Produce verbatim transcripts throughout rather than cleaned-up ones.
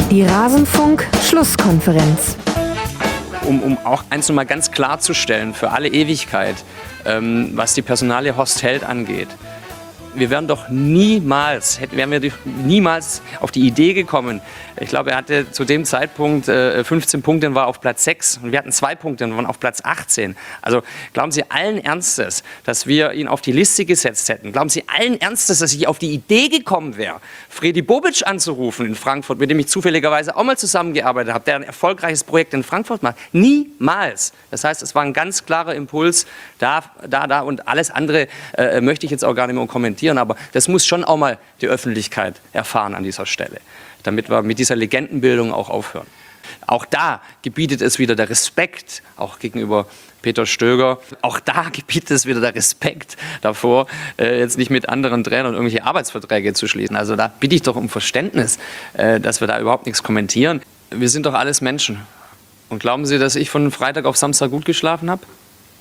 Die Rasenfunk-Schlusskonferenz. Um, um auch eins nochmal ganz klarzustellen für alle Ewigkeit, ähm, was die Personalie Horst Held angeht. Wir wären doch niemals, hätten, wären wir niemals auf die Idee gekommen. Ich glaube, er hatte zu dem Zeitpunkt äh, fünfzehn Punkte und war auf Platz sechs. Und wir hatten zwei Punkte und waren auf Platz achtzehn. Also glauben Sie allen Ernstes, dass wir ihn auf die Liste gesetzt hätten? Glauben Sie allen Ernstes, dass ich auf die Idee gekommen wäre, Fredi Bobic anzurufen in Frankfurt, mit dem ich zufälligerweise auch mal zusammengearbeitet habe, der ein erfolgreiches Projekt in Frankfurt macht? Niemals. Das heißt, es war ein ganz klarer Impuls da, da, da und alles andere äh, möchte ich jetzt auch gar nicht mehr kommentieren. Aber das muss schon auch mal die Öffentlichkeit erfahren an dieser Stelle, damit wir mit dieser Legendenbildung auch aufhören. Auch da gebietet es wieder der Respekt, auch gegenüber Peter Stöger. Auch da gebietet es wieder der Respekt davor, jetzt nicht mit anderen Trainern irgendwelche Arbeitsverträge zu schließen. Also da bitte ich doch um Verständnis, dass wir da überhaupt nichts kommentieren. Wir sind doch alles Menschen. Und glauben Sie, dass ich von Freitag auf Samstag gut geschlafen habe?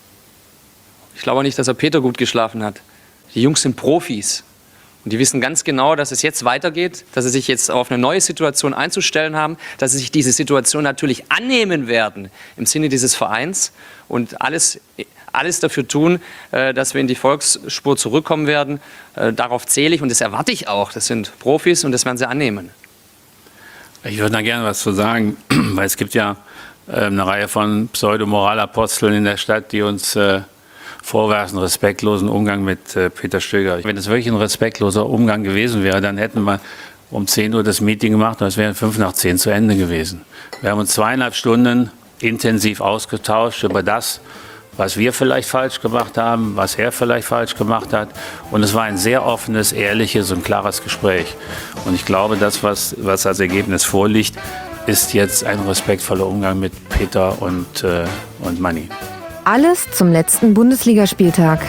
Ich glaube auch nicht, dass er Peter gut geschlafen hat. Die Jungs sind Profis und die wissen ganz genau, dass es jetzt weitergeht, dass sie sich jetzt auf eine neue Situation einzustellen haben, dass sie sich diese Situation natürlich annehmen werden im Sinne dieses Vereins und alles, alles dafür tun, dass wir in die Volksspur zurückkommen werden. Darauf zähle ich und das erwarte ich auch. Das sind Profis und das werden sie annehmen. Ich würde da gerne was zu sagen, weil es gibt ja eine Reihe von Pseudomoralaposteln in der Stadt, die uns äh, vorwerfen, respektlosen Umgang mit äh, Peter Stöger. Wenn es wirklich ein respektloser Umgang gewesen wäre, dann hätten wir um zehn Uhr das Meeting gemacht und es wäre fünf nach zehn zu Ende gewesen. Wir haben uns zweieinhalb Stunden intensiv ausgetauscht über das, was wir vielleicht falsch gemacht haben, was er vielleicht falsch gemacht hat. Und es war ein sehr offenes, ehrliches und klares Gespräch. Und ich glaube, das, was, was als Ergebnis vorliegt, ist jetzt ein respektvoller Umgang mit Peter und, äh, und Manni. Alles zum letzten Bundesligaspieltag.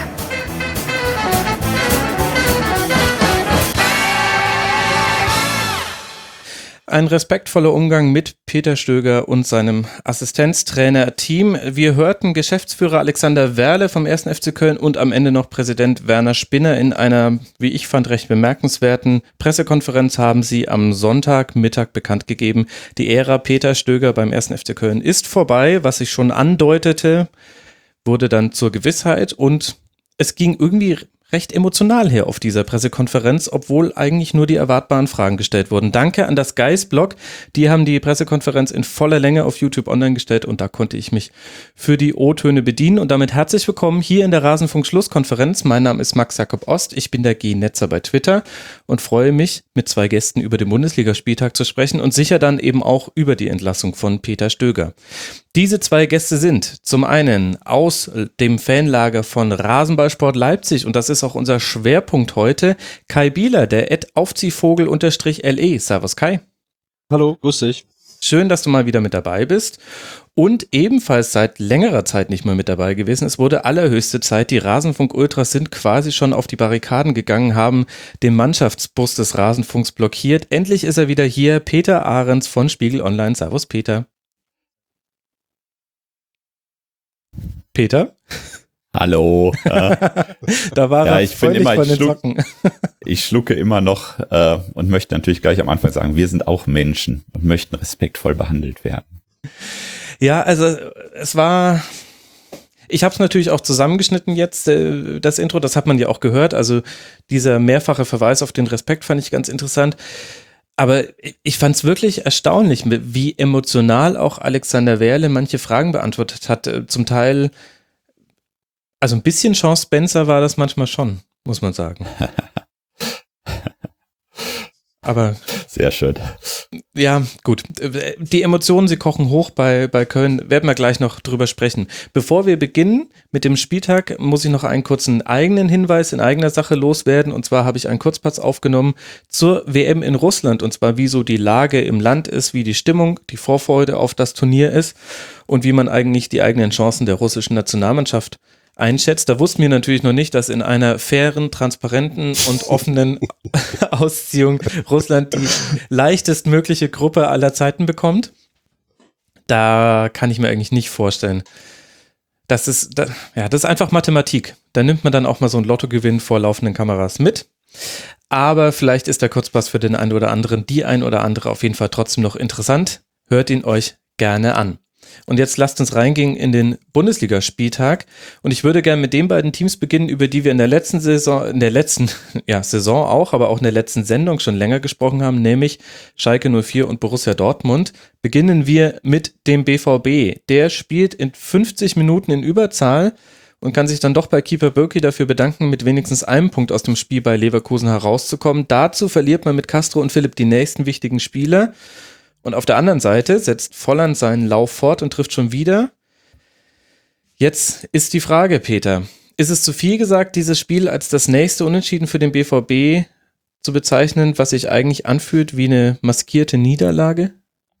Ein respektvoller Umgang mit Peter Stöger und seinem Assistenztrainer-Team. Wir hörten Geschäftsführer Alexander Werle vom ersten F C Köln und am Ende noch Präsident Werner Spinner. In einer, wie ich fand, recht bemerkenswerten Pressekonferenz haben sie am Sonntagmittag bekannt gegeben, die Ära Peter Stöger beim ersten F C Köln ist vorbei. Was sich schon andeutete, wurde dann zur Gewissheit und es ging irgendwie recht emotional her auf dieser Pressekonferenz, obwohl eigentlich nur die erwartbaren Fragen gestellt wurden. Danke an das Geis-Blog, die haben die Pressekonferenz in voller Länge auf YouTube online gestellt und da konnte ich mich für die O-Töne bedienen und damit herzlich willkommen hier in der Rasenfunk-Schlusskonferenz. Mein Name ist Max Jakob Ost, ich bin der G-Netzer bei Twitter und freue mich, mit zwei Gästen über den Bundesligaspieltag zu sprechen und sicher dann eben auch über die Entlassung von Peter Stöger. Diese zwei Gäste sind zum einen aus dem Fanlager von Rasenballsport Leipzig und das ist auch unser Schwerpunkt heute, Kai Bieler, der at Aufziehvogel-L E. Servus Kai. Hallo, grüß dich. Schön, dass du mal wieder mit dabei bist und ebenfalls seit längerer Zeit nicht mehr mit dabei gewesen. Es wurde allerhöchste Zeit, die Rasenfunk-Ultras sind quasi schon auf die Barrikaden gegangen, haben den Mannschaftsbus des Rasenfunks blockiert. Endlich ist er wieder hier, Peter Ahrens von Spiegel Online. Servus Peter. Peter? Hallo. Äh, da war ja, er ich völlig bin immer, von ich, den schluck, Socken. ich schlucke immer noch äh, und möchte natürlich gleich am Anfang sagen, wir sind auch Menschen und möchten respektvoll behandelt werden. Ja, also es war... Ich habe es natürlich auch zusammengeschnitten jetzt, äh, das Intro, das hat man ja auch gehört. Also dieser mehrfache Verweis auf den Respekt fand ich ganz interessant. Aber ich fand es wirklich erstaunlich, wie emotional auch Alexander Werle manche Fragen beantwortet hat. Zum Teil, also ein bisschen Sean Spencer war das manchmal schon, muss man sagen. Aber sehr schön. Ja, gut. Die Emotionen, sie kochen hoch bei, bei Köln, werden wir gleich noch drüber sprechen. Bevor wir beginnen mit dem Spieltag, muss ich noch einen kurzen eigenen Hinweis in eigener Sache loswerden. Und zwar habe ich einen Kurzpass aufgenommen zur W M in Russland. Und zwar, wie so die Lage im Land ist, wie die Stimmung, die Vorfreude auf das Turnier ist und wie man eigentlich die eigenen Chancen der russischen Nationalmannschaft einschätzt. Da wussten wir natürlich noch nicht, dass in einer fairen, transparenten und offenen Ausziehung Russland die leichtestmögliche Gruppe aller Zeiten bekommt. Da kann ich mir eigentlich nicht vorstellen. Das ist, da, ja, das ist einfach Mathematik. Da nimmt man dann auch mal so einen Lottogewinn vor laufenden Kameras mit. Aber vielleicht ist der Kurzpass für den einen oder anderen, die ein oder andere auf jeden Fall trotzdem noch interessant. Hört ihn euch gerne an. Und jetzt lasst uns reingehen in den Bundesligaspieltag. Und ich würde gerne mit den beiden Teams beginnen, über die wir in der letzten Saison, in der letzten ja, Saison auch, aber auch in der letzten Sendung schon länger gesprochen haben, nämlich Schalke null vier und Borussia Dortmund. Beginnen wir mit dem B V B. Der spielt in fünfzig Minuten in Überzahl und kann sich dann doch bei Keeper Bürki dafür bedanken, mit wenigstens einem Punkt aus dem Spiel bei Leverkusen herauszukommen. Dazu verliert man mit Castro und Philipp die nächsten wichtigen Spieler. Und auf der anderen Seite setzt Volland seinen Lauf fort und trifft schon wieder. Jetzt ist die Frage, Peter, ist es zu viel gesagt, dieses Spiel als das nächste Unentschieden für den B V B zu bezeichnen, was sich eigentlich anfühlt wie eine maskierte Niederlage?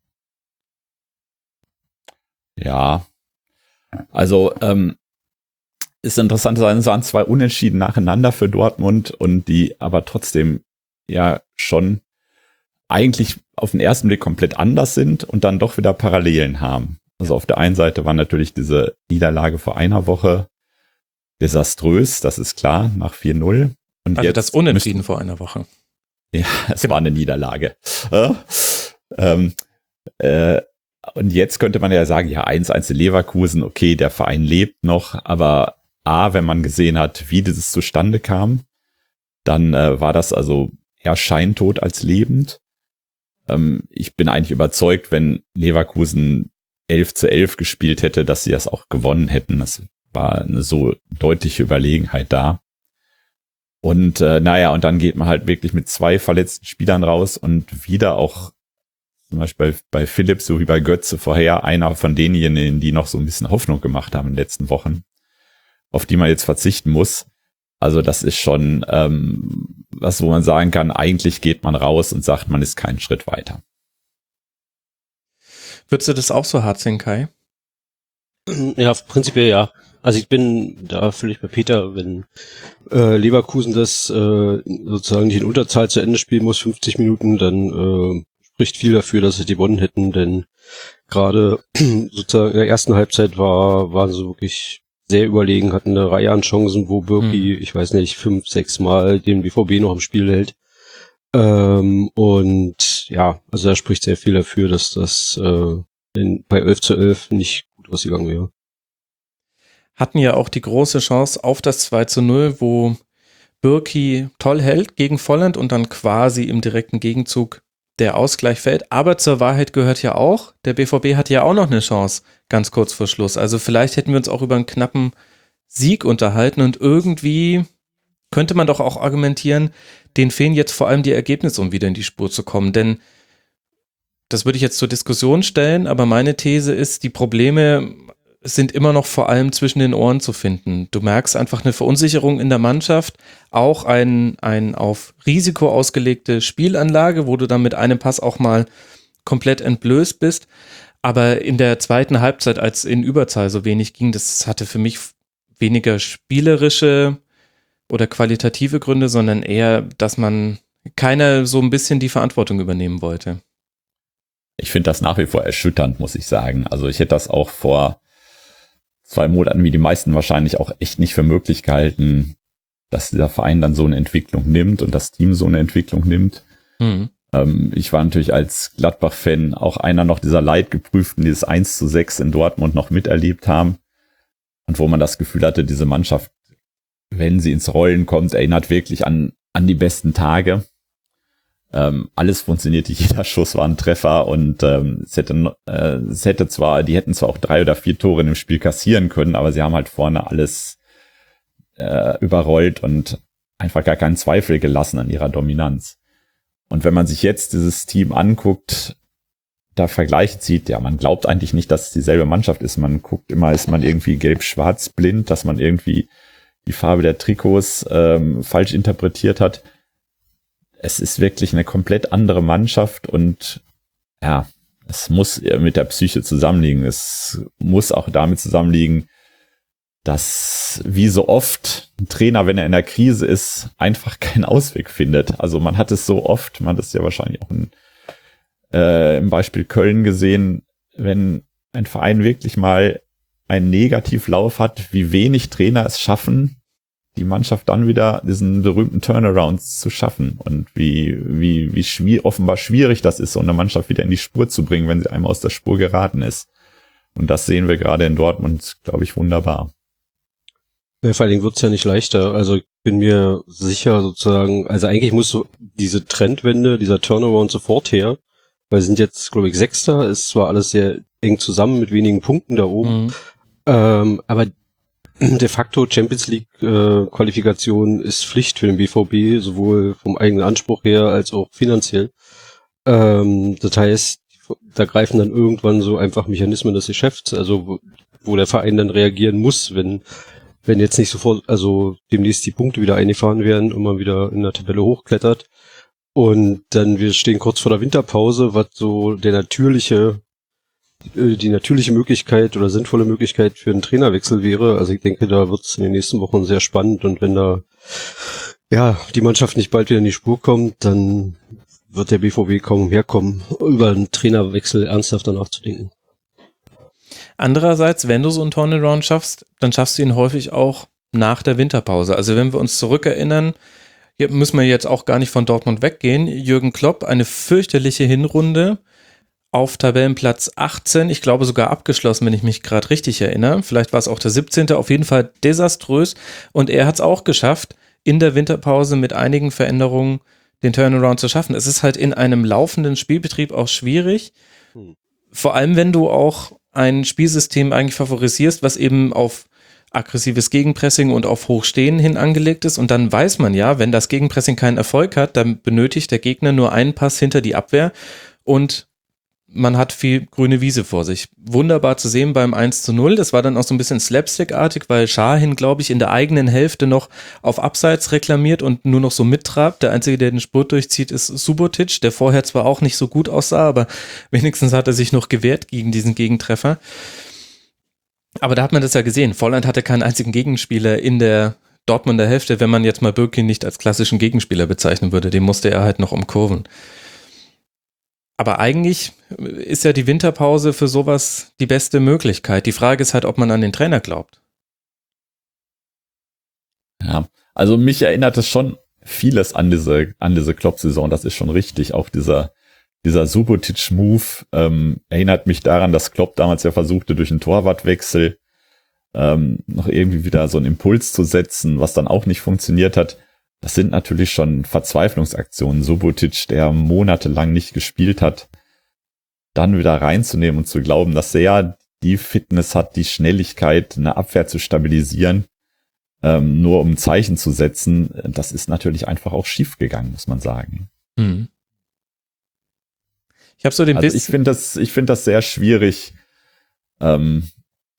Ja, also ähm, ist interessant, es waren zwei Unentschieden nacheinander für Dortmund und die aber trotzdem ja schon eigentlich auf den ersten Blick komplett anders sind und dann doch wieder Parallelen haben. Also auf der einen Seite war natürlich diese Niederlage vor einer Woche desaströs, das ist klar, nach vier null. Und also jetzt das Unentschieden vor einer Woche. Ja, es war eine Niederlage. Äh, ähm, äh, und jetzt könnte man ja sagen, ja, eins eins Leverkusen, okay, der Verein lebt noch, aber A, wenn man gesehen hat, wie dieses zustande kam, dann äh, war das also eher scheintot als lebend. Ähm, ich bin eigentlich überzeugt, wenn Leverkusen elf zu elf gespielt hätte, dass sie das auch gewonnen hätten. Das war eine so deutliche Überlegenheit da. Und äh, naja, und dann geht man halt wirklich mit zwei verletzten Spielern raus und wieder auch zum Beispiel bei, bei Philipp, so wie bei Götze vorher, einer von denjenigen, die noch so ein bisschen Hoffnung gemacht haben in den letzten Wochen, auf die man jetzt verzichten muss. Also das ist schon ähm, was, wo man sagen kann, eigentlich geht man raus und sagt, man ist keinen Schritt weiter. Würdest du das auch so hart sehen, Kai? Ja, prinzipiell ja. Also ich bin da völlig bei Peter, wenn äh, Leverkusen das äh, sozusagen nicht in Unterzahl zu Ende spielen muss, fünfzig Minuten, dann äh, spricht viel dafür, dass sie die gewonnen hätten, denn gerade sozusagen in der ersten Halbzeit war waren sie wirklich sehr überlegen, hatten eine Reihe an Chancen, wo Bürki, hm. ich weiß nicht, fünf, sechs Mal den B V B noch im Spiel hält. Ähm, und ja, also da spricht sehr viel dafür, dass das äh, in, bei elf zu elf nicht gut ausgegangen wäre. Hatten ja auch die große Chance auf das zwei zu null, wo Bürki toll hält gegen Volland und dann quasi im direkten Gegenzug der Ausgleich fällt. Aber zur Wahrheit gehört ja auch, der B V B hatte ja auch noch eine Chance, ganz kurz vor Schluss. Also vielleicht hätten wir uns auch über einen knappen Sieg unterhalten und irgendwie könnte man doch auch argumentieren, denen fehlen jetzt vor allem die Ergebnisse, um wieder in die Spur zu kommen. Denn das würde ich jetzt zur Diskussion stellen, aber meine These ist, die Probleme sind immer noch vor allem zwischen den Ohren zu finden. Du merkst einfach eine Verunsicherung in der Mannschaft, auch ein, ein auf Risiko ausgelegte Spielanlage, wo du dann mit einem Pass auch mal komplett entblößt bist. Aber in der zweiten Halbzeit, als in Überzahl so wenig ging, das hatte für mich weniger spielerische oder qualitative Gründe, sondern eher, dass man keiner so ein bisschen die Verantwortung übernehmen wollte. Ich finde das nach wie vor erschütternd, muss ich sagen. Also ich hätte das auch vor zwei Monaten, wie die meisten wahrscheinlich, auch echt nicht für möglich gehalten, dass dieser Verein dann so eine Entwicklung nimmt und das Team so eine Entwicklung nimmt. Mhm. Ähm, ich war natürlich als Gladbach-Fan auch einer noch dieser Leidgeprüften, die das eins zu sechs in Dortmund noch miterlebt haben und wo man das Gefühl hatte, diese Mannschaft, wenn sie ins Rollen kommt, erinnert wirklich an, an die besten Tage. Ähm, alles funktionierte, jeder Schuss war ein Treffer und ähm, es hätte, äh, es hätte zwar, die hätten zwar auch drei oder vier Tore in dem Spiel kassieren können, aber sie haben halt vorne alles äh, überrollt und einfach gar keinen Zweifel gelassen an ihrer Dominanz. Und wenn man sich jetzt dieses Team anguckt, da Vergleiche zieht, ja, man glaubt eigentlich nicht, dass es dieselbe Mannschaft ist. Man guckt immer, ist man irgendwie gelb-schwarz blind, dass man irgendwie die Farbe der Trikots ähm, falsch interpretiert hat. Es ist wirklich eine komplett andere Mannschaft und ja, es muss mit der Psyche zusammenliegen. Es muss auch damit zusammenliegen, dass wie so oft ein Trainer, wenn er in der Krise ist, einfach keinen Ausweg findet. Also man hat es so oft, man hat es ja wahrscheinlich auch in, äh, im Beispiel Köln gesehen, wenn ein Verein wirklich mal einen Negativlauf hat, wie wenig Trainer es schaffen, die Mannschaft dann wieder diesen berühmten Turnaround zu schaffen und wie, wie, wie schwierig, offenbar schwierig das ist, so eine Mannschaft wieder in die Spur zu bringen, wenn sie einmal aus der Spur geraten ist. Und das sehen wir gerade in Dortmund, glaube ich, wunderbar. Ja, vor allen Dingen wird's ja nicht leichter. Also ich bin mir sicher sozusagen, also eigentlich muss so diese Trendwende, dieser Turnaround sofort her, weil sie sind jetzt, glaube ich, Sechster, ist zwar alles sehr eng zusammen mit wenigen Punkten da oben, mhm. ähm, aber de facto Champions League äh, Qualifikation ist Pflicht für den B V B, sowohl vom eigenen Anspruch her als auch finanziell. Ähm, das heißt, da greifen dann irgendwann so einfach Mechanismen des Geschäfts, also wo, wo der Verein dann reagieren muss, wenn wenn jetzt nicht sofort, also demnächst die Punkte wieder eingefahren werden und man wieder in der Tabelle hochklettert. Und dann, wir stehen kurz vor der Winterpause, was so der natürliche, die natürliche Möglichkeit oder sinnvolle Möglichkeit für einen Trainerwechsel wäre. Also ich denke, da wird es in den nächsten Wochen sehr spannend und wenn da, ja, die Mannschaft nicht bald wieder in die Spur kommt, dann wird der B V B kaum herkommen, über einen Trainerwechsel ernsthafter nachzudenken. Andererseits, wenn du so einen Turnaround schaffst, dann schaffst du ihn häufig auch nach der Winterpause. Also wenn wir uns zurückerinnern, hier müssen wir jetzt auch gar nicht von Dortmund weggehen. Jürgen Klopp, eine fürchterliche Hinrunde auf Tabellenplatz achtzehn, ich glaube sogar abgeschlossen, wenn ich mich gerade richtig erinnere. Vielleicht war es auch der siebzehnte, auf jeden Fall desaströs. Und er hat es auch geschafft, in der Winterpause mit einigen Veränderungen den Turnaround zu schaffen. Es ist halt in einem laufenden Spielbetrieb auch schwierig, vor allem wenn du auch ein Spielsystem eigentlich favorisierst, was eben auf aggressives Gegenpressing und auf Hochstehen hin angelegt ist und dann weiß man ja, wenn das Gegenpressing keinen Erfolg hat, dann benötigt der Gegner nur einen Pass hinter die Abwehr und man hat viel grüne Wiese vor sich. Wunderbar zu sehen beim eins zu null, das war dann auch so ein bisschen slapstickartig, weil Şahin, glaube ich, in der eigenen Hälfte noch auf Abseits reklamiert und nur noch so mittrabt. Der Einzige, der den Spurt durchzieht, ist Subotic, der vorher zwar auch nicht so gut aussah, aber wenigstens hat er sich noch gewehrt gegen diesen Gegentreffer. Aber da hat man das ja gesehen. Volland hatte keinen einzigen Gegenspieler in der Dortmunder Hälfte, wenn man jetzt mal Birkin nicht als klassischen Gegenspieler bezeichnen würde. Den musste er halt noch umkurven. Aber eigentlich ist ja die Winterpause für sowas die beste Möglichkeit. Die Frage ist halt, ob man an den Trainer glaubt. Ja, also mich erinnert es schon vieles an diese, an diese Klopp-Saison. Das ist schon richtig. Auch dieser, dieser Subotic-Move ähm, erinnert mich daran, dass Klopp damals ja versuchte, durch einen Torwartwechsel ähm, noch irgendwie wieder so einen Impuls zu setzen, was dann auch nicht funktioniert hat. Das sind natürlich schon Verzweiflungsaktionen. Subotic, der monatelang nicht gespielt hat, dann wieder reinzunehmen und zu glauben, dass er die Fitness hat, die Schnelligkeit, eine Abwehr zu stabilisieren, ähm, nur um ein Zeichen zu setzen, das ist natürlich einfach auch schief gegangen, muss man sagen. Hm. Ich habe so den also Biss. Ich finde das, ich finde das sehr schwierig, ähm,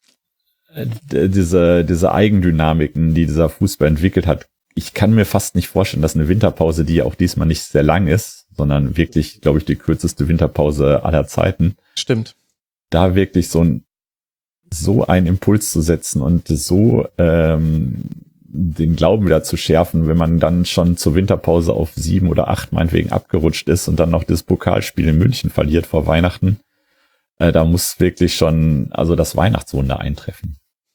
diese, diese Eigendynamiken, die dieser Fußball entwickelt hat. Ich kann mir fast nicht vorstellen, dass eine Winterpause, die auch diesmal nicht sehr lang ist, sondern wirklich, glaube ich, die kürzeste Winterpause aller Zeiten. Stimmt. Da wirklich so ein, so einen Impuls zu setzen und so ähm, den Glauben wieder zu schärfen, wenn man dann schon zur Winterpause auf sieben oder acht meinetwegen abgerutscht ist und dann noch das Pokalspiel in München verliert vor Weihnachten. Äh, da muss wirklich schon, also das Weihnachtswunder eintreffen.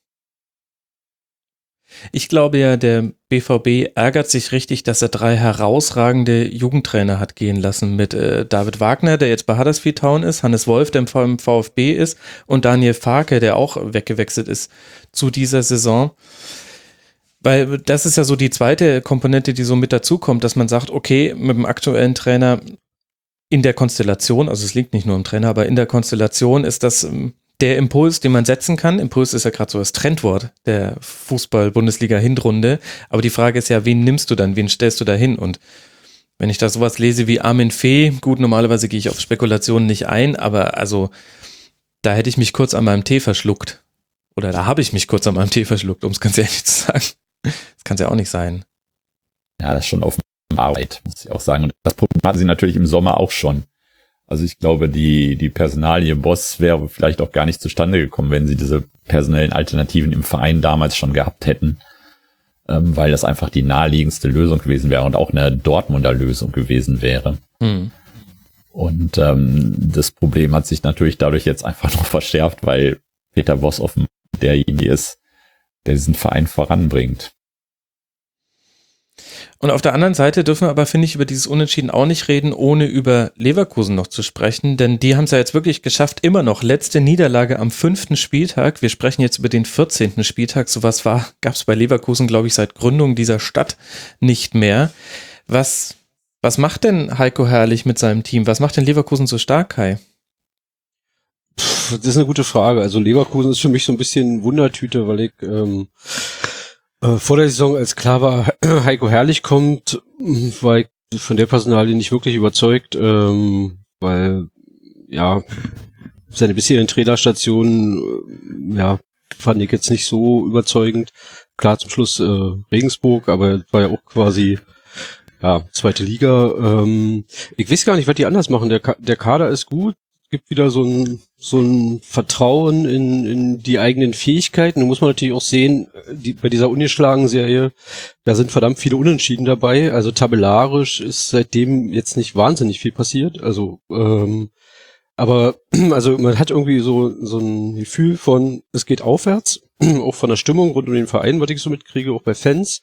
Ich glaube ja, der B V B ärgert sich richtig, dass er drei herausragende Jugendtrainer hat gehen lassen mit äh, David Wagner, der jetzt bei Huddersfield Town ist, Hannes Wolf, der im VfB ist und Daniel Farke, der auch weggewechselt ist zu dieser Saison. Weil das ist ja so die zweite Komponente, die so mit dazukommt, dass man sagt, okay, mit dem aktuellen Trainer in der Konstellation, also es liegt nicht nur im Trainer, aber in der Konstellation ist das der Impuls, den man setzen kann. Impuls ist ja gerade so das Trendwort der Fußball-Bundesliga-Hinrunde. Aber die Frage ist ja, wen nimmst du dann? Wen stellst du da hin? Und wenn ich da sowas lese wie Armin Fee, gut, normalerweise gehe ich auf Spekulationen nicht ein, aber also da hätte ich mich kurz an meinem Tee verschluckt. Oder da habe ich mich kurz an meinem Tee verschluckt, um es ganz ehrlich zu sagen. Das kann es ja auch nicht sein. Ja, das ist schon auf Arbeit, muss ich auch sagen. Und das Problem hatten sie natürlich im Sommer auch schon. Also ich glaube, die die Personalie Boss wäre vielleicht auch gar nicht zustande gekommen, wenn sie diese personellen Alternativen im Verein damals schon gehabt hätten, ähm, weil das einfach die naheliegendste Lösung gewesen wäre und auch eine Dortmunder Lösung gewesen wäre. Mhm. Und ähm, das Problem hat sich natürlich dadurch jetzt einfach noch verschärft, weil Peter Bosz offenbar derjenige ist, der diesen Verein voranbringt. Und auf der anderen Seite dürfen wir aber, finde ich, über dieses Unentschieden auch nicht reden, ohne über Leverkusen noch zu sprechen, denn die haben es ja jetzt wirklich geschafft, immer noch letzte Niederlage am fünften Spieltag. Wir sprechen jetzt über den vierzehnten Spieltag. Sowas war, gab es bei Leverkusen, glaube ich, seit Gründung dieser Stadt nicht mehr. Was, was macht denn Heiko Herrlich mit seinem Team? Was macht denn Leverkusen so stark, Kai? Das ist eine gute Frage. Also Leverkusen ist für mich so ein bisschen Wundertüte, weil ich ähm, äh, vor der Saison, als klar war, Heiko Herrlich kommt, war ich von der Personalie nicht wirklich überzeugt, ähm, weil ja seine bisherigen Trainerstationen, äh, ja, fand ich jetzt nicht so überzeugend. Klar, zum Schluss äh, Regensburg, aber war ja auch quasi ja zweite Liga. Ähm, ich weiß gar nicht, was die anders machen. Der, Ka- der Kader ist gut. Gibt wieder so ein so ein Vertrauen in, in die eigenen Fähigkeiten. Da muss man natürlich auch sehen, die, bei dieser ungeschlagenen Serie, da sind verdammt viele Unentschieden dabei. Also tabellarisch ist seitdem jetzt nicht wahnsinnig viel passiert. Also ähm, aber also man hat irgendwie so so ein Gefühl von, es geht aufwärts, auch von der Stimmung rund um den Verein, was ich so mitkriege, auch bei Fans.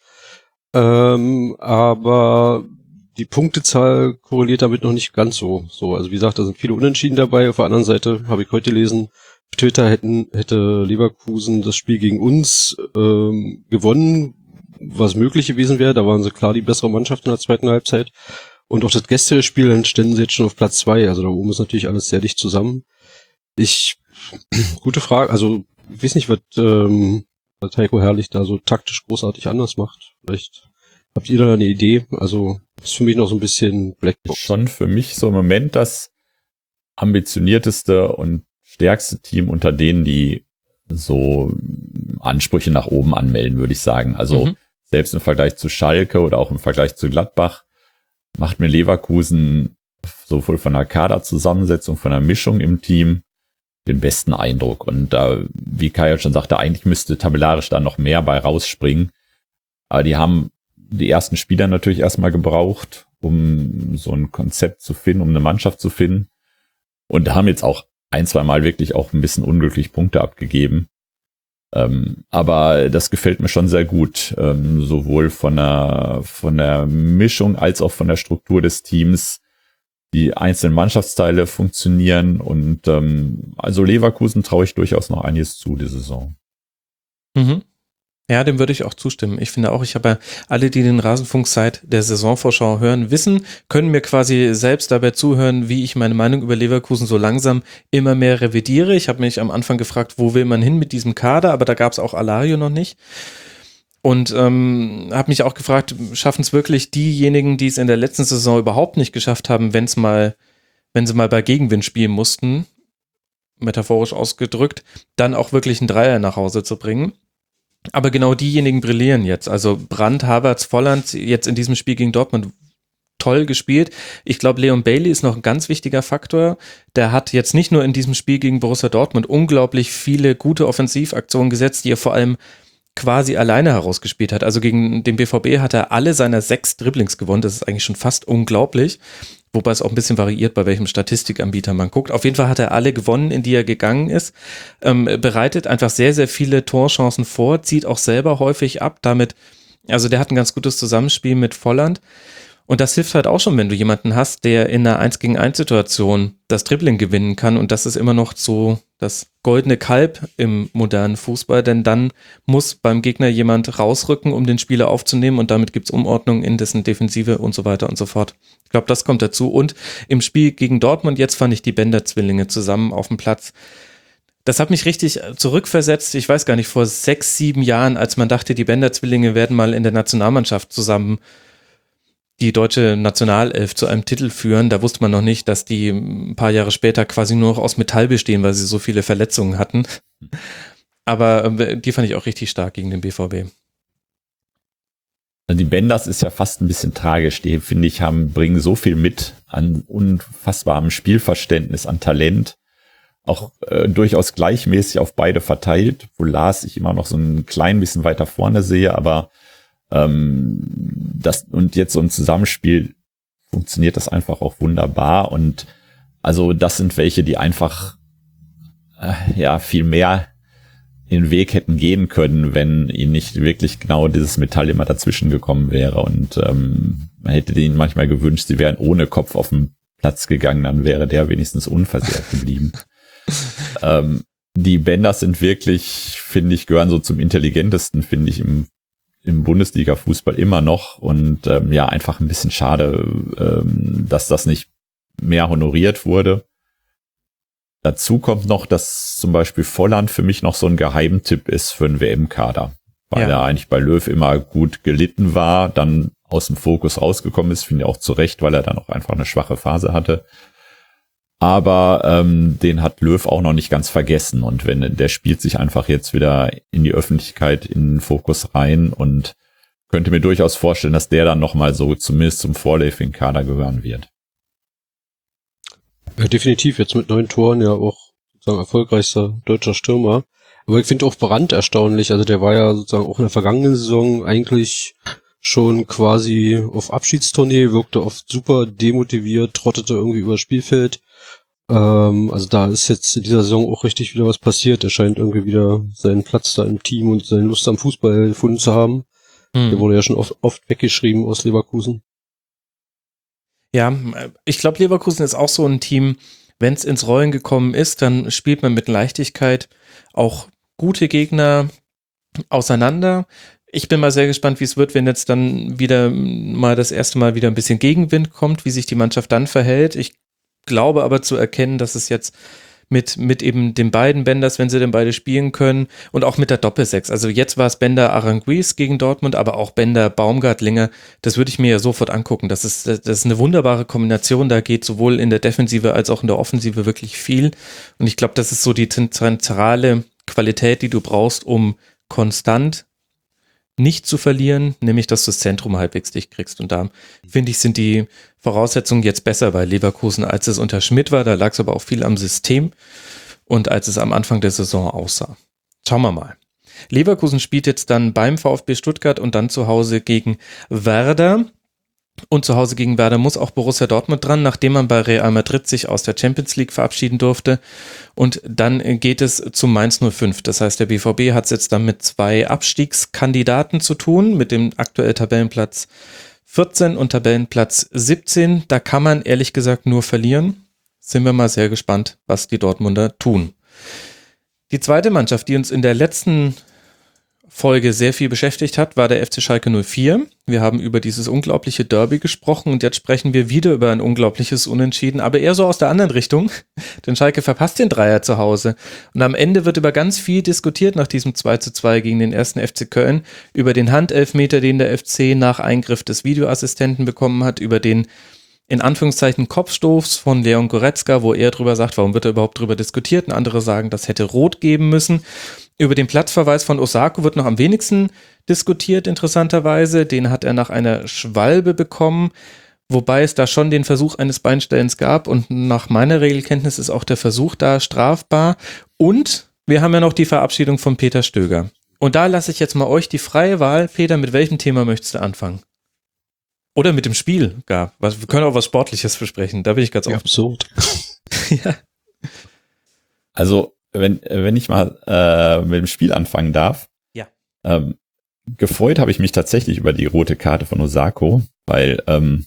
Ähm, aber die Punktezahl korreliert damit noch nicht ganz so. So, also wie gesagt, da sind viele Unentschieden dabei. Auf der anderen Seite habe ich heute gelesen, auf Twitter hätten, hätte Leverkusen das Spiel gegen uns ähm, gewonnen, was möglich gewesen wäre. Da waren sie klar die bessere Mannschaft in der zweiten Halbzeit. Und auch das Gästespiel, dann ständen sie jetzt schon auf Platz zwei. Also da oben ist natürlich alles sehr dicht zusammen. Ich, gute Frage. Also ich weiß nicht, was, ähm, was Heiko Herrlich da so taktisch großartig anders macht. Vielleicht habt ihr da eine Idee? Also ist für mich noch so ein bisschen Blackbox. Schon für mich so im Moment das ambitionierteste und stärkste Team unter denen, die so Ansprüche nach oben anmelden, würde ich sagen. Also mhm. selbst im Vergleich zu Schalke oder auch im Vergleich zu Gladbach macht mir Leverkusen sowohl von der Kaderzusammensetzung, von der Mischung im Team den besten Eindruck. Und da, wie Kai ja schon sagte, eigentlich müsste tabellarisch da noch mehr bei rausspringen. Aber die haben die ersten Spieler natürlich erstmal gebraucht, um so ein Konzept zu finden, um eine Mannschaft zu finden. Und haben jetzt auch ein, zwei Mal wirklich auch ein bisschen unglücklich Punkte abgegeben. Ähm, aber das gefällt mir schon sehr gut, ähm, sowohl von der, von der Mischung als auch von der Struktur des Teams. Die einzelnen Mannschaftsteile funktionieren und ähm, also Leverkusen traue ich durchaus noch einiges zu, die Saison. Mhm. Ja, dem würde ich auch zustimmen. Ich finde auch, ich habe ja alle, die den Rasenfunk seit der Saisonvorschau hören, wissen, können mir quasi selbst dabei zuhören, wie ich meine Meinung über Leverkusen so langsam immer mehr revidiere. Ich habe mich am Anfang gefragt, wo will man hin mit diesem Kader, aber da gab es auch Alario noch nicht. Und ähm, habe mich auch gefragt, schaffen es wirklich diejenigen, die es in der letzten Saison überhaupt nicht geschafft haben, wenn es mal, wenn sie mal bei Gegenwind spielen mussten, metaphorisch ausgedrückt, dann auch wirklich einen Dreier nach Hause zu bringen. Aber genau diejenigen brillieren jetzt. Also Brandt, Havertz, Volland jetzt in diesem Spiel gegen Dortmund toll gespielt. Ich glaube, Leon Bailey ist noch ein ganz wichtiger Faktor. Der hat jetzt nicht nur in diesem Spiel gegen Borussia Dortmund unglaublich viele gute Offensivaktionen gesetzt, die er vor allem quasi alleine herausgespielt hat. Also gegen den B V B hat er alle seiner sechs Dribblings gewonnen. Das ist eigentlich schon fast unglaublich. Wobei es auch ein bisschen variiert, bei welchem Statistikanbieter man guckt. Auf jeden Fall hat er alle gewonnen, in die er gegangen ist. Ähm, bereitet einfach sehr, sehr viele Torchancen vor, zieht auch selber häufig ab. Damit, also der hat ein ganz gutes Zusammenspiel mit Volland. Und das hilft halt auch schon, wenn du jemanden hast, der in einer eins gegen eins Situation das Dribbling gewinnen kann. Und das ist immer noch so das goldene Kalb im modernen Fußball, denn dann muss beim Gegner jemand rausrücken, um den Spieler aufzunehmen, und damit gibt's Umordnung in dessen Defensive und so weiter und so fort. Ich glaube, das kommt dazu. Und im Spiel gegen Dortmund, jetzt fand ich die Bender-Zwillinge zusammen auf dem Platz. Das hat mich richtig zurückversetzt, ich weiß gar nicht, vor sechs, sieben Jahren, als man dachte, die Bender-Zwillinge werden mal in der Nationalmannschaft zusammen die deutsche Nationalelf zu einem Titel führen. Da wusste man noch nicht, dass die ein paar Jahre später quasi nur noch aus Metall bestehen, weil sie so viele Verletzungen hatten. Aber die fand ich auch richtig stark gegen den B V B. Die Benders ist ja fast ein bisschen tragisch. Die, finde ich, haben, bringen so viel mit an unfassbarem Spielverständnis, an Talent. Auch äh, durchaus gleichmäßig auf beide verteilt, wo Lars ich immer noch so ein klein bisschen weiter vorne sehe, aber das, und jetzt so im Zusammenspiel funktioniert das einfach auch wunderbar. Und also das sind welche, die einfach äh, ja viel mehr den Weg hätten gehen können, wenn ihnen nicht wirklich genau dieses Metall immer dazwischen gekommen wäre. Und ähm, man hätte denen manchmal gewünscht, sie wären ohne Kopf auf den Platz gegangen, dann wäre der wenigstens unversehrt geblieben. ähm, die Benders sind wirklich, finde ich, gehören so zum intelligentesten, finde ich, im, im Bundesliga-Fußball immer noch. Und ähm, ja, einfach ein bisschen schade, ähm, dass das nicht mehr honoriert wurde. Dazu kommt noch, dass zum Beispiel Volland für mich noch so ein Geheimtipp ist für einen W M-Kader, weil Ja. er eigentlich bei Löw immer gut gelitten war, dann aus dem Fokus rausgekommen ist, finde ich auch zu Recht, weil er dann auch einfach eine schwache Phase hatte. Aber ähm, den hat Löw auch noch nicht ganz vergessen und wenn der spielt sich einfach jetzt wieder in die Öffentlichkeit, in den Fokus rein und könnte mir durchaus vorstellen, dass der dann nochmal so zumindest zum vorläufigen Kader gehören wird. Ja, definitiv, jetzt mit neun Toren ja auch sozusagen erfolgreichster deutscher Stürmer. Aber ich finde auch Brandt erstaunlich, also der war ja sozusagen auch in der vergangenen Saison eigentlich schon quasi auf Abschiedstournee, wirkte oft super demotiviert, trottete irgendwie über das Spielfeld. Ähm, also da ist jetzt in dieser Saison auch richtig wieder was passiert. Er scheint irgendwie wieder seinen Platz da im Team und seine Lust am Fußball gefunden zu haben. Hm. Der wurde ja schon oft, oft weggeschrieben aus Leverkusen. Ja, ich glaube, Leverkusen ist auch so ein Team, wenn es ins Rollen gekommen ist, dann spielt man mit Leichtigkeit auch gute Gegner auseinander. Ich bin mal sehr gespannt, wie es wird, wenn jetzt dann wieder mal das erste Mal wieder ein bisschen Gegenwind kommt, wie sich die Mannschaft dann verhält. Ich glaube aber zu erkennen, dass es jetzt mit, mit eben den beiden Benders, wenn sie denn beide spielen können und auch mit der Doppelsechs. Also jetzt war es Bender Aranguiz gegen Dortmund, aber auch Bender Baumgartlinger. Das würde ich mir ja sofort angucken. Das ist, das ist eine wunderbare Kombination. Da geht sowohl in der Defensive als auch in der Offensive wirklich viel. Und ich glaube, das ist so die zentrale Qualität, die du brauchst, um konstant nicht zu verlieren, nämlich dass du das Zentrum halbwegs dicht kriegst. Und da, finde ich, sind die Voraussetzungen jetzt besser bei Leverkusen, als es unter Schmidt war. Da lag es aber auch viel am System und als es am Anfang der Saison aussah. Schauen wir mal. Leverkusen spielt jetzt dann beim VfB Stuttgart und dann zu Hause gegen Werder. Und zu Hause gegen Werder muss auch Borussia Dortmund dran, nachdem man bei Real Madrid sich aus der Champions League verabschieden durfte. Und dann geht es zu Mainz null fünf. Das heißt, der B V B hat es jetzt dann mit zwei Abstiegskandidaten zu tun, mit dem aktuell Tabellenplatz vierzehn und Tabellenplatz siebzehn. Da kann man ehrlich gesagt nur verlieren. Sind wir mal sehr gespannt, was die Dortmunder tun. Die zweite Mannschaft, die uns in der letzten Folge sehr viel beschäftigt hat, war der F C Schalke null vier. Wir haben über dieses unglaubliche Derby gesprochen und jetzt sprechen wir wieder über ein unglaubliches Unentschieden, aber eher so aus der anderen Richtung, denn Schalke verpasst den Dreier zu Hause und am Ende wird über ganz viel diskutiert nach diesem zwei zu zwei gegen den ersten F C Köln, über den Handelfmeter, den der F C nach Eingriff des Videoassistenten bekommen hat, über den in Anführungszeichen Kopfstoß von Leon Goretzka, wo er drüber sagt, warum wird er überhaupt drüber diskutiert, und andere sagen, das hätte rot geben müssen. Über den Platzverweis von Osako wird noch am wenigsten diskutiert, interessanterweise. Den hat er nach einer Schwalbe bekommen, wobei es da schon den Versuch eines Beinstellens gab und nach meiner Regelkenntnis ist auch der Versuch da strafbar. Und wir haben ja noch die Verabschiedung von Peter Stöger. Und da lasse ich jetzt mal euch die freie Wahl. Peter, mit welchem Thema möchtest du anfangen? Oder mit dem Spiel gar. Wir können auch was Sportliches besprechen. Da bin ich ganz offen. Absurd. Ja. Also, wenn, wenn ich mal äh, mit dem Spiel anfangen darf. Ja. Ähm, gefreut habe ich mich tatsächlich über die rote Karte von Osako, weil ähm,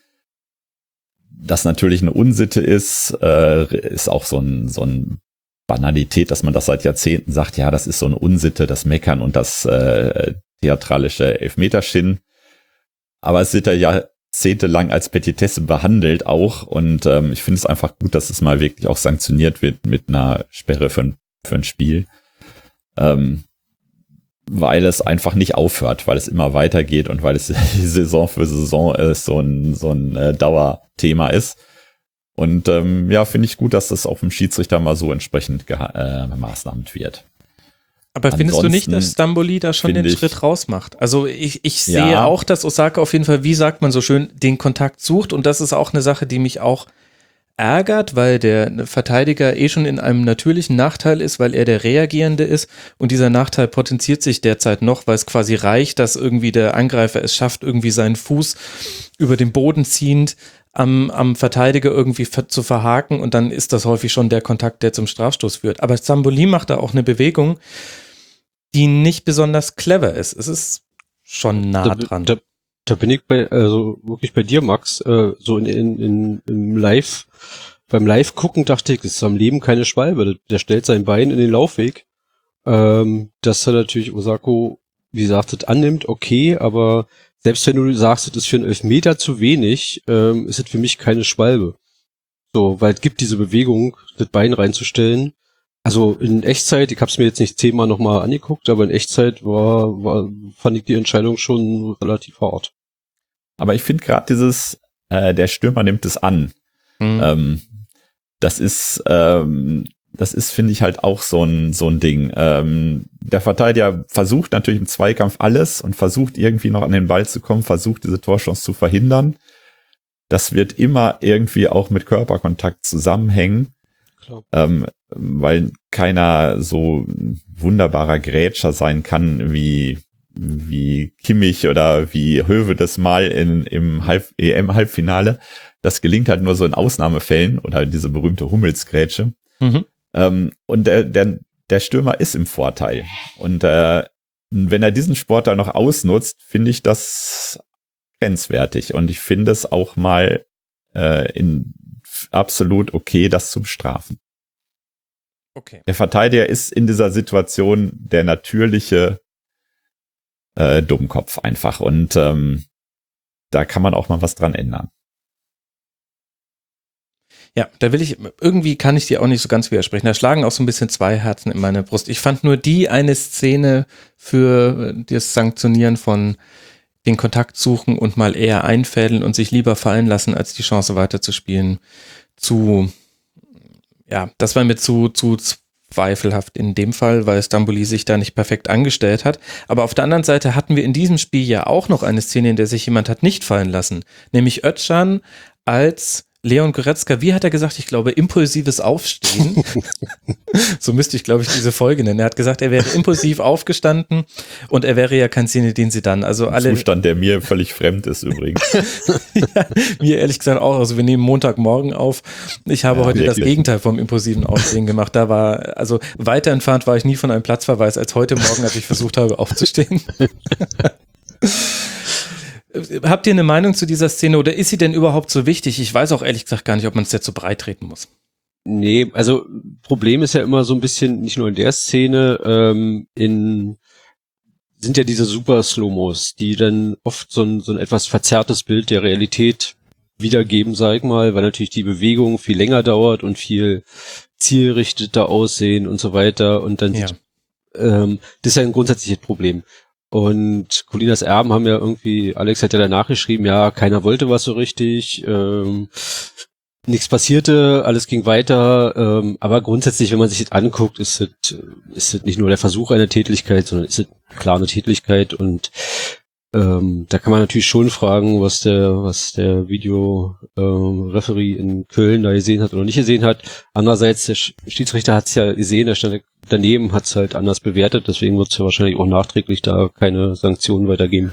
das natürlich eine Unsitte ist, äh, ist auch so ein, so ein Banalität, dass man das seit Jahrzehnten sagt, ja, das ist so eine Unsitte, das Meckern und das äh, theatralische Elfmeterschinden. Aber es wird ja jahrzehntelang als Petitesse behandelt auch und ähm, ich finde es einfach gut, dass es mal wirklich auch sanktioniert wird mit einer Sperre für ein, für ein Spiel, ähm, weil es einfach nicht aufhört, weil es immer weitergeht und weil es Saison für Saison äh, so ein, so ein äh, Dauerthema ist. Und ähm, ja, finde ich gut, dass das auch vom Schiedsrichter mal so entsprechend geha- äh, maßnahmt wird. Aber findest du nicht, dass Ansonsten Stamboli da schon den finde ich- Schritt rausmacht? Also ich, ich sehe Ja. auch, dass Osaka auf jeden Fall, wie sagt man so schön, den Kontakt sucht und das ist auch eine Sache, die mich auch ärgert, weil der Verteidiger eh schon in einem natürlichen Nachteil ist, weil er der Reagierende ist und dieser Nachteil potenziert sich derzeit noch, weil es quasi reicht, dass irgendwie der Angreifer es schafft, irgendwie seinen Fuß über den Boden ziehend am, am Verteidiger irgendwie ver- zu verhaken und dann ist das häufig schon der Kontakt, der zum Strafstoß führt. Aber Stamboli macht da auch eine Bewegung, die nicht besonders clever ist. Es ist schon nah da, dran. Da, da bin ich bei, also wirklich bei dir, Max, äh, so in, in, in, im Live, beim Live-Gucken dachte ich, das ist am Leben keine Schwalbe. Der stellt sein Bein in den Laufweg. Ähm, dass er natürlich Osako, wie gesagt, das annimmt, okay, aber selbst wenn du sagst, das ist für einen Elfmeter zu wenig, ähm, ist es für mich keine Schwalbe. So, weil es gibt diese Bewegung, das Bein reinzustellen. Also in Echtzeit, ich habe es mir jetzt nicht zehnmal nochmal angeguckt, aber in Echtzeit war, war, fand ich die Entscheidung schon relativ hart. Aber ich finde gerade dieses, äh, der Stürmer nimmt es an. Mhm. Ähm, das ist, ähm, das ist, finde ich, halt auch so ein, so ein Ding. Ähm, der Verteidiger versucht natürlich im Zweikampf alles und versucht irgendwie noch an den Ball zu kommen, versucht diese Torchance zu verhindern. Das wird immer irgendwie auch mit Körperkontakt zusammenhängen. Klar. Ähm, weil keiner so ein wunderbarer Grätscher sein kann wie, wie Kimmich oder wie Höwe das mal in, im Halb, E M-Halbfinale. Das gelingt halt nur so in Ausnahmefällen oder diese berühmte Hummelsgrätsche. Mhm. Ähm, und der, der, der Stürmer ist im Vorteil. Und äh, wenn er diesen Sportler noch ausnutzt, finde ich das grenzwertig. Und ich finde es auch mal äh, in absolut okay, das zu bestrafen. Okay. Der Verteidiger ist in dieser Situation der natürliche äh, Dummkopf einfach. Und ähm, da kann man auch mal was dran ändern. Ja, da will ich, irgendwie kann ich dir auch nicht so ganz widersprechen. Da schlagen auch so ein bisschen zwei Herzen in meiner Brust. Ich fand nur die eine Szene für das Sanktionieren von den Kontakt suchen und mal eher einfädeln und sich lieber fallen lassen, als die Chance weiterzuspielen, zu, ja, das war mir zu, zu zweifelhaft in dem Fall, weil Stambouli sich da nicht perfekt angestellt hat. Aber auf der anderen Seite hatten wir in diesem Spiel ja auch noch eine Szene, in der sich jemand hat nicht fallen lassen. Nämlich Özcan als Leon Goretzka, wie hat er gesagt? Ich glaube, impulsives Aufstehen. So müsste ich, glaube ich, diese Folge nennen. Er hat gesagt, er wäre impulsiv aufgestanden und er wäre ja kein Zinedine Zidane. Also alle. Ein Zustand, der mir völlig fremd ist übrigens. Ja, mir ehrlich gesagt auch. Also wir nehmen Montagmorgen auf. Ich habe ja, heute wirklich das Gegenteil vom impulsiven Aufstehen gemacht. Da war, also weiter entfernt war ich nie von einem Platzverweis als heute Morgen, als ich versucht habe aufzustehen. Habt ihr eine Meinung zu dieser Szene oder ist sie denn überhaupt so wichtig? Ich weiß auch ehrlich gesagt gar nicht, ob man es jetzt so breit treten muss. Nee, also Problem ist ja immer so ein bisschen, nicht nur in der Szene, ähm, in sind ja diese super Slow-Mos, die dann oft so ein, so ein etwas verzerrtes Bild der Realität wiedergeben, sag ich mal, weil natürlich die Bewegung viel länger dauert und viel zielrichteter aussehen und so weiter und dann ja. sieht, ähm, das ist ja ein grundsätzliches Problem. Und Colinas Erben haben ja irgendwie, Alex hat ja danach geschrieben, ja, keiner wollte was so richtig, ähm, nichts passierte, alles ging weiter, ähm, aber grundsätzlich, wenn man sich das anguckt, ist es, ist es nicht nur der Versuch einer Tätlichkeit, sondern ist es klar eine Tätlichkeit und ähm, da kann man natürlich schon fragen, was der, was der Video-Referee ähm, in Köln da gesehen hat oder nicht gesehen hat. Andererseits, der Schiedsrichter hat es ja gesehen, der stand daneben, hat es halt anders bewertet, deswegen wird es ja wahrscheinlich auch nachträglich da keine Sanktionen weitergeben.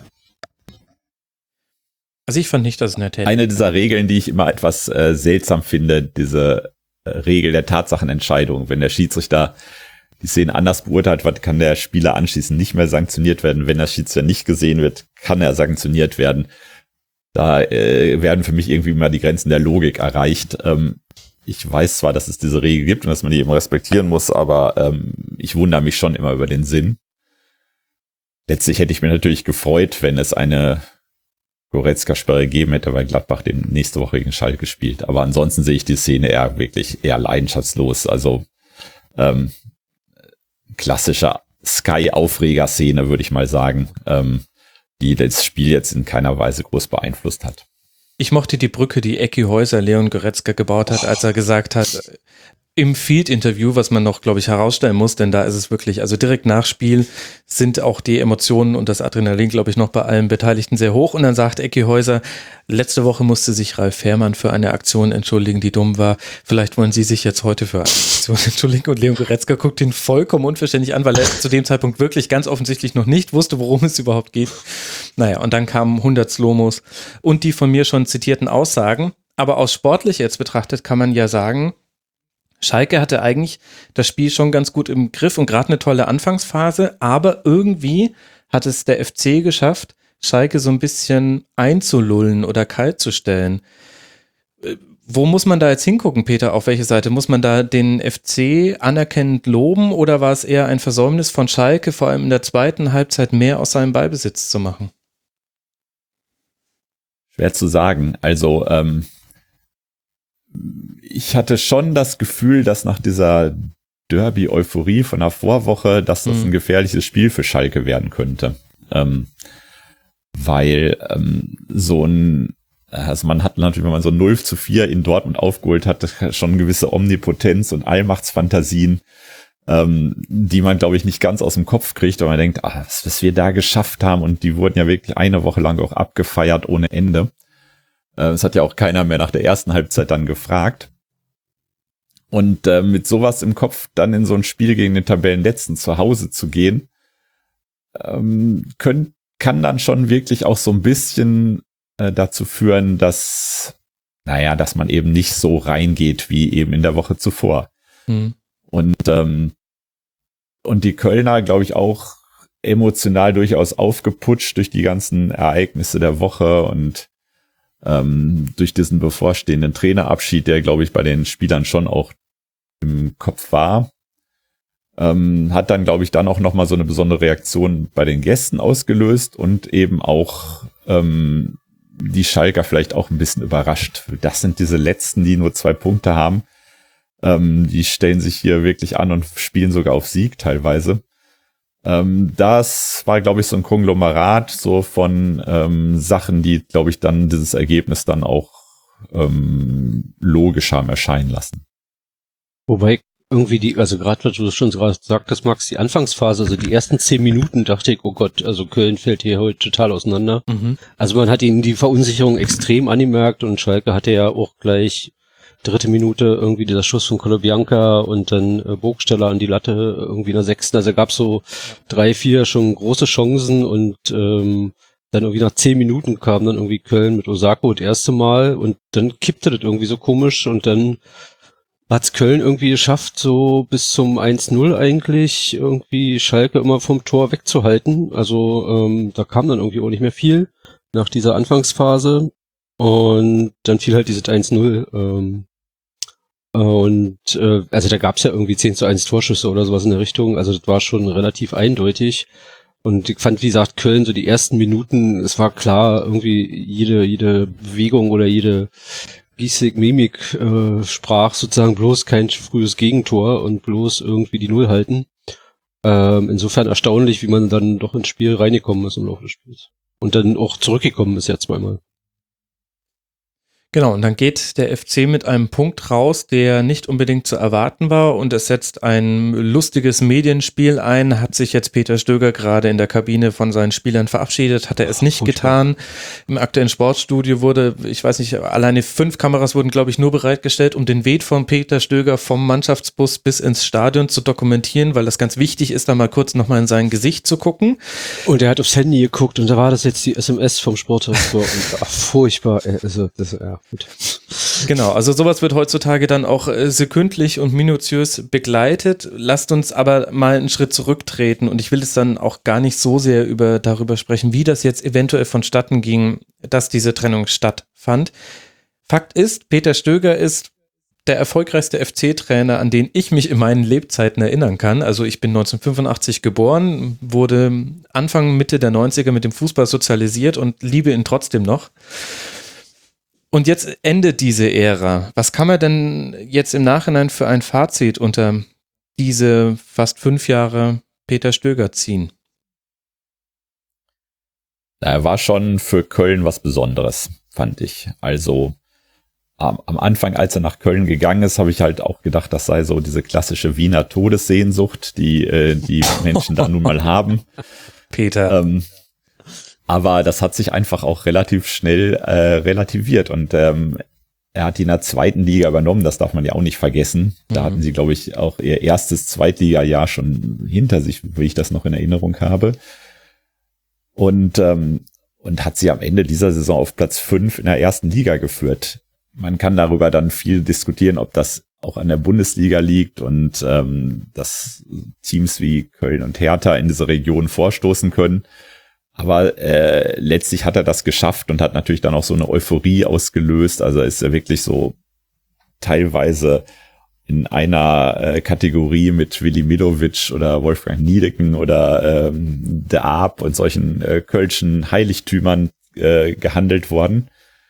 Also ich fand nicht, dass es eine Tätigkeit. Eine dieser Regeln, die ich immer etwas äh, seltsam finde, diese äh, Regel der Tatsachenentscheidung. Wenn der Schiedsrichter die Szene anders beurteilt wird, kann der Spieler anschließend nicht mehr sanktioniert werden. Wenn der Schiedsrichter nicht gesehen wird, kann er sanktioniert werden. Da äh, werden für mich irgendwie immer die Grenzen der Logik erreicht. Ähm, ich weiß zwar, dass es diese Regel gibt und dass man die eben respektieren muss, aber ähm, ich wundere mich schon immer über den Sinn. Letztlich hätte ich mir natürlich gefreut, wenn es eine Goretzka-Sperre gegeben hätte, weil Gladbach den nächste Woche gegen Schalke spielt. Aber ansonsten sehe ich die Szene eher wirklich eher leidenschaftslos. Also ähm, klassische Sky-Aufreger-Szene, würde ich mal sagen, ähm, die das Spiel jetzt in keiner Weise groß beeinflusst hat. Ich mochte die Brücke, die Ecki Häuser Leon Goretzka gebaut hat, als er gesagt hat, im Field-Interview, was man noch, glaube ich, herausstellen muss, denn da ist es wirklich, also direkt nach Spiel sind auch die Emotionen und das Adrenalin, glaube ich, noch bei allen Beteiligten sehr hoch. Und dann sagt Ecki Häuser, letzte Woche musste sich Ralf Fährmann für eine Aktion entschuldigen, die dumm war. Vielleicht wollen Sie sich jetzt heute für eine Aktion entschuldigen. Und Leon Goretzka guckt ihn vollkommen unverständlich an, weil er zu dem Zeitpunkt wirklich ganz offensichtlich noch nicht wusste, worum es überhaupt geht. Naja, und dann kamen hundert Slomos und die von mir schon zitierten Aussagen. Aber aus sportlich jetzt betrachtet kann man ja sagen, Schalke hatte eigentlich das Spiel schon ganz gut im Griff und gerade eine tolle Anfangsphase, aber irgendwie hat es der F C geschafft, Schalke so ein bisschen einzulullen oder kalt zu stellen. Wo muss man da jetzt hingucken, Peter? Auf welche Seite? Muss man da den F C anerkennend loben oder war es eher ein Versäumnis von Schalke, vor allem in der zweiten Halbzeit mehr aus seinem Ballbesitz zu machen? Schwer zu sagen. Also ähm, ich hatte schon das Gefühl, dass nach dieser Derby-Euphorie von der Vorwoche, dass das ein gefährliches Spiel für Schalke werden könnte. Ähm, weil ähm, so ein, also man hat natürlich, wenn man so null zu vier in Dortmund aufgeholt hat, schon eine gewisse Omnipotenz und Allmachtsfantasien, ähm, die man, glaube ich, nicht ganz aus dem Kopf kriegt, weil man denkt, ah, was, was wir da geschafft haben, und die wurden ja wirklich eine Woche lang auch abgefeiert ohne Ende. Es hat ja auch keiner mehr nach der ersten Halbzeit dann gefragt. Und äh, mit sowas im Kopf dann in so ein Spiel gegen den Tabellenletzten zu Hause zu gehen, ähm, können, kann dann schon wirklich auch so ein bisschen äh, dazu führen, dass, naja, dass man eben nicht so reingeht wie eben in der Woche zuvor. Mhm. Und, ähm, und die Kölner, glaube ich, auch emotional durchaus aufgeputscht durch die ganzen Ereignisse der Woche und ähm, durch diesen bevorstehenden Trainerabschied, der, glaube ich, bei den Spielern schon auch im Kopf war, ähm, hat dann, glaube ich, dann auch nochmal so eine besondere Reaktion bei den Gästen ausgelöst und eben auch ähm, die Schalker vielleicht auch ein bisschen überrascht. Das sind diese Letzten, die nur zwei Punkte haben. Ähm, die stellen sich hier wirklich an und spielen sogar auf Sieg teilweise. Ähm, das war, glaube ich, so ein Konglomerat so von ähm, Sachen, die, glaube ich, dann dieses Ergebnis dann auch ähm, logisch haben erscheinen lassen. Wobei irgendwie die, also gerade, was du schon gerade sagtest, Max, die Anfangsphase, also die ersten zehn Minuten dachte ich, oh Gott, also Köln fällt hier heute total auseinander. Mhm. Also man hat ihnen die Verunsicherung extrem angemerkt und Schalke hatte ja auch gleich dritte Minute irgendwie dieser Schuss von Colobianca und dann äh, Burgstaller an die Latte irgendwie in der sechsten. Also gab so drei, vier schon große Chancen und ähm, dann irgendwie nach zehn Minuten kam dann irgendwie Köln mit Osako das erste Mal und dann kippte das irgendwie so komisch und dann hat's Köln irgendwie geschafft, so bis zum eins null eigentlich irgendwie Schalke immer vom Tor wegzuhalten. Also ähm, da kam dann irgendwie auch nicht mehr viel nach dieser Anfangsphase und dann fiel halt dieses eins null. Ähm, und äh, also da gab's ja irgendwie zehn zu eins Torschüsse oder sowas in der Richtung. Also das war schon relativ eindeutig. Und ich fand, wie gesagt, Köln so die ersten Minuten, es war klar, irgendwie jede jede Bewegung oder jede Gestik, Mimik äh, sprach sozusagen bloß kein frühes Gegentor und bloß irgendwie die Null halten. Ähm, insofern erstaunlich, wie man dann doch ins Spiel reingekommen ist im Laufe des Spiels. Und dann auch zurückgekommen ist ja zweimal. Genau, und dann geht der F C mit einem Punkt raus, der nicht unbedingt zu erwarten war, und es setzt ein lustiges Medienspiel ein. Hat sich jetzt Peter Stöger gerade in der Kabine von seinen Spielern verabschiedet, hat er es nicht getan. Im aktuellen Sportstudio wurde, ich weiß nicht, alleine fünf Kameras wurden, glaube ich, nur bereitgestellt, um den Weg von Peter Stöger vom Mannschaftsbus bis ins Stadion zu dokumentieren, weil das ganz wichtig ist, da mal kurz nochmal in sein Gesicht zu gucken. Und er hat aufs Handy geguckt und da war das jetzt die S M S vom Sportdirektor und ach, furchtbar, also das, ja. Gut. Genau, also sowas wird heutzutage dann auch äh, sekündlich und minutiös begleitet. Lasst uns aber mal einen Schritt zurücktreten und ich will es dann auch gar nicht so sehr über, darüber sprechen, wie das jetzt eventuell vonstatten ging, dass diese Trennung stattfand. Fakt ist, Peter Stöger ist der erfolgreichste F C-Trainer, an den ich mich in meinen Lebzeiten erinnern kann. Also ich bin neunzehnhundertfünfundachtzig geboren, wurde Anfang, Mitte der neunziger mit dem Fußball sozialisiert und liebe ihn trotzdem noch. Und jetzt endet diese Ära. Was kann man denn jetzt im Nachhinein für ein Fazit unter diese fast fünf Jahre Peter Stöger ziehen? Er war schon für Köln was Besonderes, fand ich. Also am, am Anfang, als er nach Köln gegangen ist, habe ich halt auch gedacht, das sei so diese klassische Wiener Todessehnsucht, die äh, die Menschen da nun mal haben. Peter. Ähm, Aber das hat sich einfach auch relativ schnell äh, relativiert und ähm, er hat die in der zweiten Liga übernommen, das darf man ja auch nicht vergessen. Da mhm. hatten sie, glaube ich, auch ihr erstes Zweitliga-Jahr schon hinter sich, wie ich das noch in Erinnerung habe. Und ähm, und hat sie am Ende dieser Saison auf Platz fünf in der ersten Liga geführt. Man kann darüber dann viel diskutieren, ob das auch an der Bundesliga liegt und ähm, dass Teams wie Köln und Hertha in diese Region vorstoßen können. Aber äh, letztlich hat er das geschafft und hat natürlich dann auch so eine Euphorie ausgelöst. Also ist er wirklich so teilweise in einer äh, Kategorie mit Willi Milovic oder Wolfgang Niedecken oder ähm, De Aab und solchen äh, kölschen Heiligtümern äh, gehandelt worden.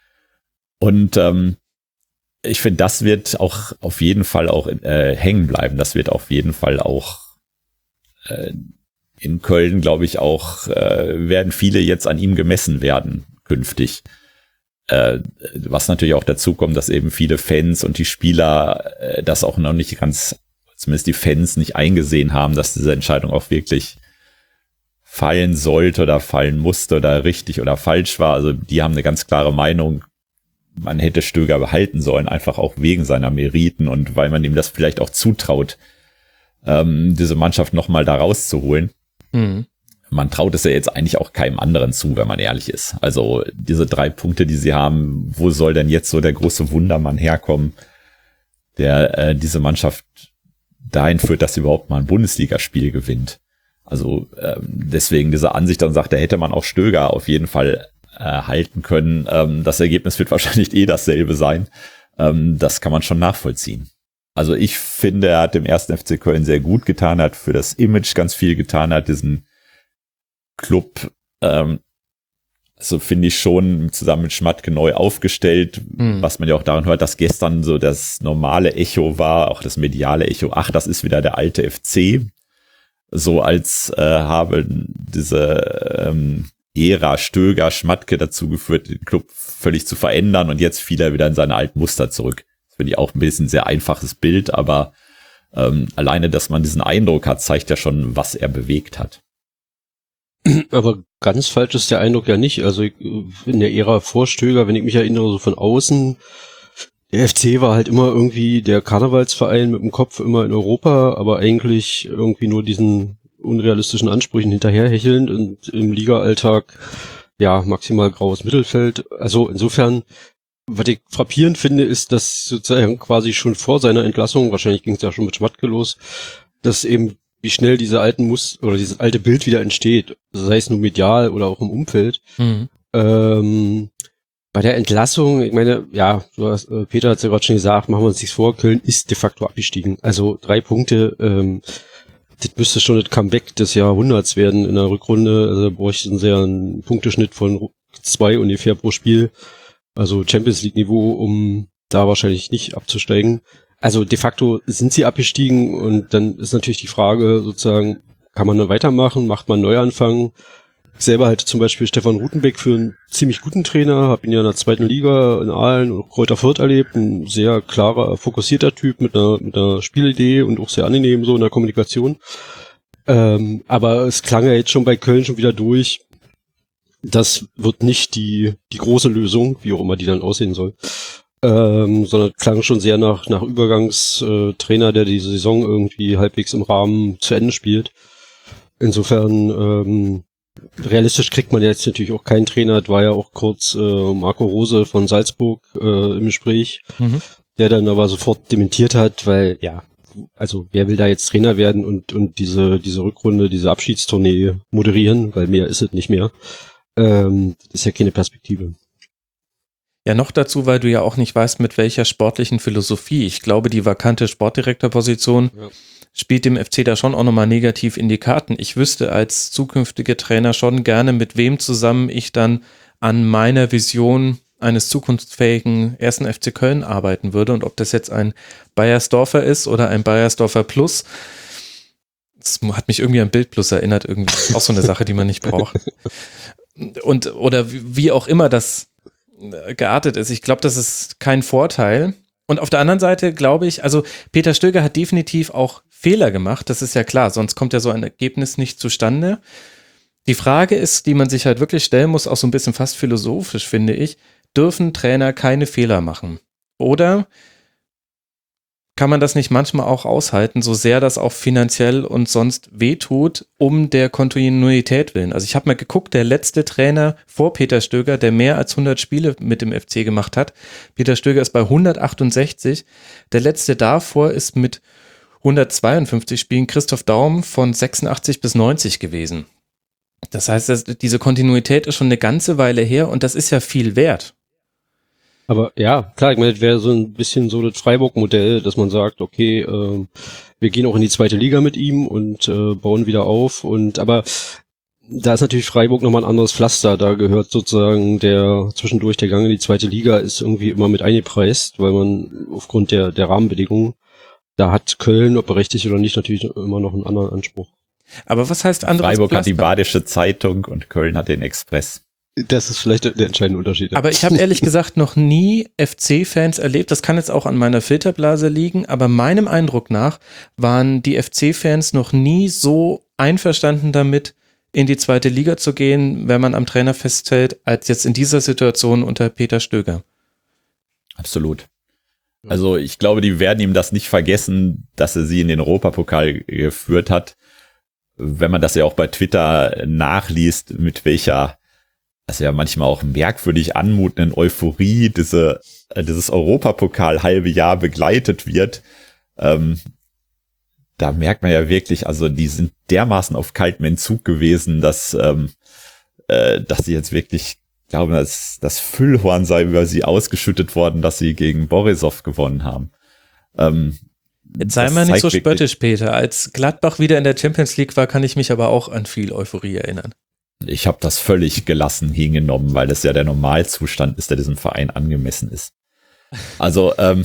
Und ähm, ich finde, das wird auch auf jeden Fall auch äh, hängen bleiben. Das wird auf jeden Fall auch äh, in Köln, glaube ich, auch äh, werden viele jetzt an ihm gemessen werden künftig. Äh, was natürlich auch dazu kommt, dass eben viele Fans und die Spieler äh, das auch noch nicht ganz, zumindest die Fans nicht eingesehen haben, dass diese Entscheidung auch wirklich fallen sollte oder fallen musste oder richtig oder falsch war. Also die haben eine ganz klare Meinung, man hätte Stöger behalten sollen, einfach auch wegen seiner Meriten und weil man ihm das vielleicht auch zutraut, ähm, diese Mannschaft nochmal da rauszuholen. Mhm. Man traut es ja jetzt eigentlich auch keinem anderen zu, wenn man ehrlich ist. Also diese drei Punkte, die sie haben, wo soll denn jetzt so der große Wundermann herkommen, der äh, diese Mannschaft dahin führt, dass sie überhaupt mal ein Bundesligaspiel gewinnt. Also ähm, deswegen diese Ansicht dann sagt, da hätte man auch Stöger auf jeden Fall äh, halten können. Ähm, das Ergebnis wird wahrscheinlich eh dasselbe sein. Ähm, das kann man schon nachvollziehen. Also ich finde, er hat dem ersten F C Köln sehr gut getan, hat für das Image ganz viel getan, hat diesen Club, ähm, so finde ich schon zusammen mit Schmatke neu aufgestellt, mhm. was man ja auch daran hört, dass gestern so das normale Echo war, auch das mediale Echo, ach, das ist wieder der alte F C, so als äh, habe diese ähm, Ära Stöger, Schmatke dazu geführt, den Club völlig zu verändern und jetzt fiel er wieder in seine alten Muster zurück. Das finde ich auch ein bisschen sehr einfaches Bild, aber ähm, alleine, dass man diesen Eindruck hat, zeigt ja schon, was er bewegt hat. Aber ganz falsch ist der Eindruck ja nicht. Also in der Ära vor Stöger, wenn ich mich erinnere, so von außen, der F C war halt immer irgendwie der Karnevalsverein mit dem Kopf immer in Europa, aber eigentlich irgendwie nur diesen unrealistischen Ansprüchen hinterherhechelnd und im Liga-Alltag, ja, maximal graues Mittelfeld. Also insofern, was ich frappierend finde, ist, dass sozusagen quasi schon vor seiner Entlassung, wahrscheinlich ging es ja schon mit Schmatke los, dass eben wie schnell diese alten Muster oder dieses alte Bild wieder entsteht, sei es nur medial oder auch im Umfeld. Mhm. Ähm, bei der Entlassung, ich meine, ja, du hast, äh, Peter hat es ja gerade schon gesagt, machen wir uns nichts vor, Köln ist de facto abgestiegen. Also drei Punkte, ähm, das müsste schon das Comeback des Jahrhunderts werden in der Rückrunde. Also bräuchten sie ja einen Punkteschnitt von zwei ungefähr pro Spiel. Also Champions League Niveau, um da wahrscheinlich nicht abzusteigen. Also de facto sind sie abgestiegen und dann ist natürlich die Frage sozusagen, kann man da weitermachen, macht man einen Neuanfang? Ich selber halt zum Beispiel Stefan Rutenbeck für einen ziemlich guten Trainer, habe ihn ja in der zweiten Liga in Aalen und Kräuter Fürth erlebt, ein sehr klarer, fokussierter Typ mit einer, mit einer Spielidee und auch sehr angenehm so in der Kommunikation. Ähm, aber es klang ja jetzt schon bei Köln schon wieder durch, das wird nicht die, die große Lösung, wie auch immer die dann aussehen soll. Ähm, sondern klang schon sehr nach, nach Übergangstrainer, der die Saison irgendwie halbwegs im Rahmen zu Ende spielt. Insofern, ähm, realistisch kriegt man jetzt natürlich auch keinen Trainer. Das war ja auch kurz äh, Marco Rose von Salzburg äh, im Gespräch, mhm. der dann aber sofort dementiert hat, weil, ja, also wer will da jetzt Trainer werden und, und diese, diese Rückrunde, diese Abschiedstournee moderieren, weil mehr ist es nicht mehr. Ähm, das ist ja keine Perspektive. Ja, noch dazu, weil du ja auch nicht weißt, mit welcher sportlichen Philosophie. Ich glaube, die vakante Sportdirektorposition ja. spielt dem F C da schon auch nochmal negativ in die Karten. Ich wüsste als zukünftiger Trainer schon gerne, mit wem zusammen ich dann an meiner Vision eines zukunftsfähigen ersten F C Köln arbeiten würde und ob das jetzt ein Bayersdorfer ist oder ein Bayersdorfer Plus. Das hat mich irgendwie an Bild Plus erinnert, irgendwie. Das ist auch so eine Sache, die man nicht braucht. Und, oder wie auch immer das geartet ist. Ich glaube, das ist kein Vorteil. Und auf der anderen Seite glaube ich, also Peter Stöger hat definitiv auch Fehler gemacht, das ist ja klar, sonst kommt ja so ein Ergebnis nicht zustande. Die Frage ist, die man sich halt wirklich stellen muss, auch so ein bisschen fast philosophisch, finde ich, dürfen Trainer keine Fehler machen? Oder kann man das nicht manchmal auch aushalten, so sehr das auch finanziell und sonst wehtut, um der Kontinuität willen? Also ich habe mal geguckt, der letzte Trainer vor Peter Stöger, der mehr als hundert Spiele mit dem F C gemacht hat, Peter Stöger ist bei hundertachtundsechzig, der letzte davor ist mit hundertzweiundfünfzig Spielen Christoph Daum von sechsundachtzig bis neunzig gewesen. Das heißt, dass diese Kontinuität ist schon eine ganze Weile her und das ist ja viel wert. Aber ja, klar, ich meine, das wäre so ein bisschen so das Freiburg-Modell, dass man sagt, okay, äh, wir gehen auch in die zweite Liga mit ihm und äh, bauen wieder auf. Und aber da ist natürlich Freiburg nochmal ein anderes Pflaster. Da gehört sozusagen der zwischendurch der Gang in die zweite Liga ist irgendwie immer mit eingepreist, weil man aufgrund der der Rahmenbedingungen, da hat Köln, ob berechtigt oder nicht, natürlich immer noch einen anderen Anspruch. Aber was heißt anderes Freiburg Pflaster? hat die Badische Zeitung und Köln hat den Express. Das ist vielleicht der entscheidende Unterschied. Aber ich habe ehrlich gesagt noch nie F C-Fans erlebt, das kann jetzt auch an meiner Filterblase liegen, aber meinem Eindruck nach waren die F C-Fans noch nie so einverstanden damit, in die zweite Liga zu gehen, wenn man am Trainer festhält, als jetzt in dieser Situation unter Peter Stöger. Absolut. Also ich glaube, die werden ihm das nicht vergessen, dass er sie in den Europapokal geführt hat. Wenn man das ja auch bei Twitter nachliest, mit welcher, also ja manchmal auch merkwürdig anmutenden Euphorie diese, dieses Europapokal halbe Jahr begleitet wird, ähm, da merkt man ja wirklich, also die sind dermaßen auf kaltem Entzug gewesen, dass, ähm, äh, dass sie jetzt wirklich glauben, dass das Füllhorn sei über sie ausgeschüttet worden, dass sie gegen Borisov gewonnen haben. Ähm, Jetzt sei mal nicht so spöttisch, Peter. Als Gladbach wieder in der Champions League war, kann ich mich aber auch an viel Euphorie erinnern. Ich habe das völlig gelassen hingenommen, weil das ja der Normalzustand ist, der diesem Verein angemessen ist. Also, ähm,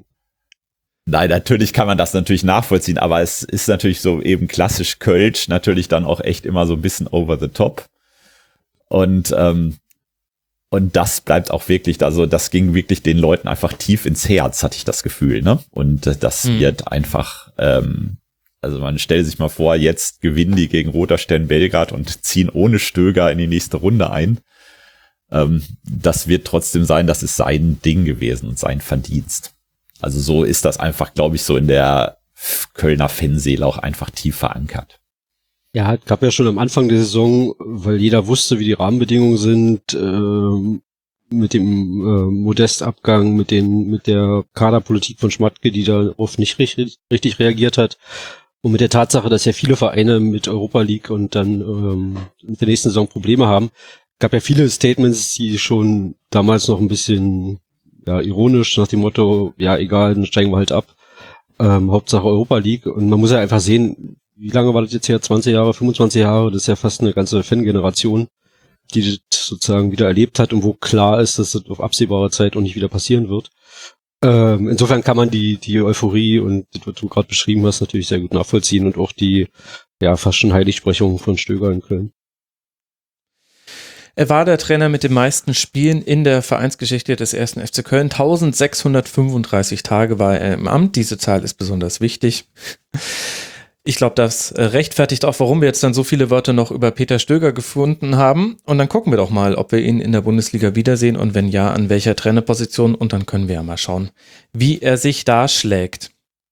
nein, natürlich kann man das natürlich nachvollziehen, aber es ist natürlich so eben klassisch Kölsch, natürlich dann auch echt immer so ein bisschen over the top. Und, ähm, und das bleibt auch wirklich, also das ging wirklich den Leuten einfach tief ins Herz, hatte ich das Gefühl, ne? Und das mhm. wird einfach, ähm, also man stellt sich mal vor, jetzt gewinnen die gegen Roter Stern Belgrad und ziehen ohne Stöger in die nächste Runde ein. Ähm, das wird trotzdem sein, das ist sein Ding gewesen und sein Verdienst. Also so ist das einfach, glaube ich, so in der Kölner Fanseele auch einfach tief verankert. Ja, es gab ja schon am Anfang der Saison, weil jeder wusste, wie die Rahmenbedingungen sind, äh, mit dem äh, Modestabgang, mit den mit der Kaderpolitik von Schmatke, die darauf nicht richtig, richtig reagiert hat, und mit der Tatsache, dass ja viele Vereine mit Europa League und dann ähm, in der nächsten Saison Probleme haben, gab ja viele Statements, die schon damals noch ein bisschen ja ironisch nach dem Motto, ja egal, dann steigen wir halt ab, ähm, Hauptsache Europa League. Und man muss ja einfach sehen, wie lange war das jetzt her? zwanzig Jahre, fünfundzwanzig Jahre? Das ist ja fast eine ganze Fangeneration, die das sozusagen wieder erlebt hat und wo klar ist, dass das auf absehbare Zeit auch nicht wieder passieren wird. Ähm, insofern kann man die die Euphorie und das, was du gerade beschrieben hast, natürlich sehr gut nachvollziehen und auch die ja fast schon Heiligsprechung von Stöger in Köln. Er war der Trainer mit den meisten Spielen in der Vereinsgeschichte des ersten F C Köln. eintausendsechshundertfünfunddreißig Tage war er im Amt. Diese Zahl ist besonders wichtig. Ich glaube, das rechtfertigt auch, warum wir jetzt dann so viele Wörter noch über Peter Stöger gefunden haben. Und dann gucken wir doch mal, ob wir ihn in der Bundesliga wiedersehen und wenn ja, an welcher Trainerposition. Und dann können wir ja mal schauen, wie er sich da schlägt.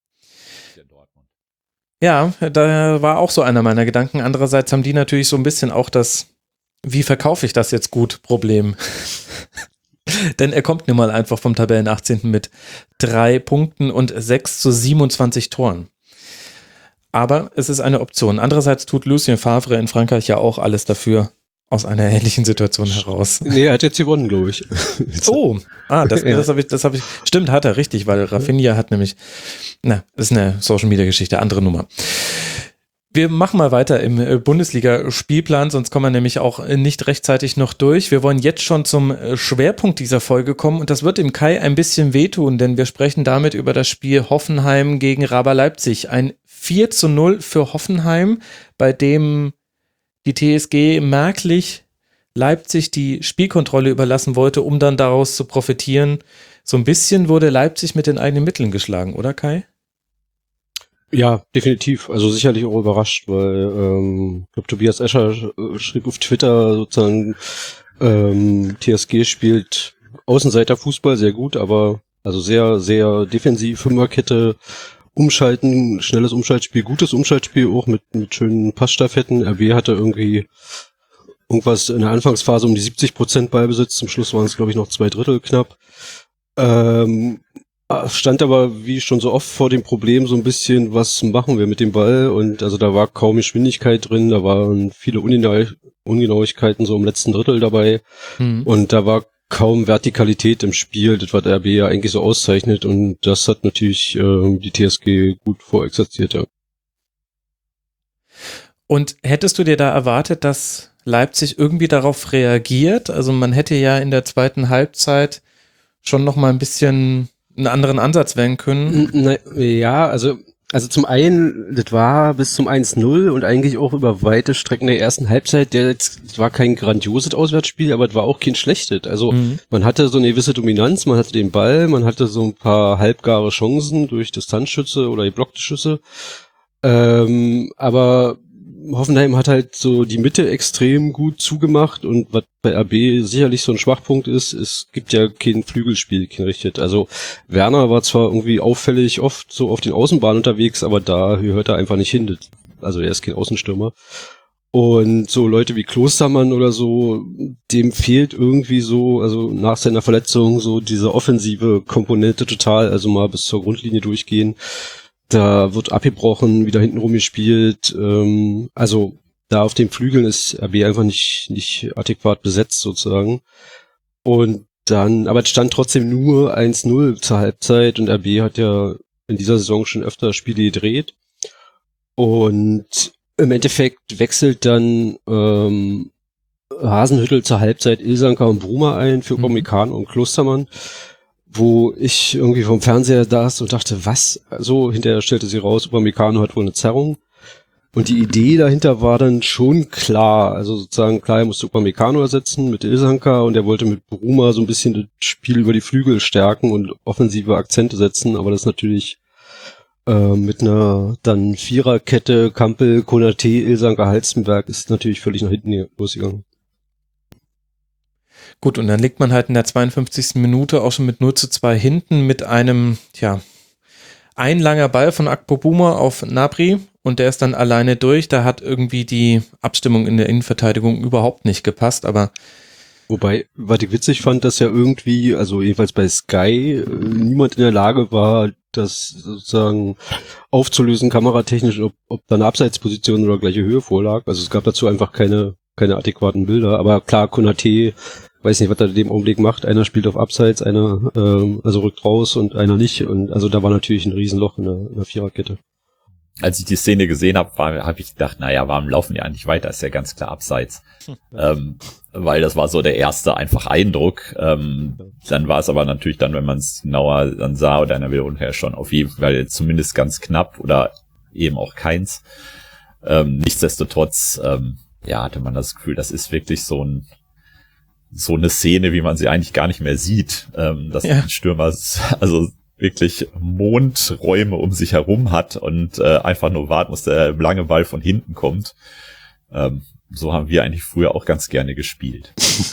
Ja, da war auch so einer meiner Gedanken. Andererseits haben die natürlich so ein bisschen auch das, wie verkaufe ich das jetzt gut, Problem. Denn er kommt nun mal einfach vom Tabellen achtzehnten mit drei Punkten und sechs zu siebenundzwanzig Toren. Aber es ist eine Option. Andererseits tut Lucien Favre in Frankreich ja auch alles dafür, aus einer ähnlichen Situation heraus. Nee, er hat jetzt gewonnen, glaube ich. Oh, ah, das, das habe ich, das habe ich, stimmt, hat er, richtig, weil Rafinha hat nämlich, na, das ist eine Social-Media-Geschichte, andere Nummer. Wir machen mal weiter im Bundesliga-Spielplan, sonst kommen wir nämlich auch nicht rechtzeitig noch durch. Wir wollen jetzt schon zum Schwerpunkt dieser Folge kommen und das wird dem Kai ein bisschen wehtun, denn wir sprechen damit über das Spiel Hoffenheim gegen Raber Leipzig. Ein vier zu null für Hoffenheim, bei dem die T S G merklich Leipzig die Spielkontrolle überlassen wollte, um dann daraus zu profitieren. So ein bisschen wurde Leipzig mit den eigenen Mitteln geschlagen, oder Kai? Ja, definitiv. Also sicherlich auch überrascht, weil ähm, ich glaube, Tobias Escher schrieb auf Twitter sozusagen, ähm, T S G spielt Außenseiterfußball sehr gut, aber Also sehr, sehr defensiv, Fünferkette, Umschalten, schnelles Umschaltspiel, gutes Umschaltspiel, auch mit, mit schönen Passstaffetten. R B hatte irgendwie irgendwas in der Anfangsphase um die siebzig Prozent Ballbesitz, zum Schluss waren es, glaube ich, noch zwei Drittel knapp. Ähm, stand aber, wie schon so oft, vor dem Problem so ein bisschen, was machen wir mit dem Ball? Und also da war kaum Geschwindigkeit drin, da waren viele Ungenau- Ungenauigkeiten so im letzten Drittel dabei. Mhm. Und da war kaum Vertikalität im Spiel, das was R B ja eigentlich so auszeichnet. Und das hat natürlich äh, die T S G gut vorexerziert, ja. Und hättest du dir da erwartet, dass Leipzig irgendwie darauf reagiert? Also man hätte ja in der zweiten Halbzeit schon noch mal ein bisschen einen anderen Ansatz wählen können. Na, ja, also also zum einen, das war bis zum eins null und eigentlich auch über weite Strecken der ersten Halbzeit, der das war kein grandioses Auswärtsspiel, aber es war auch kein schlechtes. Also Mhm. man hatte so eine gewisse Dominanz, man hatte den Ball, man hatte so ein paar halbgare Chancen durch Distanzschüsse oder geblockte Schüsse. Ähm, aber Hoffenheim hat halt so die Mitte extrem gut zugemacht und was bei R B sicherlich so ein Schwachpunkt ist, es gibt ja kein Flügelspiel, kein richtiges. Also Werner war zwar irgendwie auffällig oft so auf den Außenbahnen unterwegs, aber da gehört er einfach nicht hin. Also er ist kein Außenstürmer. Und so Leute wie Klostermann oder so, dem fehlt irgendwie so, also nach seiner Verletzung so diese offensive Komponente total, also mal bis zur Grundlinie durchgehen. Da wird abgebrochen, wieder hintenrum gespielt. Ähm, also da auf den Flügeln ist R B einfach nicht nicht adäquat besetzt sozusagen. Und dann, aber es stand trotzdem nur eins null zur Halbzeit und R B hat ja in dieser Saison schon öfter Spiele gedreht. Und im Endeffekt wechselt dann ähm, Hasenhüttl zur Halbzeit Ilsanker und Bruma ein für Upamecano und Klostermann, wo ich irgendwie vom Fernseher saß und dachte, was? So, hinterher stellte sie raus, Upamecano hat wohl eine Zerrung. Und die Idee dahinter war dann schon klar. Also sozusagen, klar, er musste Upamecano ersetzen mit Ilsanker und er wollte mit Bruma so ein bisschen das Spiel über die Flügel stärken und offensive Akzente setzen, aber das ist natürlich äh, mit einer dann Viererkette, Kampel, Konate, Ilsanker, Halstenberg ist natürlich völlig nach hinten losgegangen. Gut, und dann liegt man halt in der zweiundfünfzigsten Minute auch schon mit null zu zwei hinten mit einem, tja, ein langer Ball von Akpobuma auf Gnabry und der ist dann alleine durch. Da hat irgendwie die Abstimmung in der Innenverteidigung überhaupt nicht gepasst, aber Wobei, was ich witzig fand, dass ja irgendwie, also jedenfalls bei Sky, äh, niemand in der Lage war, das sozusagen aufzulösen, kameratechnisch, ob, ob da eine Abseitsposition oder gleiche Höhe vorlag. Also es gab dazu einfach keine keine adäquaten Bilder. Aber klar, Konate, weiß nicht, was er in dem Augenblick macht. Einer spielt auf Abseits, einer ähm, also rückt raus und einer nicht. Und also da war natürlich ein Riesenloch in der, in der Viererkette. Als ich die Szene gesehen habe, habe ich gedacht, naja, warum laufen die eigentlich weiter? Ist ja ganz klar Abseits. ähm, weil das war so der erste einfach Eindruck. Ähm, dann war es aber natürlich dann, wenn man es genauer dann sah oder in der Wiederholung her schon auf jeden Fall zumindest ganz knapp oder eben auch keins. Ähm, nichtsdestotrotz, ähm, ja, hatte man das Gefühl, das ist wirklich so ein so eine Szene, wie man sie eigentlich gar nicht mehr sieht, ähm, dass Ja. ein Stürmer also wirklich Mondräume um sich herum hat und äh, einfach nur warten muss, der lange Ball von hinten kommt. Ähm, so haben wir eigentlich früher auch ganz gerne gespielt.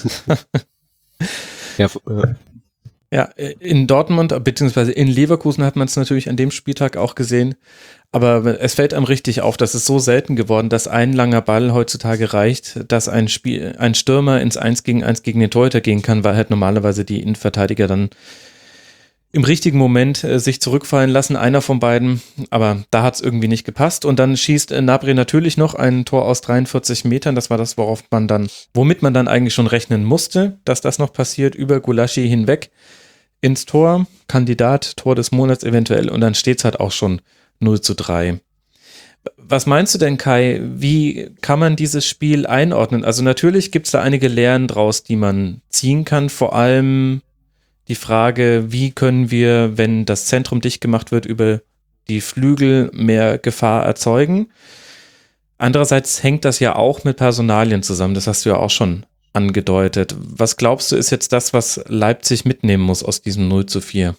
Ja, äh, ja, in Dortmund beziehungsweise in Leverkusen hat man es natürlich an dem Spieltag auch gesehen, aber es fällt einem richtig auf, dass es so selten geworden, dass ein langer Ball heutzutage reicht, dass ein Spiel, ein Stürmer ins Eins gegen Eins gegen den Torhüter gehen kann, weil halt normalerweise die Innenverteidiger dann im richtigen Moment äh, sich zurückfallen lassen, einer von beiden, aber da hat es irgendwie nicht gepasst und dann schießt äh, Gnabry natürlich noch ein Tor aus dreiundvierzig Metern, das war das, worauf man dann, womit man dann eigentlich schon rechnen musste, dass das noch passiert, über Gulaschi hinweg ins Tor, Kandidat, Tor des Monats eventuell und dann steht es halt auch schon null zu drei. Was meinst du denn, Kai, wie kann man dieses Spiel einordnen? Also natürlich gibt es da einige Lehren draus, die man ziehen kann, vor allem die Frage, wie können wir, wenn das Zentrum dicht gemacht wird, über die Flügel mehr Gefahr erzeugen? Andererseits hängt das ja auch mit Personalien zusammen, das hast du ja auch schon angedeutet. Was glaubst du, ist jetzt das, was Leipzig mitnehmen muss aus diesem null zu vier?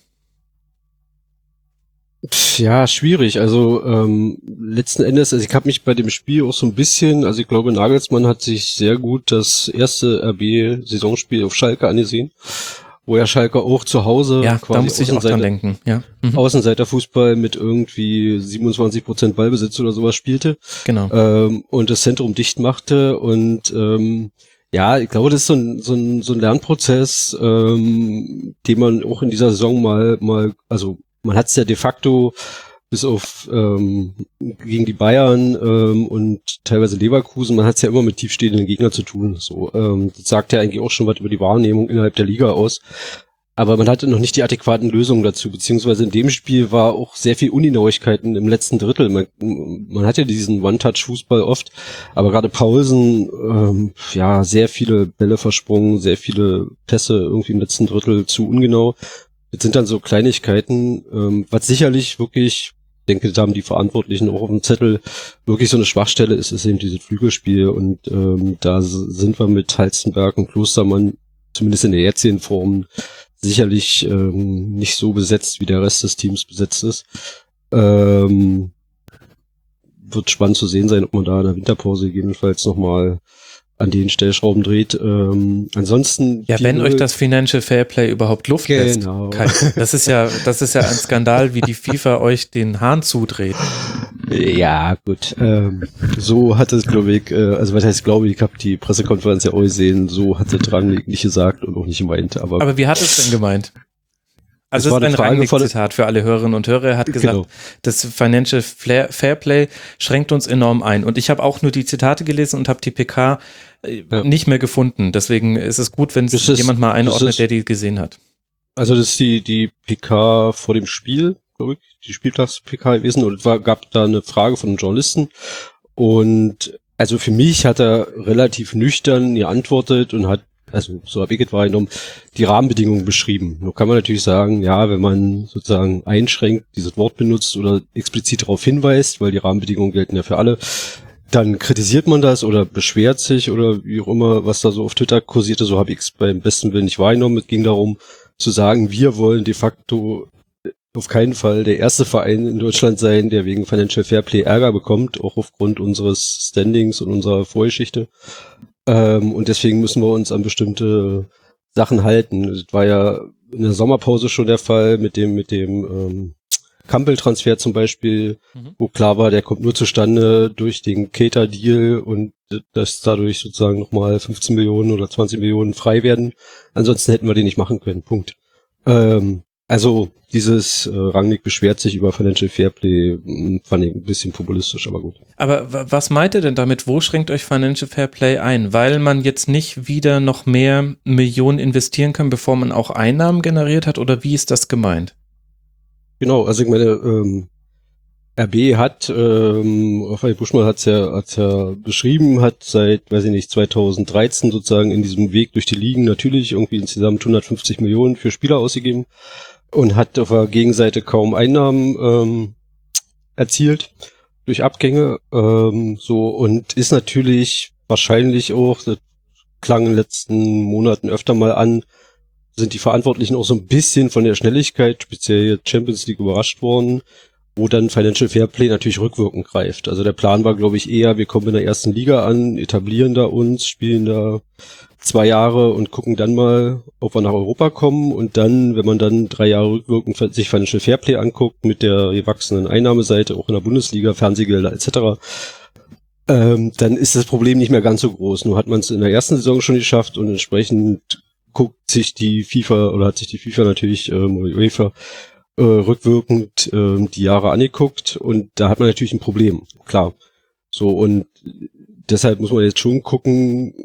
ja, schwierig. Also ähm, letzten Endes, also ich habe mich bei dem Spiel auch so ein bisschen, also ich glaube, Nagelsmann hat sich sehr gut das erste R B-Saisonspiel auf Schalke angesehen. wo ja Schalke auch zu Hause Ja, quasi da muss ich auch dran denken. Ja. Mhm. Außenseiterfußball mit irgendwie siebenundzwanzig Prozent Ballbesitz oder sowas spielte. Genau. Ähm, und das Zentrum dicht machte und ähm, ja, ich glaube, das ist so ein, so ein, so ein Lernprozess, ähm, den man auch in dieser Saison mal, mal, also man hat es ja de facto bis auf ähm, gegen die Bayern ähm, und teilweise Leverkusen, man hat es ja immer mit tiefstehenden Gegnern zu tun. So, ähm, das sagt ja eigentlich auch schon was über die Wahrnehmung innerhalb der Liga aus. Aber man hatte noch nicht die adäquaten Lösungen dazu, beziehungsweise in dem Spiel war auch sehr viel Ungenauigkeiten im letzten Drittel. Man, man hat ja diesen One-Touch-Fußball oft, aber gerade Paulsen, ähm, ja, sehr viele Bälle versprungen, sehr viele Pässe irgendwie im letzten Drittel zu ungenau. Das sind dann so Kleinigkeiten, ähm, was sicherlich wirklich, ich denke, da haben die Verantwortlichen auch auf dem Zettel, wirklich so eine Schwachstelle ist, ist eben dieses Flügelspiel und ähm, da sind wir mit Halstenberg und Klostermann, zumindest in der jetzigen Form, sicherlich ähm, nicht so besetzt, wie der Rest des Teams besetzt ist. Ähm, wird spannend zu sehen sein, ob man da in der Winterpause gegebenenfalls nochmal an den Stellschrauben dreht. Ähm, ansonsten... Ja, wenn euch das Financial Fairplay überhaupt Luft lässt. Genau. Kai, das ist ja, das ist ja ein Skandal, wie die FIFA euch den Hahn zudreht. Ja, gut. Ähm, so hat es, glaube ich, äh, also was heißt, glaube ich, ich habe die Pressekonferenz ja auch gesehen, so hat es Rangnick nicht gesagt und auch nicht gemeint. Aber, aber wie hat es denn gemeint? Also das es ist ein Rangnick-Zitat für alle Hörerinnen und Hörer. Er hat gesagt, genau. Das Financial Fairplay schränkt uns enorm ein. Und ich habe auch nur die Zitate gelesen und habe die P K äh, ja. nicht mehr gefunden. Deswegen ist es gut, wenn es jemand mal einordnet, ist, der die gesehen hat. Also das ist die, die P K vor dem Spiel, glaube ich, die Spieltags-P K gewesen. Und es war, gab da eine Frage von einem Journalisten. Und also für mich hat er relativ nüchtern geantwortet und hat, also so habe ich es wahrgenommen, die Rahmenbedingungen beschrieben. Nur kann man natürlich sagen, ja, wenn man sozusagen einschränkt, dieses Wort benutzt oder explizit darauf hinweist, weil die Rahmenbedingungen gelten ja für alle, dann kritisiert man das oder beschwert sich oder wie auch immer, was da so auf Twitter kursierte, so habe ich es beim besten Willen nicht wahrgenommen. Es ging darum zu sagen, wir wollen de facto auf keinen Fall der erste Verein in Deutschland sein, der wegen Financial Fairplay Ärger bekommt, auch aufgrund unseres Standings und unserer Vorgeschichte. Ähm, und deswegen müssen wir uns an bestimmte Sachen halten. Das war ja in der Sommerpause schon der Fall mit dem mit dem ähm, Campbell-Transfer zum Beispiel, mhm. wo klar war, der kommt nur zustande durch den Cater-Deal und dass dadurch sozusagen nochmal fünfzehn Millionen oder zwanzig Millionen frei werden. Ansonsten hätten wir den nicht machen können. Punkt. Ähm, also dieses äh, Rangnick beschwert sich über Financial Fairplay, mh, fand ich ein bisschen populistisch, aber gut. Aber w- was meint ihr denn damit? Wo schränkt euch Financial Fairplay ein? Weil man jetzt nicht wieder noch mehr Millionen investieren kann, bevor man auch Einnahmen generiert hat? Oder wie ist das gemeint? Genau, also ich meine, ähm, R B hat, ähm, Raphael Buschmann hat's ja, hat's ja beschrieben, hat seit, weiß ich nicht, zweitausenddreizehn sozusagen in diesem Weg durch die Ligen natürlich irgendwie insgesamt hundertfünfzig Millionen für Spieler ausgegeben und hat auf der Gegenseite kaum Einnahmen ähm, erzielt durch Abgänge, ähm, so, und ist natürlich wahrscheinlich auch, das klang in den letzten Monaten öfter mal an, sind die Verantwortlichen auch so ein bisschen von der Schnelligkeit, speziell Champions League, überrascht worden, wo dann Financial Fairplay natürlich rückwirkend greift. Also der Plan war, glaube ich, eher, wir kommen in der ersten Liga an, etablieren da uns, spielen da zwei Jahre und gucken dann mal, ob wir nach Europa kommen, und dann, wenn man dann drei Jahre rückwirkend sich Financial Fairplay anguckt, mit der gewachsenen Einnahmeseite, auch in der Bundesliga, Fernsehgelder et cetera, ähm, dann ist das Problem nicht mehr ganz so groß. Nur hat man es in der ersten Saison schon geschafft und entsprechend guckt sich die FIFA oder hat sich die FIFA natürlich, ähm, oder die UEFA, äh, rückwirkend ähm, die Jahre angeguckt, und da hat man natürlich ein Problem, klar. So, und deshalb muss man jetzt schon gucken,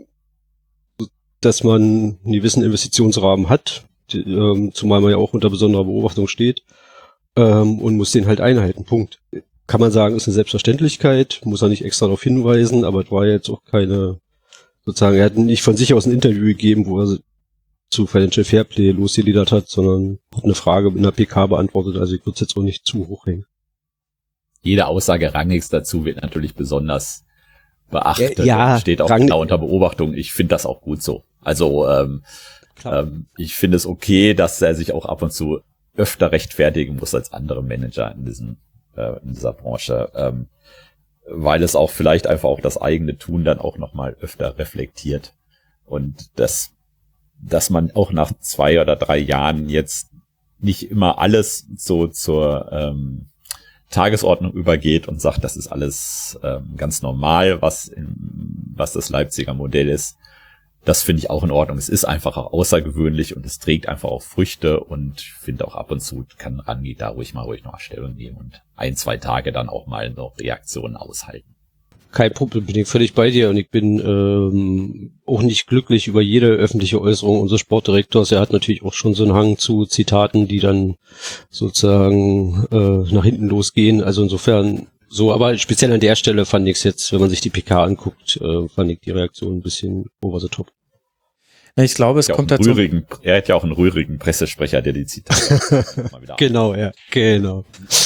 dass man einen gewissen Investitionsrahmen hat, die, ähm, zumal man ja auch unter besonderer Beobachtung steht, ähm, und muss den halt einhalten, Punkt. Kann man sagen, ist eine Selbstverständlichkeit, muss er nicht extra darauf hinweisen, aber es war jetzt auch keine, sozusagen, er hat nicht von sich aus ein Interview gegeben, wo er zu Financial Fairplay losgeliedert hat, sondern hat eine Frage in der P K beantwortet, also ich würde es jetzt auch nicht zu hoch hängen. Jede Aussage Rangnicks dazu wird natürlich besonders beachtet, ja, und steht auch Rangnick genau unter Beobachtung. Ich finde das auch gut so. Also ähm, ähm, ich finde es okay, dass er sich auch ab und zu öfter rechtfertigen muss als andere Manager in diesem äh, in dieser Branche, ähm, weil es auch vielleicht einfach auch das eigene Tun dann auch nochmal öfter reflektiert. Und das dass man auch nach zwei oder drei Jahren jetzt nicht immer alles so zur ähm, Tagesordnung übergeht und sagt, das ist alles ähm, ganz normal, was in, was das Leipziger Modell ist. Das finde ich auch in Ordnung. Es ist einfach auch außergewöhnlich und es trägt einfach auch Früchte und ich finde auch ab und zu kann Rangnick da ruhig mal ruhig noch Stellung nehmen und ein, zwei Tage dann auch mal noch Reaktionen aushalten. Kein Problem, bin ich völlig bei dir und ich bin ähm, auch nicht glücklich über jede öffentliche Äußerung unseres Sportdirektors. Er hat natürlich auch schon so einen Hang zu Zitaten, die dann sozusagen äh, nach hinten losgehen. Also insofern so, aber speziell an der Stelle fand ich es jetzt, wenn man sich die P K anguckt, äh, fand ich die Reaktion ein bisschen over the top. Ja, ich glaube, es ja kommt dazu. dazu. Er hat ja auch einen rührigen Pressesprecher, der die Zitate mal wieder Genau, ja, genau.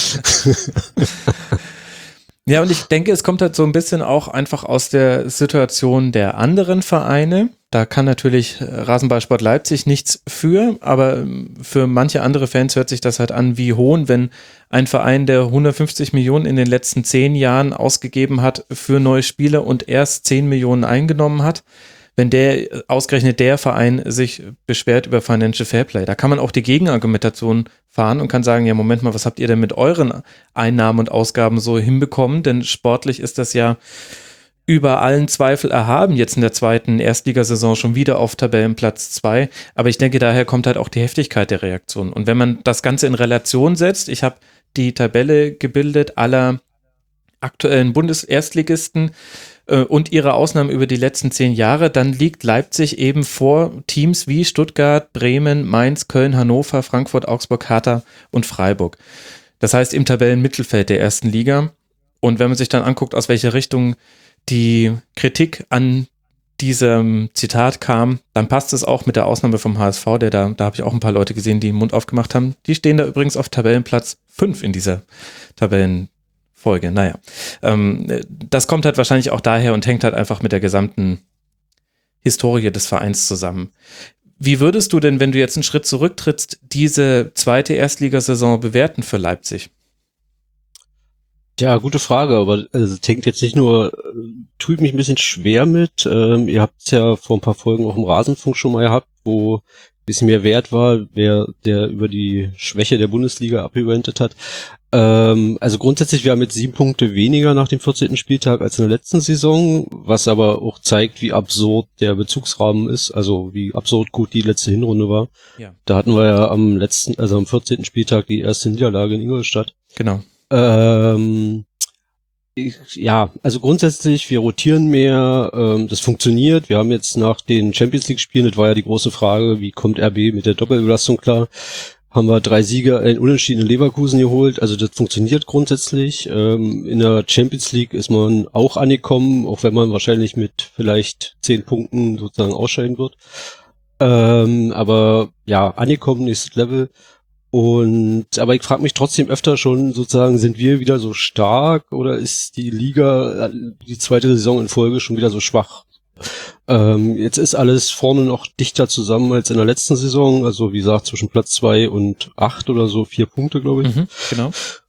Ja, und ich denke, es kommt halt so ein bisschen auch einfach aus der Situation der anderen Vereine. Da kann natürlich Rasenballsport Leipzig nichts für, aber für manche andere Fans hört sich das halt an wie Hohn, wenn ein Verein, der hundertfünfzig Millionen in den letzten zehn Jahren ausgegeben hat für neue Spieler und erst zehn Millionen eingenommen hat, wenn der, ausgerechnet der Verein sich beschwert über Financial Fairplay. Da kann man auch die Gegenargumentation fahren und kann sagen, ja, Moment mal, was habt ihr denn mit euren Einnahmen und Ausgaben so hinbekommen? Denn sportlich ist das ja über allen Zweifel erhaben, jetzt in der zweiten Erstligasaison schon wieder auf Tabellenplatz zwei. Aber ich denke, daher kommt halt auch die Heftigkeit der Reaktion. Und wenn man das Ganze in Relation setzt, ich habe die Tabelle gebildet aller aktuellen Bundes-Erstligisten und ihre Ausnahmen über die letzten zehn Jahre, dann liegt Leipzig eben vor Teams wie Stuttgart, Bremen, Mainz, Köln, Hannover, Frankfurt, Augsburg, Hertha und Freiburg. Das heißt im Tabellenmittelfeld der ersten Liga. Und wenn man sich dann anguckt, aus welcher Richtung die Kritik an diesem Zitat kam, dann passt es auch mit der Ausnahme vom H S V, der da, da habe ich auch ein paar Leute gesehen, die den Mund aufgemacht haben. Die stehen da übrigens auf Tabellenplatz fünf in dieser Tabellen Folge, naja. Ähm, das kommt halt wahrscheinlich auch daher und hängt halt einfach mit der gesamten Historie des Vereins zusammen. Wie würdest du denn, wenn du jetzt einen Schritt zurücktrittst, diese zweite Erstligasaison bewerten für Leipzig? Ja, gute Frage, aber also, es hängt jetzt nicht nur, tue ich mich ein bisschen schwer mit. Ähm, ihr habt es ja vor ein paar Folgen auch im Rasenfunk schon mal gehabt, wo ein bisschen mehr Wert war, wer der über die Schwäche der Bundesliga abgewendet hat. Ähm, also grundsätzlich, wir haben jetzt sieben Punkte weniger nach dem vierzehnten Spieltag als in der letzten Saison, was aber auch zeigt, wie absurd der Bezugsrahmen ist, also wie absurd gut die letzte Hinrunde war. Ja. Da hatten wir ja am letzten, also am vierzehnten Spieltag die erste Niederlage in Ingolstadt. Genau. Ähm, ich, ja, also grundsätzlich, wir rotieren mehr, ähm, das funktioniert. Wir haben jetzt nach den Champions-League-Spielen, das war ja die große Frage, wie kommt R B mit der Doppelbelastung klar, haben wir drei Siege in Unentschieden in Leverkusen geholt, also das funktioniert grundsätzlich. Ähm, in der Champions League ist man auch angekommen, auch wenn man wahrscheinlich mit vielleicht zehn Punkten sozusagen ausscheiden wird. Ähm, aber ja, angekommen, nächstes Level. Und aber ich frage mich trotzdem öfter schon sozusagen, sind wir wieder so stark oder ist die Liga die zweite Saison in Folge schon wieder so schwach? Ähm, jetzt ist alles vorne noch dichter zusammen als in der letzten Saison, also wie gesagt zwischen Platz zwei und acht oder so, vier Punkte glaube ich. Mhm, genau.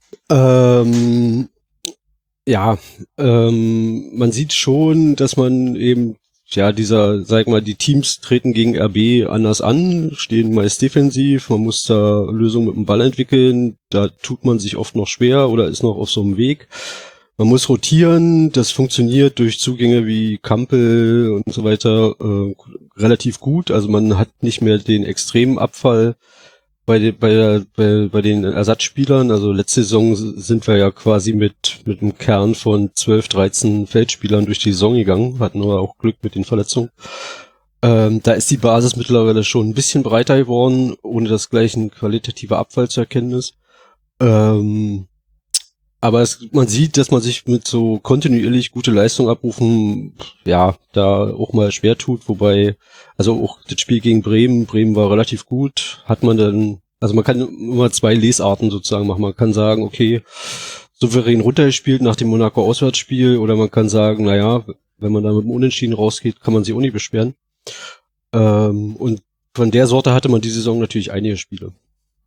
Ähm, ja, ähm, man sieht schon, dass man eben ja, dieser, sag mal, die Teams treten gegen R B anders an, stehen meist defensiv, man muss da Lösungen mit dem Ball entwickeln, da tut man sich oft noch schwer oder ist noch auf so einem Weg. Man muss rotieren, das funktioniert durch Zugänge wie Kampel und so weiter äh, relativ gut, also man hat nicht mehr den extremen Abfall bei, de, bei, der, bei, bei den Ersatzspielern, also letzte Saison sind wir ja quasi mit mit einem Kern von zwölf, dreizehn Feldspielern durch die Saison gegangen, hatten aber auch Glück mit den Verletzungen. Ähm, da ist die Basis mittlerweile schon ein bisschen breiter geworden, ohne dass gleich ein qualitativer Abfall zu erkennen ist. Ähm, aber es, man sieht, dass man sich mit so kontinuierlich gute Leistung abrufen, ja, da auch mal schwer tut, wobei, also auch das Spiel gegen Bremen, Bremen war relativ gut, hat man dann, also man kann immer zwei Lesarten sozusagen machen, man kann sagen, okay, souverän runtergespielt nach dem Monaco-Auswärtsspiel, oder man kann sagen, naja, wenn man da mit dem Unentschieden rausgeht, kann man sich auch nicht beschweren. Ähm, und von der Sorte hatte man die Saison natürlich einige Spiele.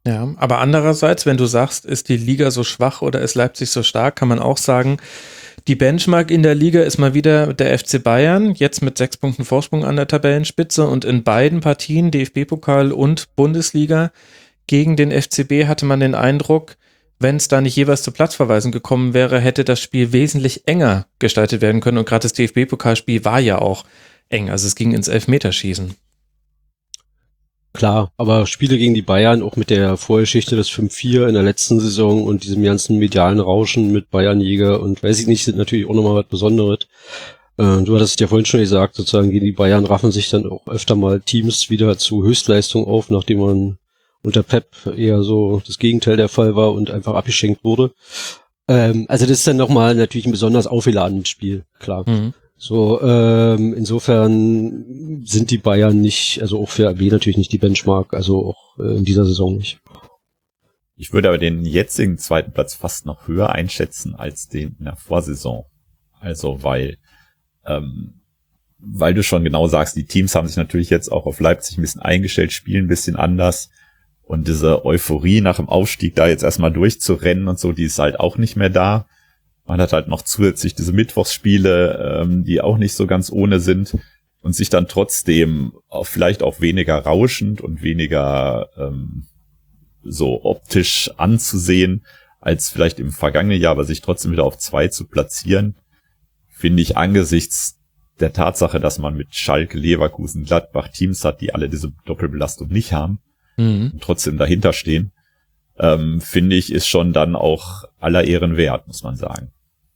Ja, aber andererseits, wenn du sagst, ist die Liga so schwach oder ist Leipzig so stark, kann man auch sagen, die Benchmark in der Liga ist mal wieder der F C Bayern, jetzt mit sechs Punkten Vorsprung an der Tabellenspitze und in beiden Partien, D F B-Pokal und Bundesliga, gegen den F C B hatte man den Eindruck, wenn es da nicht jeweils zu Platzverweisen gekommen wäre, hätte das Spiel wesentlich enger gestaltet werden können und gerade das D F B-Pokalspiel war ja auch eng, also es ging ins Elfmeterschießen. Klar, aber Spiele gegen die Bayern, auch mit der Vorgeschichte des fünf vier in der letzten Saison und diesem ganzen medialen Rauschen mit Bayernjäger und weiß ich nicht, sind natürlich auch nochmal was Besonderes. Äh, du hattest ja vorhin schon gesagt, sozusagen gegen die Bayern raffen sich dann auch öfter mal Teams wieder zu Höchstleistung auf, nachdem man unter Pep eher so das Gegenteil der Fall war und einfach abgeschenkt wurde. Ähm, also das ist dann nochmal natürlich ein besonders aufgeladenes Spiel, klar. Mhm. So, ähm, insofern sind die Bayern nicht, also auch für R B natürlich nicht die Benchmark, also auch äh, in dieser Saison nicht. Ich würde aber den jetzigen zweiten Platz fast noch höher einschätzen als den in der Vorsaison. Also weil, ähm, weil du schon genau sagst, die Teams haben sich natürlich jetzt auch auf Leipzig ein bisschen eingestellt, spielen ein bisschen anders. Und diese Euphorie nach dem Aufstieg da jetzt erstmal durchzurennen und so, die ist halt auch nicht mehr da. Man hat halt noch zusätzlich diese Mittwochsspiele, ähm, die auch nicht so ganz ohne sind und sich dann trotzdem auch vielleicht auch weniger rauschend und weniger ähm, so optisch anzusehen als vielleicht im vergangenen Jahr, aber sich trotzdem wieder auf zwei zu platzieren, finde ich angesichts der Tatsache, dass man mit Schalke, Leverkusen, Gladbach Teams hat, die alle diese Doppelbelastung nicht haben mhm. und trotzdem dahinter stehen, ähm, finde ich, ist schon dann auch aller Ehren wert, muss man sagen.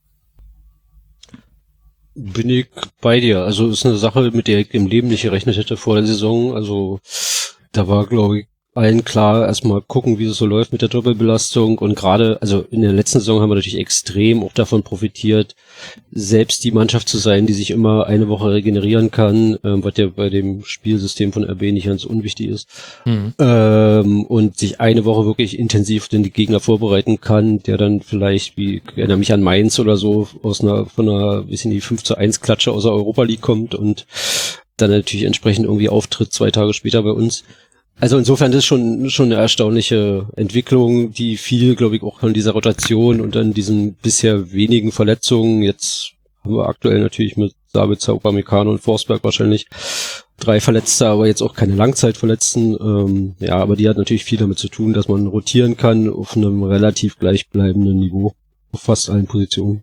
Bin ich bei dir. Also ist eine Sache, mit der ich im Leben nicht gerechnet hätte vor der Saison. Also da war, glaube ich, allen klar, erstmal gucken, wie es so läuft mit der Doppelbelastung und gerade, also in der letzten Saison haben wir natürlich extrem auch davon profitiert, selbst die Mannschaft zu sein, die sich immer eine Woche regenerieren kann, ähm, was ja bei dem Spielsystem von R B nicht ganz unwichtig ist, mhm. ähm, und sich eine Woche wirklich intensiv den Gegner vorbereiten kann, der dann vielleicht, wie, ich erinnere mich an Mainz oder so, aus einer, von einer, wie sind die, fünf zu eins Klatsche aus der Europa League kommt und dann natürlich entsprechend irgendwie auftritt zwei Tage später bei uns. Also insofern das ist schon schon eine erstaunliche Entwicklung, die viel, glaube ich, auch von dieser Rotation und dann diesen bisher wenigen Verletzungen, jetzt haben wir aktuell natürlich mit Sabitzer, Upamecano und Forsberg wahrscheinlich drei Verletzte, aber jetzt auch keine Langzeitverletzten. Ähm, ja, aber die hat natürlich viel damit zu tun, dass man rotieren kann auf einem relativ gleichbleibenden Niveau auf fast allen Positionen.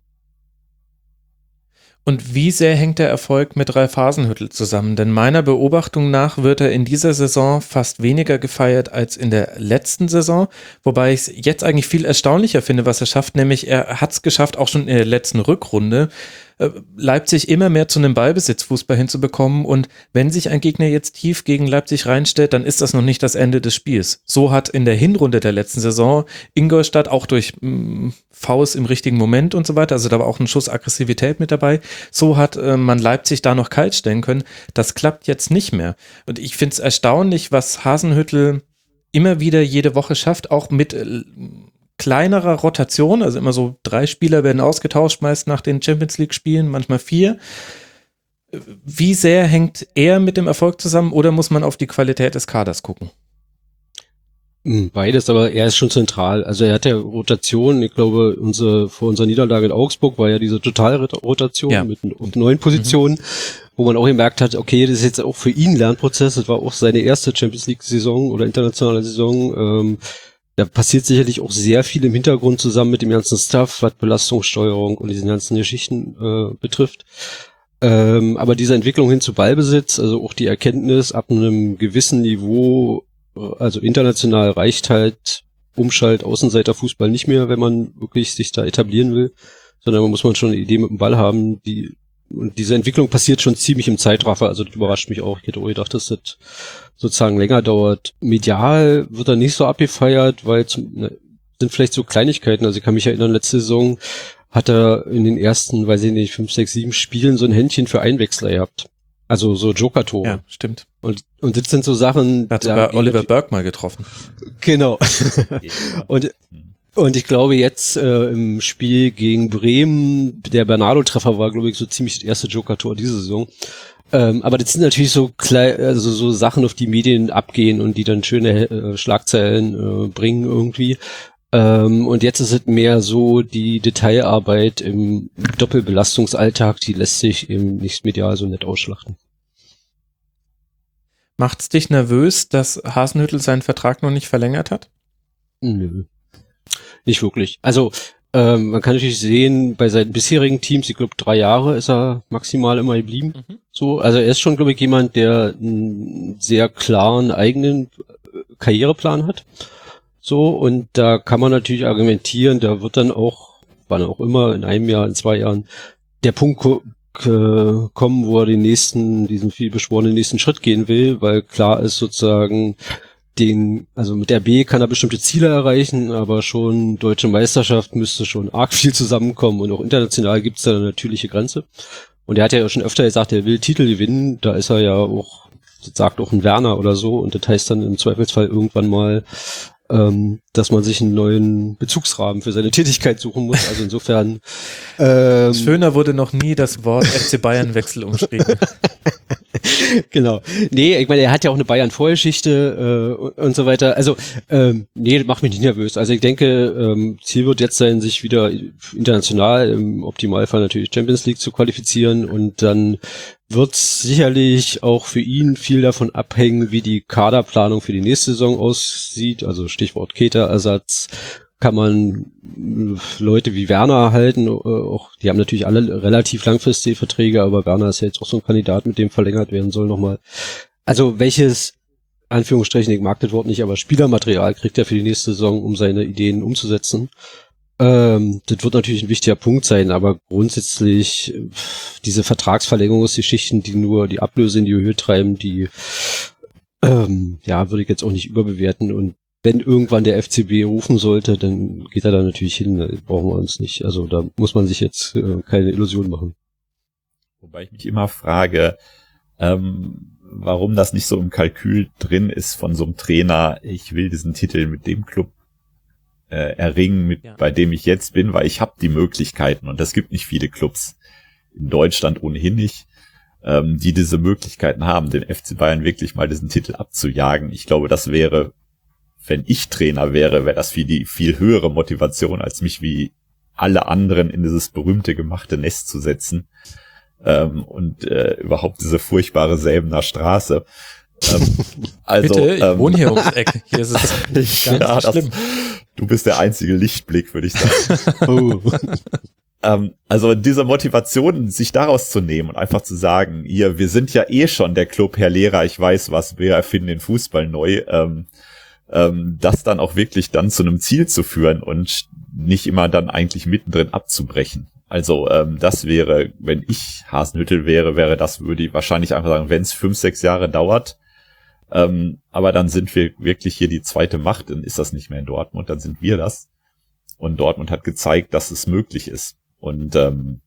Und wie sehr hängt der Erfolg mit Ralf Hasenhüttl zusammen? Denn meiner Beobachtung nach wird er in dieser Saison fast weniger gefeiert als in der letzten Saison, wobei ich es jetzt eigentlich viel erstaunlicher finde, was er schafft, nämlich er hat es geschafft, auch schon in der letzten Rückrunde, Leipzig immer mehr zu einem Ballbesitzfußball hinzubekommen und wenn sich ein Gegner jetzt tief gegen Leipzig reinstellt, dann ist das noch nicht das Ende des Spiels. So hat in der Hinrunde der letzten Saison Ingolstadt auch durch mh, Faust im richtigen Moment und so weiter, also da war auch ein Schuss Aggressivität mit dabei, so hat äh, man Leipzig da noch kalt stellen können. Das klappt jetzt nicht mehr. Und ich finde es erstaunlich, was Hasenhüttl immer wieder jede Woche schafft, auch mit äh, kleinerer Rotation, also immer so drei Spieler werden ausgetauscht, meist nach den Champions League Spielen, manchmal vier. Wie sehr hängt er mit dem Erfolg zusammen oder muss man auf die Qualität des Kaders gucken? Beides, aber er ist schon zentral. Also er hat ja Rotation, ich glaube, unsere, vor unserer Niederlage in Augsburg war ja diese Totalrotation ja. mit neun Positionen, mhm. wo man auch gemerkt hat, okay, das ist jetzt auch für ihn ein Lernprozess, das war auch seine erste Champions League Saison oder internationale Saison, ähm, da passiert sicherlich auch sehr viel im Hintergrund zusammen mit dem ganzen Stuff, was Belastungssteuerung und diese ganzen Geschichten äh, betrifft. Ähm, aber diese Entwicklung hin zu Ballbesitz, also auch die Erkenntnis, ab einem gewissen Niveau, also international reicht halt Umschalt, Außenseiterfußball nicht mehr, wenn man wirklich sich da etablieren will, sondern man muss man schon eine Idee mit dem Ball haben, die und diese Entwicklung passiert schon ziemlich im Zeitraffer, also das überrascht mich auch. Ich hätte auch gedacht, dass das sozusagen länger dauert. Medial wird er nicht so abgefeiert, weil zum, ne, sind vielleicht so Kleinigkeiten, also ich kann mich erinnern, letzte Saison hat er in den ersten, weiß ich nicht, fünf, sechs, sieben Spielen so ein Händchen für Einwechsler gehabt. Also so Joker-Tore. Ja, stimmt. Und, und das sind so Sachen... Da hat sogar Oliver Burke mal getroffen. Genau. und Und ich glaube jetzt äh, im Spiel gegen Bremen, der Bernardo-Treffer war, glaube ich, so ziemlich das erste Joker-Tor diese Saison. Ähm, aber das sind natürlich so klein, also so Sachen, auf die Medien abgehen und die dann schöne äh, Schlagzeilen äh, bringen irgendwie. Ähm, und jetzt ist es mehr so die Detailarbeit im Doppelbelastungsalltag, die lässt sich eben nicht medial so nett ausschlachten. Macht's dich nervös, dass Hasenhüttl seinen Vertrag noch nicht verlängert hat? Nö. Nicht wirklich. Also ähm, man kann natürlich sehen, bei seinen bisherigen Teams, ich glaube drei Jahre ist er maximal immer geblieben. Mhm. So, also er ist schon, glaube ich, jemand, der einen sehr klaren eigenen Karriereplan hat. So, und da kann man natürlich argumentieren, da wird dann auch, wann auch immer, in einem Jahr, in zwei Jahren, der Punkt ko- k- kommen, wo er den nächsten, diesen viel beschworenen nächsten Schritt gehen will, weil klar ist sozusagen, den, also mit R B kann er bestimmte Ziele erreichen, aber schon deutsche Meisterschaft müsste schon arg viel zusammenkommen und auch international gibt es da eine natürliche Grenze. Und er hat ja schon öfter gesagt, er will Titel gewinnen, da ist er ja auch, das sagt auch ein Werner oder so, und das heißt dann im Zweifelsfall irgendwann mal, ähm, dass man sich einen neuen Bezugsrahmen für seine Tätigkeit suchen muss. Also insofern ähm, schöner wurde noch nie das Wort F C Bayern-Wechsel umschrieben. Genau. Nee, ich meine, er hat ja auch eine Bayern-Vorgeschichte äh, und, und so weiter. Also, ähm, nee, das macht mich nicht nervös. Also ich denke, ähm, Ziel wird jetzt sein, sich wieder international, im Optimalfall natürlich Champions League zu qualifizieren, und dann wird sicherlich auch für ihn viel davon abhängen, wie die Kaderplanung für die nächste Saison aussieht. Also Stichwort Keita-Ersatz. Kann man Leute wie Werner halten, auch die haben natürlich alle relativ langfristige Verträge, aber Werner ist ja jetzt auch so ein Kandidat, mit dem verlängert werden soll nochmal. Also welches, Anführungsstrichen, ich mag das Wort nicht, aber Spielermaterial kriegt er für die nächste Saison, um seine Ideen umzusetzen. Ähm, das wird natürlich ein wichtiger Punkt sein, aber grundsätzlich diese Vertragsverlängerungsgeschichten, die nur die Ablöse in die Höhe treiben, die ähm, ja, würde ich jetzt auch nicht überbewerten, und wenn irgendwann der F C B rufen sollte, dann geht er da natürlich hin, da brauchen wir uns nicht. Also da muss man sich jetzt äh, keine Illusion machen. Wobei ich mich immer frage, ähm, warum das nicht so im Kalkül drin ist von so einem Trainer, ich will diesen Titel mit dem Club äh, erringen, mit, ja. bei dem ich jetzt bin, weil ich habe die Möglichkeiten, und es gibt nicht viele Clubs, in Deutschland ohnehin nicht, ähm, die diese Möglichkeiten haben, den F C Bayern wirklich mal diesen Titel abzujagen. Ich glaube, das wäre, wenn ich Trainer wäre, wäre das viel, die viel höhere Motivation, als mich wie alle anderen in dieses berühmte gemachte Nest zu setzen. Ähm, und äh, überhaupt diese furchtbare Säbener Straße. Ähm, also, Bitte, ich ähm, wohne hier ums Eck. Hier ist es ich, ganz ja, das, schlimm. Du bist der einzige Lichtblick, würde ich sagen. Oh. ähm, also diese Motivation, sich daraus zu nehmen und einfach zu sagen, ihr, wir sind ja eh schon der Club, Herr Lehrer, ich weiß was, wir erfinden den Fußball neu, ähm, ähm, das dann auch wirklich dann zu einem Ziel zu führen und nicht immer dann eigentlich mittendrin abzubrechen. Also ähm, das wäre, wenn ich Hasenhüttl wäre, wäre das, würde ich wahrscheinlich einfach sagen, wenn es fünf, sechs Jahre dauert, ähm, aber dann sind wir wirklich hier die zweite Macht, dann ist das nicht mehr in Dortmund, dann sind wir das. Und Dortmund hat gezeigt, dass es möglich ist. Und ähm,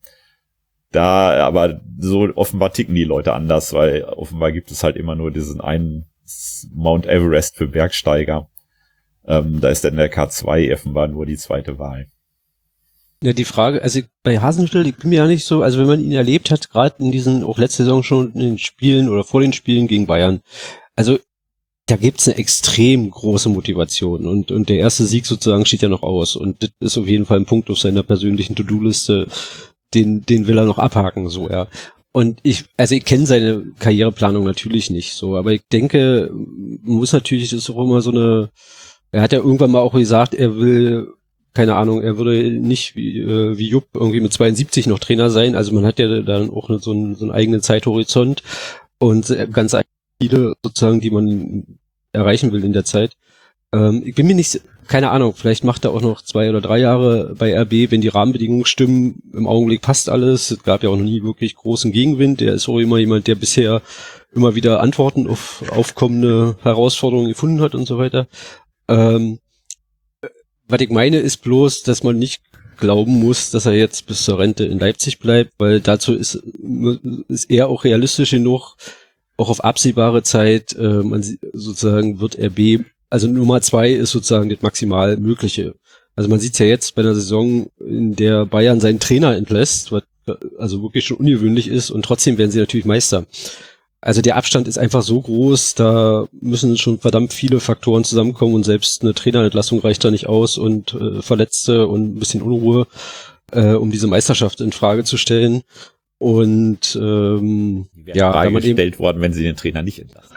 da, aber so offenbar ticken die Leute anders, weil offenbar gibt es halt immer nur diesen einen Mount Everest für Bergsteiger. Ähm, da ist dann der K zwei offenbar nur die zweite Wahl. Ja, die Frage, also bei Hasenhüttl, ich bin mir ja nicht so, also wenn man ihn erlebt hat, gerade in diesen, auch letzte Saison schon in den Spielen oder vor den Spielen gegen Bayern, also da gibt's eine extrem große Motivation, und und der erste Sieg sozusagen steht ja noch aus, und das ist auf jeden Fall ein Punkt auf seiner persönlichen To-Do-Liste, den den will er noch abhaken, so, ja. Und ich, also ich kenne seine Karriereplanung natürlich nicht so, aber ich denke, man muss natürlich, das ist auch immer so eine, er hat ja irgendwann mal auch gesagt, er will, keine Ahnung, er würde nicht wie, äh, wie Jupp irgendwie mit zweiundsiebzig noch Trainer sein, also man hat ja dann auch so einen, so einen eigenen Zeithorizont und ganz eigene Ziele sozusagen, die man erreichen will in der Zeit. Ähm, ich bin mir nicht, keine Ahnung, vielleicht macht er auch noch zwei oder drei Jahre bei R B, wenn die Rahmenbedingungen stimmen. Im Augenblick passt alles. Es gab ja auch noch nie wirklich großen Gegenwind. Er ist auch immer jemand, der bisher immer wieder Antworten auf aufkommende Herausforderungen gefunden hat und so weiter. Ähm, was ich meine, ist bloß, dass man nicht glauben muss, dass er jetzt bis zur Rente in Leipzig bleibt, weil dazu ist, ist er auch realistisch genug, auch auf absehbare Zeit, äh, man sozusagen wird R B, also Nummer zwei ist sozusagen das maximal Mögliche. Also man sieht es ja jetzt bei der Saison, in der Bayern seinen Trainer entlässt, was also wirklich schon ungewöhnlich ist, und trotzdem werden sie natürlich Meister. Also der Abstand ist einfach so groß, da müssen schon verdammt viele Faktoren zusammenkommen und selbst eine Trainerentlassung reicht da nicht aus und äh, Verletzte und ein bisschen Unruhe, äh, um diese Meisterschaft in Frage zu stellen. Und ähm, ja, Frage wenn man eben gestellt worden, wenn sie den Trainer nicht entlassen.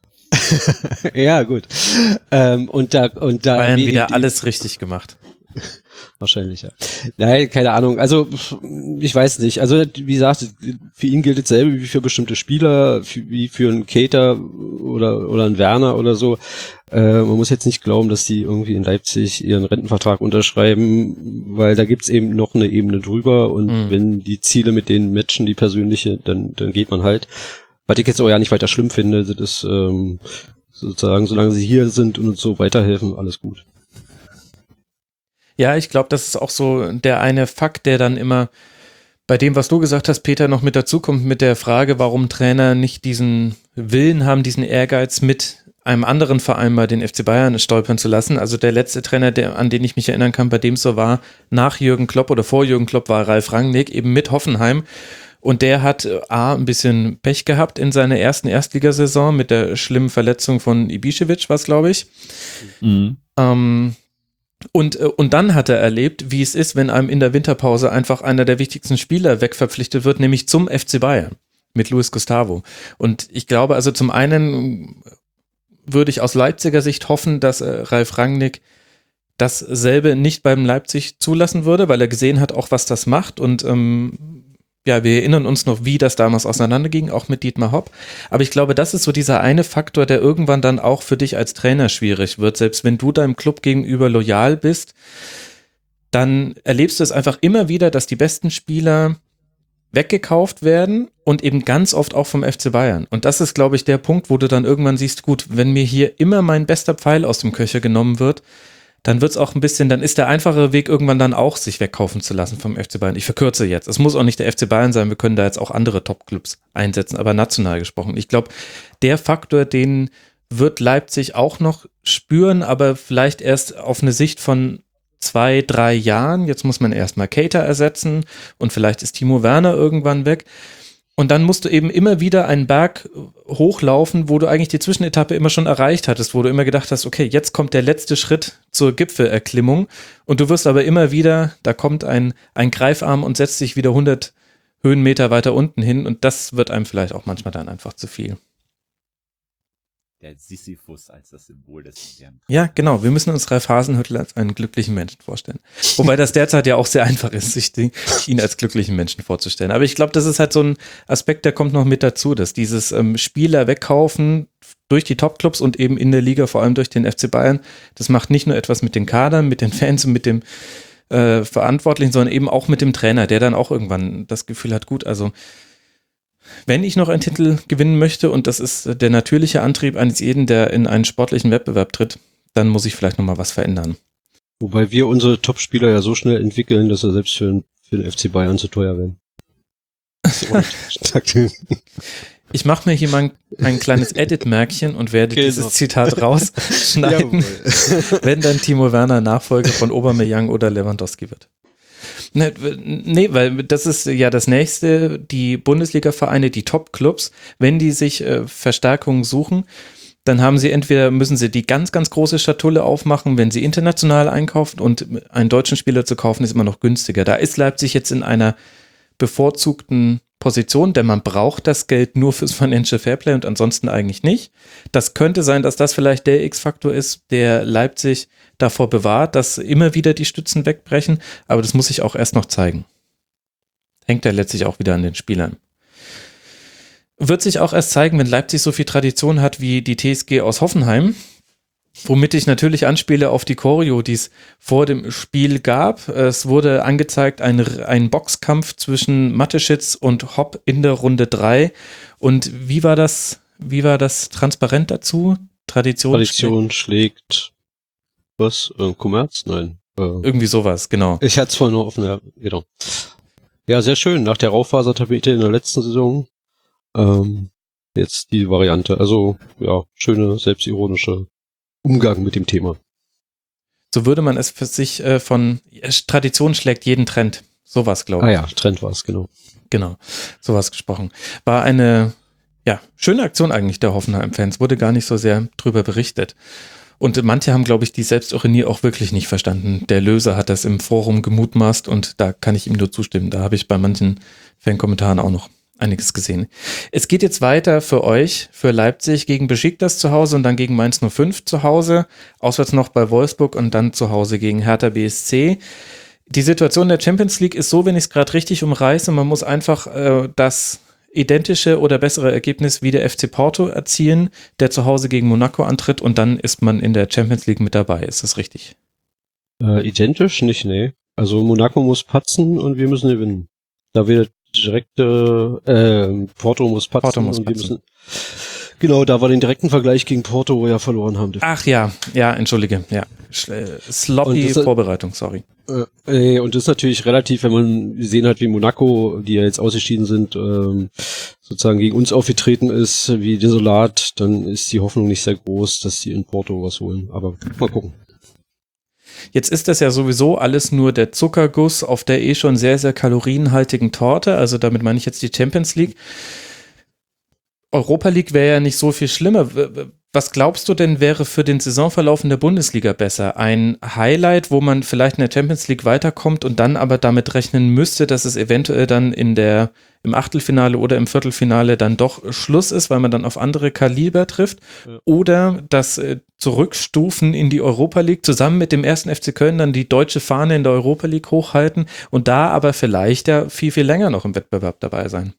ja, gut. Ähm, und da und da Bayern wie wieder die, alles richtig gemacht. Wahrscheinlich, ja. Nein, keine Ahnung. Also, ich weiß nicht. Also, wie gesagt, für ihn gilt dasselbe wie für bestimmte Spieler, für, wie für einen Keita oder, oder einen Werner oder so. Äh, man muss jetzt nicht glauben, dass die irgendwie in Leipzig ihren Rentenvertrag unterschreiben, weil da gibt's eben noch eine Ebene drüber, und Mhm. wenn die Ziele mit denen matchen, die persönliche, dann, dann geht man halt. Was ich jetzt auch ja nicht weiter schlimm finde, das ist, ähm, sozusagen, solange sie hier sind und uns so weiterhelfen, alles gut. Ja, ich glaube, das ist auch so der eine Fakt, der dann immer bei dem, was du gesagt hast, Peter, noch mit dazukommt, mit der Frage, warum Trainer nicht diesen Willen haben, diesen Ehrgeiz mit einem anderen Verein bei den F C Bayern stolpern zu lassen. Also der letzte Trainer, der, an den ich mich erinnern kann, bei dem es so war, nach Jürgen Klopp oder vor Jürgen Klopp, war Ralf Rangnick, eben mit Hoffenheim. Und der hat äh, A, ein bisschen Pech gehabt in seiner ersten Erstligasaison mit der schlimmen Verletzung von Ibišević, was glaube ich. Mhm. Ähm, Und, äh, und dann hat er erlebt, wie es ist, wenn einem in der Winterpause einfach einer der wichtigsten Spieler wegverpflichtet wird, nämlich zum F C Bayern mit Luis Gustavo. Und ich glaube, also zum einen würde ich aus Leipziger Sicht hoffen, dass äh, Ralf Rangnick dasselbe nicht beim Leipzig zulassen würde, weil er gesehen hat auch, was das macht. Und ähm, ja, wir erinnern uns noch, wie das damals auseinanderging, auch mit Dietmar Hopp. Aber ich glaube, das ist so dieser eine Faktor, der irgendwann dann auch für dich als Trainer schwierig wird. Selbst wenn du deinem Club gegenüber loyal bist, dann erlebst du es einfach immer wieder, dass die besten Spieler weggekauft werden und eben ganz oft auch vom F C Bayern. Und das ist, glaube ich, der Punkt, wo du dann irgendwann siehst, gut, wenn mir hier immer mein bester Pfeil aus dem Köcher genommen wird, dann wird es auch ein bisschen, dann ist der einfache Weg irgendwann dann auch, sich wegkaufen zu lassen vom F C Bayern. Ich verkürze jetzt. Es muss auch nicht der F C Bayern sein, wir können da jetzt auch andere Top-Clubs einsetzen, aber national gesprochen. Ich glaube, der Faktor, den wird Leipzig auch noch spüren, aber vielleicht erst auf eine Sicht von zwei, drei Jahren. Jetzt muss man erstmal Keita ersetzen und vielleicht ist Timo Werner irgendwann weg. Und dann musst du eben immer wieder einen Berg hochlaufen, wo du eigentlich die Zwischenetappe immer schon erreicht hattest, wo du immer gedacht hast, okay, jetzt kommt der letzte Schritt zur Gipfelerklimmung und du wirst aber immer wieder, da kommt ein, ein Greifarm und setzt sich wieder hundert Höhenmeter weiter unten hin und das wird einem vielleicht auch manchmal dann einfach zu viel. Der Sisyphus als das Symbol des modernen. Ja, genau. Wir müssen uns Ralf Hasenhüttl als einen glücklichen Menschen vorstellen. Wobei das derzeit ja auch sehr einfach ist, sich die, ihn als glücklichen Menschen vorzustellen. Aber ich glaube, das ist halt so ein Aspekt, der kommt noch mit dazu, dass dieses ähm, Spieler wegkaufen durch die Topclubs und eben in der Liga, vor allem durch den F C Bayern, das macht nicht nur etwas mit den Kadern, mit den Fans und mit dem äh, Verantwortlichen, sondern eben auch mit dem Trainer, der dann auch irgendwann das Gefühl hat, gut, also wenn ich noch einen Titel gewinnen möchte, und das ist der natürliche Antrieb eines jeden, der in einen sportlichen Wettbewerb tritt, dann muss ich vielleicht nochmal was verändern. Wobei wir unsere Top-Spieler ja so schnell entwickeln, dass sie selbst für den, für den F C Bayern zu teuer werden. Ich mache mir hier mal ein, ein kleines Edit-Märkchen und werde Genau. dieses Zitat rausschneiden, wenn dann Timo Werner Nachfolger von Aubameyang oder Lewandowski wird. Ne, nee, weil das ist ja das Nächste, die Bundesliga-Vereine, die Top-Clubs, wenn die sich äh, Verstärkungen suchen, dann haben sie entweder, müssen sie die ganz, ganz große Schatulle aufmachen, wenn sie international einkaufen, und einen deutschen Spieler zu kaufen ist immer noch günstiger. Da ist Leipzig jetzt in einer bevorzugten Position, denn man braucht das Geld nur fürs Financial Fairplay und ansonsten eigentlich nicht. Das könnte sein, dass das vielleicht der X-Faktor ist, der Leipzig davor bewahrt, dass immer wieder die Stützen wegbrechen, aber das muss sich auch erst noch zeigen. Hängt ja letztlich auch wieder an den Spielern. Wird sich auch erst zeigen, wenn Leipzig so viel Tradition hat wie die T S G aus Hoffenheim, womit ich natürlich anspiele auf die Choreo, die es vor dem Spiel gab. Es wurde angezeigt, ein, ein Boxkampf zwischen Mateschitz und Hopp in der Runde drei. Und wie war das, wie war das transparent dazu? Tradition, Tradition schlägt was? Äh, Kommerz? Nein. Äh, irgendwie sowas, genau. ich hatte es vorhin nur offen, ja, genau. Ja, sehr schön. Nach der Raufasertapete in der letzten Saison ähm, jetzt die Variante. Also, ja, schöne, selbstironische Umgang mit dem Thema. So würde man es für sich äh, von Tradition schlägt jeden Trend. Sowas, glaube ich. Ah ja, Trend war es, genau. Genau, sowas gesprochen. War eine ja, schöne Aktion eigentlich der Hoffenheim-Fans. Wurde gar nicht so sehr drüber berichtet. Und manche haben, glaube ich, die Selbstironie auch wirklich nicht verstanden. Der Löser hat das im Forum gemutmaßt und da kann ich ihm nur zustimmen. Da habe ich bei manchen Fankommentaren auch noch einiges gesehen. Es geht jetzt weiter für euch, für Leipzig gegen Besiktas zu Hause und dann gegen Mainz null fünf zu Hause. Auswärts noch bei Wolfsburg und dann zu Hause gegen Hertha B S C. Die Situation der Champions League ist so, wenn ich es gerade richtig umreiße, man muss einfach äh, das identische oder bessere Ergebnis wie der F C Porto erzielen, der zu Hause gegen Monaco antritt und dann ist man in der Champions League mit dabei. Ist das richtig? Äh, identisch nicht, nee. Also Monaco muss patzen und wir müssen gewinnen. Da wir direkte, äh, Porto muss patzen Porto muss und wir patzen. müssen, genau, da wir den direkten Vergleich gegen Porto ja verloren haben. Ach ja, ja, entschuldige, ja. Sch- äh, Sloppy Und das- Vorbereitung, sorry. Äh, und das ist natürlich relativ, wenn man gesehen hat, wie Monaco, die ja jetzt ausgeschieden sind, ähm, sozusagen gegen uns aufgetreten ist, wie desolat, dann ist die Hoffnung nicht sehr groß, dass sie in Porto was holen. Aber mal gucken. Jetzt ist das ja sowieso alles nur der Zuckerguss auf der eh schon sehr, sehr kalorienhaltigen Torte. Also damit meine ich jetzt die Champions League. Europa League wäre ja nicht so viel schlimmer. W- w- Was glaubst du denn, wäre für den Saisonverlauf in der Bundesliga besser? Ein Highlight, wo man vielleicht in der Champions League weiterkommt und dann aber damit rechnen müsste, dass es eventuell dann in der, im Achtelfinale oder im Viertelfinale dann doch Schluss ist, weil man dann auf andere Kaliber trifft? Ja. Oder das äh, Zurückstufen in die Europa League, zusammen mit dem ersten F C Köln dann die deutsche Fahne in der Europa League hochhalten und da aber vielleicht ja viel, viel länger noch im Wettbewerb dabei sein?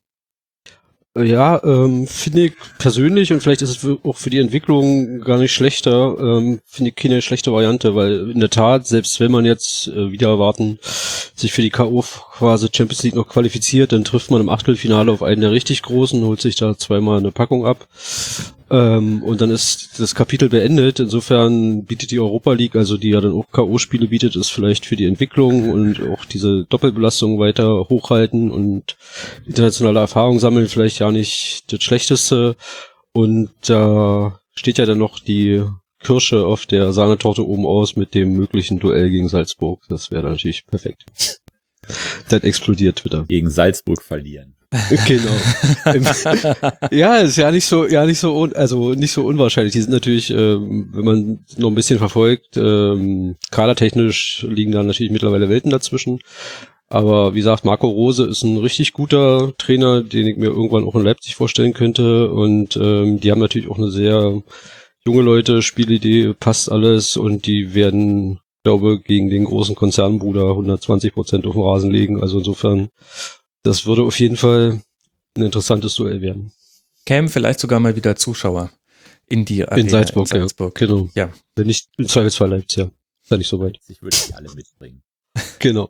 Ja, ähm, finde ich persönlich, und vielleicht ist es für, auch für die Entwicklung gar nicht schlechter, ähm, finde ich keine schlechte Variante, weil in der Tat, selbst wenn man jetzt äh, wieder erwarten, sich für die K O-Phase Champions League noch qualifiziert, dann trifft man im Achtelfinale auf einen der richtig Großen, holt sich da zweimal eine Packung ab. Ähm, und dann ist das Kapitel beendet. Insofern bietet die Europa League, also die ja dann auch K O-Spiele bietet, ist vielleicht für die Entwicklung und auch diese Doppelbelastung weiter hochhalten und internationale Erfahrung sammeln vielleicht ja nicht das Schlechteste. Und da steht ja dann noch die Kirsche auf der Sahnetorte oben aus mit dem möglichen Duell gegen Salzburg. Das wäre natürlich perfekt. Dann explodiert Twitter. Gegen Salzburg verlieren. Genau. Ja, ist ja nicht so, ja nicht so, un, also nicht so unwahrscheinlich. Die sind natürlich, ähm, wenn man noch ein bisschen verfolgt, ähm, kadertechnisch liegen da natürlich mittlerweile Welten dazwischen. Aber wie gesagt, Marco Rose ist ein richtig guter Trainer, den ich mir irgendwann auch in Leipzig vorstellen könnte. Und ähm, die haben natürlich auch eine sehr junge Leute, Spielidee, passt alles und die werden, glaube, gegen den großen Konzernbruder hundertzwanzig Prozent auf den Rasen legen. Also insofern, das würde auf jeden Fall ein interessantes Duell werden. Kämen vielleicht sogar mal wieder Zuschauer in die Arena In Salzburg, in Salzburg. Ja, genau. Ja. Wenn nicht, im Zweifelsfall Leipzig, ja. Ist ja nicht so weit. Ich würde die alle mitbringen. Genau.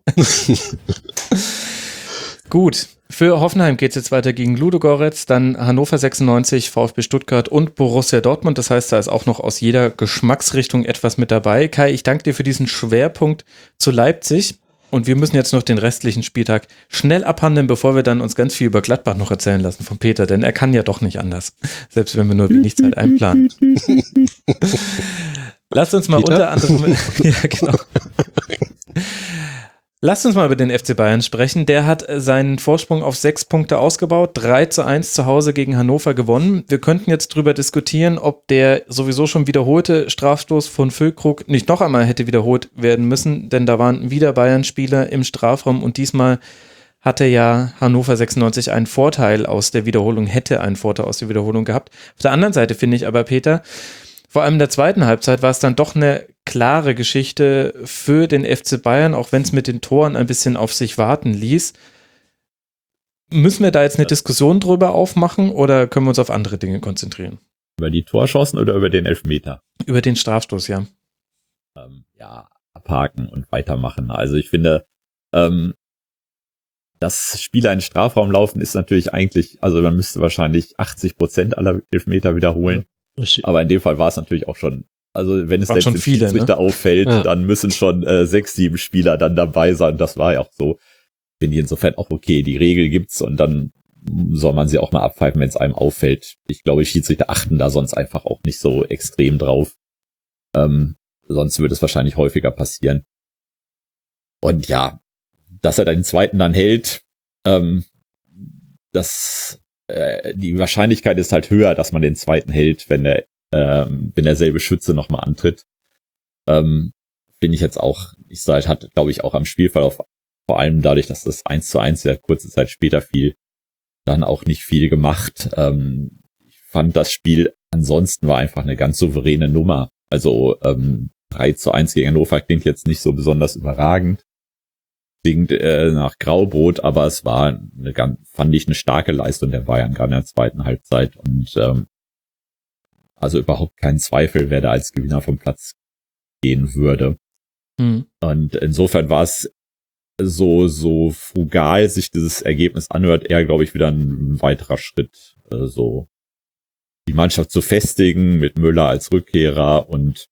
Gut, für Hoffenheim geht es jetzt weiter gegen Ludogorets, dann Hannover sechsundneunzig, VfB Stuttgart und Borussia Dortmund. Das heißt, da ist auch noch aus jeder Geschmacksrichtung etwas mit dabei. Kai, ich danke dir für diesen Schwerpunkt zu Leipzig. Und wir müssen jetzt noch den restlichen Spieltag schnell abhandeln, bevor wir dann uns ganz viel über Gladbach noch erzählen lassen von Peter, denn er kann ja doch nicht anders, selbst wenn wir nur wenig Zeit einplanen. Lasst uns mal Peter? unter anderem, ja genau. Lasst uns mal über den F C Bayern sprechen. Der hat seinen Vorsprung auf sechs Punkte ausgebaut, drei zu eins zu Hause gegen Hannover gewonnen. Wir könnten jetzt drüber diskutieren, ob der sowieso schon wiederholte Strafstoß von Füllkrug nicht noch einmal hätte wiederholt werden müssen, denn da waren wieder Bayern-Spieler im Strafraum und diesmal hatte ja Hannover sechsundneunzig einen Vorteil aus der Wiederholung, hätte einen Vorteil aus der Wiederholung gehabt. Auf der anderen Seite finde ich aber, Peter, vor allem in der zweiten Halbzeit war es dann doch eine klare Geschichte für den F C Bayern, auch wenn es mit den Toren ein bisschen auf sich warten ließ. Müssen wir da jetzt eine Diskussion drüber aufmachen oder können wir uns auf andere Dinge konzentrieren? Über die Torchancen oder über den Elfmeter? Über den Strafstoß, ja. Ähm, ja, abhaken und weitermachen. Also ich finde, ähm, dass Spieler in den Strafraum laufen ist natürlich eigentlich, also man müsste wahrscheinlich achtzig Prozent aller Elfmeter wiederholen. Richtig. Aber in dem Fall war es natürlich auch schon, also wenn es Waren selbst schon dem viele, Schiedsrichter ne? auffällt, Ja. dann müssen schon äh, sechs, sieben Spieler dann dabei sein. Das war ja auch so. Finde ich insofern auch okay. Die Regel gibt's und dann soll man sie auch mal abpfeifen, wenn es einem auffällt. Ich glaube, die Schiedsrichter achten da sonst einfach auch nicht so extrem drauf. Ähm, sonst würde es wahrscheinlich häufiger passieren. Und ja, dass er den zweiten dann hält, ähm, das, äh, die Wahrscheinlichkeit ist halt höher, dass man den zweiten hält, wenn der, ähm, wenn derselbe Schütze nochmal antritt. Ähm, finde ich jetzt auch, ich sage, hat, glaube ich, auch am Spielverlauf, vor allem dadurch, dass das eins zu eins ja kurze Zeit später fiel, dann auch nicht viel gemacht. Ähm, ich fand, das Spiel ansonsten war einfach eine ganz souveräne Nummer. Also ähm, drei zu eins gegen Hannover klingt jetzt nicht so besonders überragend. Klingt äh, nach Graubrot, aber es war eine ganz, fand ich eine starke Leistung der Bayern, gerade in der zweiten Halbzeit. Und ähm, also überhaupt kein Zweifel, wer da als Gewinner vom Platz gehen würde. Hm. Und insofern war es so so frugal sich dieses Ergebnis anhört, eher, glaube ich, wieder ein weiterer Schritt, äh, so die Mannschaft zu festigen mit Müller als Rückkehrer und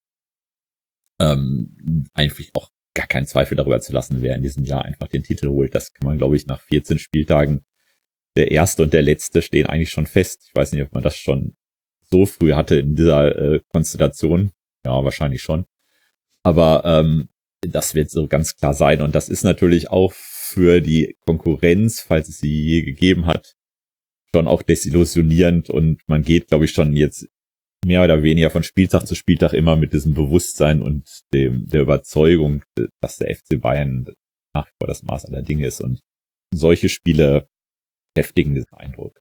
ähm, einfach auch gar keinen Zweifel darüber zu lassen, wer in diesem Jahr einfach den Titel holt. Das kann man, glaube ich, nach vierzehn Spieltagen, der erste und der letzte stehen eigentlich schon fest. Ich weiß nicht, ob man das schon so früh hatte in dieser äh, Konstellation. Ja, wahrscheinlich schon. Aber ähm, das wird so ganz klar sein. Und das ist natürlich auch für die Konkurrenz, falls es sie je gegeben hat, schon auch desillusionierend. Und man geht, glaube ich, schon jetzt mehr oder weniger von Spieltag zu Spieltag immer mit diesem Bewusstsein und dem der Überzeugung, dass der F C Bayern nach wie vor das Maß aller Dinge ist. Und solche Spiele heftigen diesen Eindruck.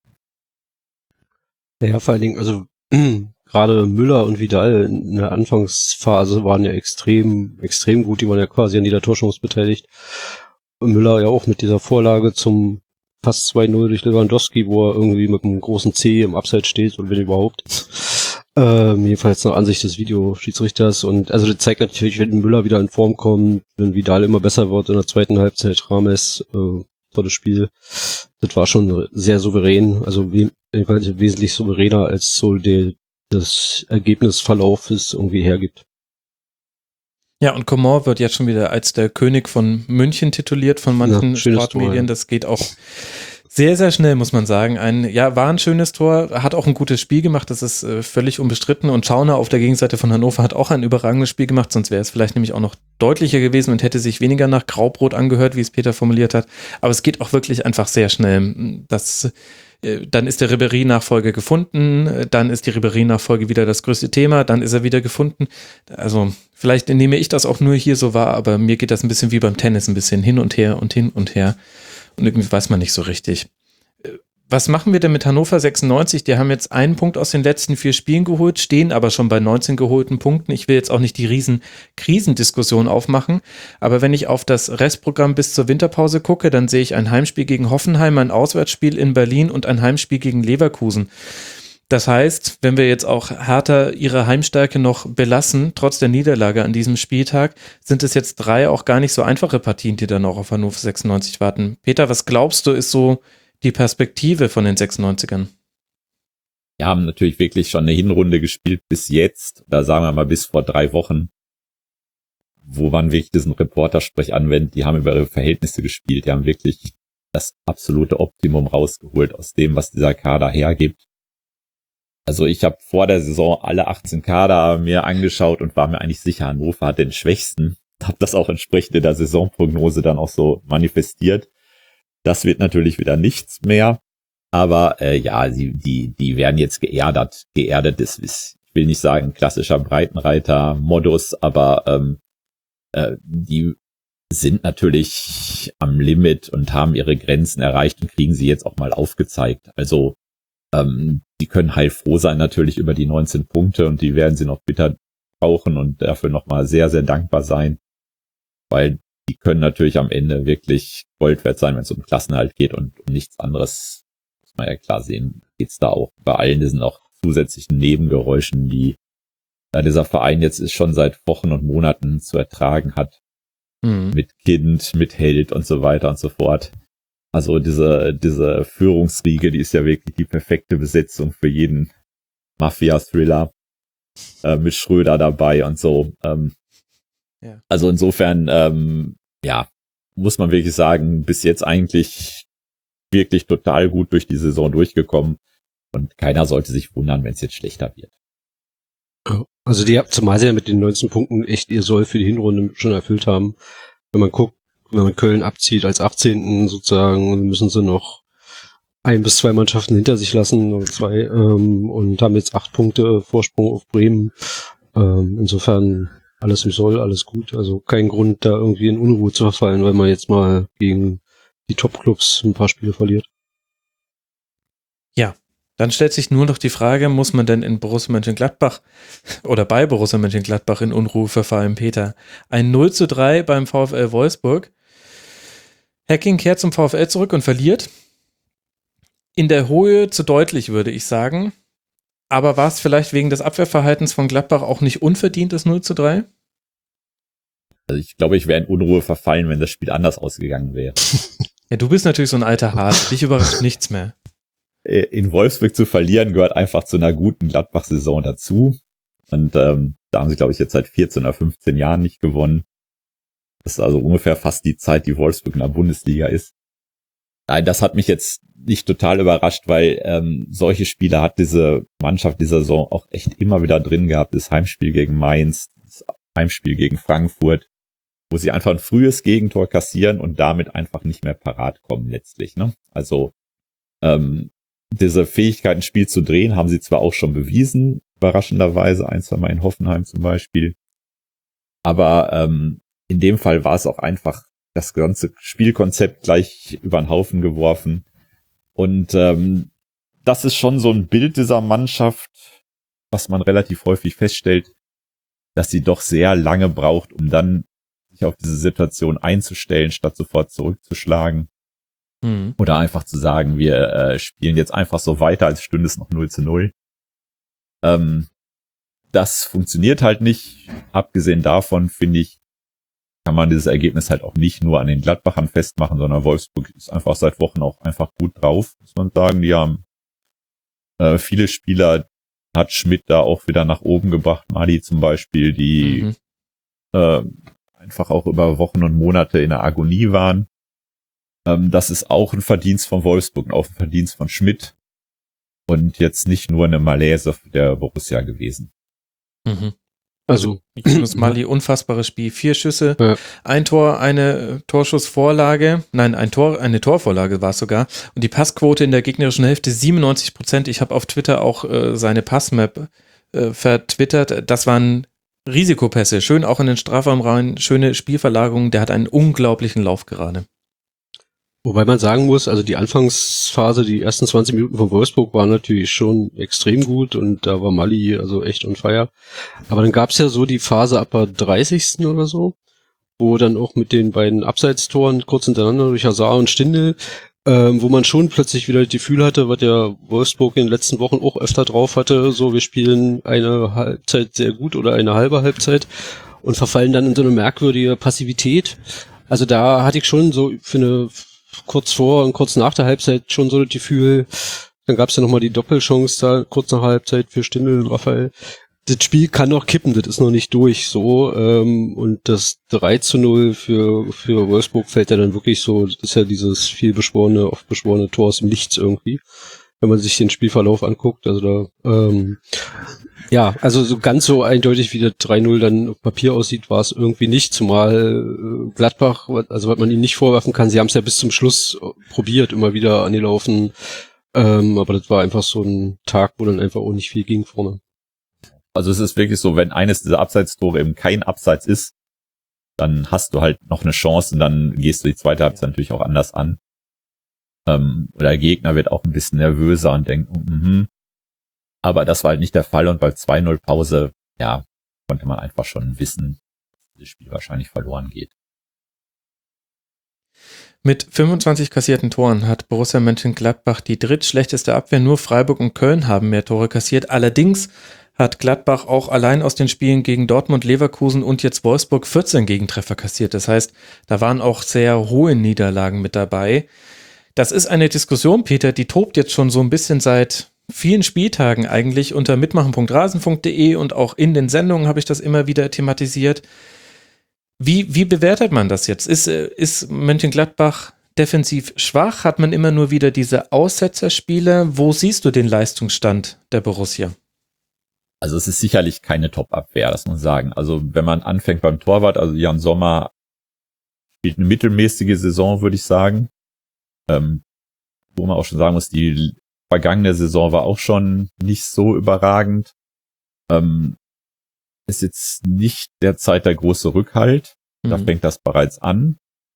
Ja, vor allen Dingen, also gerade Müller und Vidal in der Anfangsphase waren ja extrem, extrem gut. Die waren ja quasi an jeder Torchance beteiligt. Und Müller ja auch mit dieser Vorlage zum fast zwei null durch Lewandowski, wo er irgendwie mit einem großen C im Abseits steht und wenn überhaupt. Ähm, jedenfalls nach Ansicht des Videoschiedsrichters. Und also das zeigt natürlich, wenn Müller wieder in Form kommt, wenn Vidal immer besser wird in der zweiten Halbzeit, Rames, äh, tolles Spiel. Das war schon sehr souverän, also we- wesentlich souveräner als so die, das Ergebnisverlauf es irgendwie hergibt. Ja, und Coman wird jetzt schon wieder als der König von München tituliert von manchen Ja, schönes Sportmedien. Tor, ja. Das geht auch sehr, sehr schnell, muss man sagen. Ein, ja, war ein schönes Tor, hat auch ein gutes Spiel gemacht, das ist äh, völlig unbestritten. Und Schauner auf der Gegenseite von Hannover hat auch ein überragendes Spiel gemacht, sonst wäre es vielleicht nämlich auch noch deutlicher gewesen und hätte sich weniger nach Graubrot angehört, wie es Peter formuliert hat. Aber es geht auch wirklich einfach sehr schnell. Das Dann ist der Ribéry-Nachfolger gefunden, dann ist die Ribéry-Nachfolge wieder das größte Thema, dann ist er wieder gefunden. Also vielleicht nehme ich das auch nur hier so wahr, aber mir geht das ein bisschen wie beim Tennis, ein bisschen hin und her und hin und her. Und irgendwie weiß man nicht so richtig. Was machen wir denn mit Hannover sechsundneunzig? Die haben jetzt einen Punkt aus den letzten vier Spielen geholt, stehen aber schon bei neunzehn geholten Punkten. Ich will jetzt auch nicht die riesen Krisendiskussion aufmachen, aber wenn ich auf das Restprogramm bis zur Winterpause gucke, dann sehe ich ein Heimspiel gegen Hoffenheim, ein Auswärtsspiel in Berlin und ein Heimspiel gegen Leverkusen. Das heißt, wenn wir jetzt auch Hertha ihre Heimstärke noch belassen, trotz der Niederlage an diesem Spieltag, sind es jetzt drei auch gar nicht so einfache Partien, die dann auch auf Hannover sechsundneunzig warten. Peter, was glaubst du, ist so die Perspektive von den sechsundneunzigern? Wir haben natürlich wirklich schon eine Hinrunde gespielt bis jetzt, da sagen wir mal bis vor drei Wochen, wo man wirklich diesen Reportersprech anwendet, die haben über ihre Verhältnisse gespielt, die haben wirklich das absolute Optimum rausgeholt aus dem, was dieser Kader hergibt. Also ich habe vor der Saison alle achtzehn Kader mir angeschaut und war mir eigentlich sicher, Hannover hat den schwächsten. Habe das auch entsprechend in der Saisonprognose dann auch so manifestiert. Das wird natürlich wieder nichts mehr. Aber äh, ja, sie, die die werden jetzt geerdet. Geerdet ist, ist, ich will nicht sagen klassischer Breitenreiter-Modus, aber ähm, äh, die sind natürlich am Limit und haben ihre Grenzen erreicht und kriegen sie jetzt auch mal aufgezeigt. Also ähm, die können heilfroh sein natürlich über die neunzehn Punkte und die werden sie noch bitter brauchen und dafür nochmal sehr, sehr dankbar sein, weil die können natürlich am Ende wirklich Gold wert sein, wenn es um Klassenerhalt geht und um nichts anderes, muss man ja klar sehen, geht's da auch bei allen diesen auch zusätzlichen Nebengeräuschen, die da dieser Verein jetzt ist schon seit Wochen und Monaten zu ertragen hat, mhm. mit Kind, mit Held und so weiter und so fort. Also diese diese Führungsriege, die ist ja wirklich die perfekte Besetzung für jeden Mafia-Thriller äh, mit Schröder dabei und so. Ähm, ja. Also insofern, ähm, ja, muss man wirklich sagen, bis jetzt eigentlich wirklich total gut durch die Saison durchgekommen und keiner sollte sich wundern, wenn es jetzt schlechter wird. Also die, zumal sie ja mit den neunzehn Punkten echt ihr Soll für die Hinrunde schon erfüllt haben. Wenn man guckt, wenn man Köln abzieht als achtzehnten sozusagen, müssen sie noch ein bis zwei Mannschaften hinter sich lassen, oder zwei, ähm, und haben jetzt acht Punkte Vorsprung auf Bremen. Ähm, insofern alles im Soll, alles gut. Also kein Grund, da irgendwie in Unruhe zu verfallen, weil man jetzt mal gegen die Top-Clubs ein paar Spiele verliert. Ja, dann stellt sich nur noch die Frage, muss man denn in Borussia Mönchengladbach oder bei Borussia Mönchengladbach in Unruhe verfallen, Peter? Ein null zu drei beim VfL Wolfsburg. Hacking kehrt zum VfL zurück und verliert. In der Höhe zu deutlich, würde ich sagen. Aber war es vielleicht wegen des Abwehrverhaltens von Gladbach auch nicht unverdient, das null zu drei? Also ich glaube, ich wäre in Unruhe verfallen, wenn das Spiel anders ausgegangen wäre. Ja, du bist natürlich so ein alter Hase. Dich überrascht nichts mehr. In Wolfsburg zu verlieren gehört einfach zu einer guten Gladbach-Saison dazu. Und ähm, da haben sie, glaube ich, jetzt seit vierzehn oder fünfzehn Jahren nicht gewonnen. Das ist also ungefähr fast die Zeit, die Wolfsburg in der Bundesliga ist. Nein, das hat mich jetzt nicht total überrascht, weil ähm, solche Spiele hat diese Mannschaft dieser Saison auch echt immer wieder drin gehabt. Das Heimspiel gegen Mainz, das Heimspiel gegen Frankfurt, wo sie einfach ein frühes Gegentor kassieren und damit einfach nicht mehr parat kommen letztlich. Ne? Also ähm, diese Fähigkeit, ein Spiel zu drehen, haben sie zwar auch schon bewiesen, überraschenderweise, ein, zwei Mal in Hoffenheim zum Beispiel. Aber ähm, in dem Fall war es auch einfach das ganze Spielkonzept gleich über den Haufen geworfen. Und ähm, das ist schon so ein Bild dieser Mannschaft, was man relativ häufig feststellt, dass sie doch sehr lange braucht, um dann sich auf diese Situation einzustellen, statt sofort zurückzuschlagen. Mhm. Oder einfach zu sagen, wir äh, spielen jetzt einfach so weiter, als stünde es noch null zu null. Ähm, das funktioniert halt nicht. Abgesehen davon, finde ich, kann man dieses Ergebnis halt auch nicht nur an den Gladbachern festmachen, sondern Wolfsburg ist einfach seit Wochen auch einfach gut drauf, muss man sagen. Die haben äh, viele Spieler, hat Schmidt da auch wieder nach oben gebracht, Mali zum Beispiel, die mhm. äh, einfach auch über Wochen und Monate in der Agonie waren. Ähm, das ist auch ein Verdienst von Wolfsburg und auch ein Verdienst von Schmidt und jetzt nicht nur eine Malaise der Borussia gewesen. Mhm. Also, Yunus Mali, unfassbares Spiel. Vier Schüsse, ja. ein Tor, eine Torschussvorlage. Nein, ein Tor, eine Torvorlage war es sogar. Und die Passquote in der gegnerischen Hälfte siebenundneunzig Prozent. Ich habe auf Twitter auch äh, seine Passmap äh, vertwittert. Das waren Risikopässe. Schön auch in den Strafraum rein. Schöne Spielverlagerung. Der hat einen unglaublichen Lauf gerade. Wobei man sagen muss, also die Anfangsphase, die ersten zwanzig Minuten von Wolfsburg waren natürlich schon extrem gut und da war Mali also echt on fire. Aber dann gab's ja so die Phase ab der dreißigsten oder so, wo dann auch mit den beiden Abseitstoren kurz hintereinander durch Hazard und Stindl, ähm, wo man schon plötzlich wieder das Gefühl hatte, was der Wolfsburg in den letzten Wochen auch öfter drauf hatte, so wir spielen eine Halbzeit sehr gut oder eine halbe Halbzeit und verfallen dann in so eine merkwürdige Passivität. Also da hatte ich schon so für eine kurz vor und kurz nach der Halbzeit schon so das Gefühl, dann gab es ja nochmal die Doppelchance da kurz nach der Halbzeit für Stindl und Raphael. Das Spiel kann noch kippen, das ist noch nicht durch so ähm, und das drei zu null für für Wolfsburg fällt ja dann wirklich so, das ist ja dieses viel beschworene, oft beschworene Tor aus dem Nichts irgendwie, wenn man sich den Spielverlauf anguckt, also da ähm, ja, also so ganz so eindeutig wie der drei null dann auf Papier aussieht, war es irgendwie nicht, zumal Gladbach, also was man ihnen nicht vorwerfen kann, sie haben es ja bis zum Schluss probiert, immer wieder angelaufen, ähm, aber das war einfach so ein Tag, wo dann einfach auch nicht viel ging vorne. Also es ist wirklich so, wenn eines dieser Abseitstore eben kein Abseits ist, dann hast du halt noch eine Chance und dann gehst du die zweite Halbzeit natürlich auch anders an. Ähm, oder der Gegner wird auch ein bisschen nervöser und denkt, mhm. Aber das war halt nicht der Fall und bei zwei null Pause, ja, konnte man einfach schon wissen, dass das Spiel wahrscheinlich verloren geht. Mit fünfundzwanzig kassierten Toren hat Borussia Mönchengladbach die drittschlechteste Abwehr. Nur Freiburg und Köln haben mehr Tore kassiert. Allerdings hat Gladbach auch allein aus den Spielen gegen Dortmund, Leverkusen und jetzt Wolfsburg vierzehn Gegentreffer kassiert. Das heißt, da waren auch sehr hohe Niederlagen mit dabei. Das ist eine Diskussion, Peter, die tobt jetzt schon so ein bisschen seit vielen Spieltagen eigentlich unter mitmachen punkt rasen punkt de und auch in den Sendungen habe ich das immer wieder thematisiert. Wie, wie bewertet man das jetzt? Ist, ist Mönchengladbach defensiv schwach? Hat man immer nur wieder diese Aussetzerspiele? Wo siehst du den Leistungsstand der Borussia? Also es ist sicherlich keine Top-Abwehr, das muss man sagen. Also wenn man anfängt beim Torwart, also Jan Sommer spielt eine mittelmäßige Saison, würde ich sagen. Ähm, wo man auch schon sagen muss, die vergangene Saison war auch schon nicht so überragend. Ähm, ist jetzt nicht derzeit der große Rückhalt. Da Mhm. fängt das bereits an.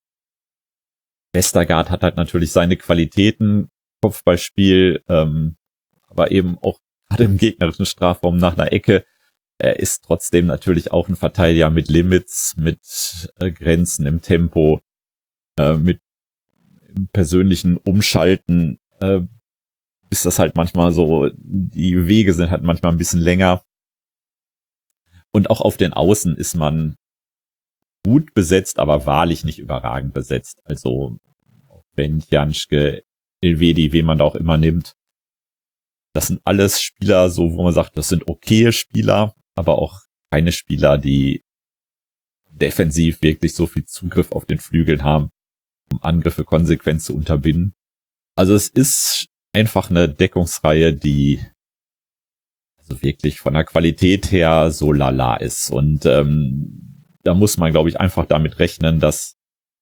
Westergaard hat halt natürlich seine Qualitäten, Kopfballspiel, ähm, aber eben auch gerade im gegnerischen Strafraum nach einer Ecke. Er ist trotzdem natürlich auch ein Verteidiger mit Limits, mit äh, Grenzen im Tempo, äh, mit im persönlichen Umschalten. Äh, ist das halt manchmal so, die Wege sind halt manchmal ein bisschen länger. Und auch auf den Außen ist man gut besetzt, aber wahrlich nicht überragend besetzt. Also Ben Janschke, Elvedi, wen man da auch immer nimmt. Das sind alles Spieler, so wo man sagt, das sind okaye Spieler, aber auch keine Spieler, die defensiv wirklich so viel Zugriff auf den Flügeln haben, um Angriffe konsequent zu unterbinden. Also es ist einfach eine Deckungsreihe, die also wirklich von der Qualität her so lala ist. Und ähm, da muss man, glaube ich, einfach damit rechnen, dass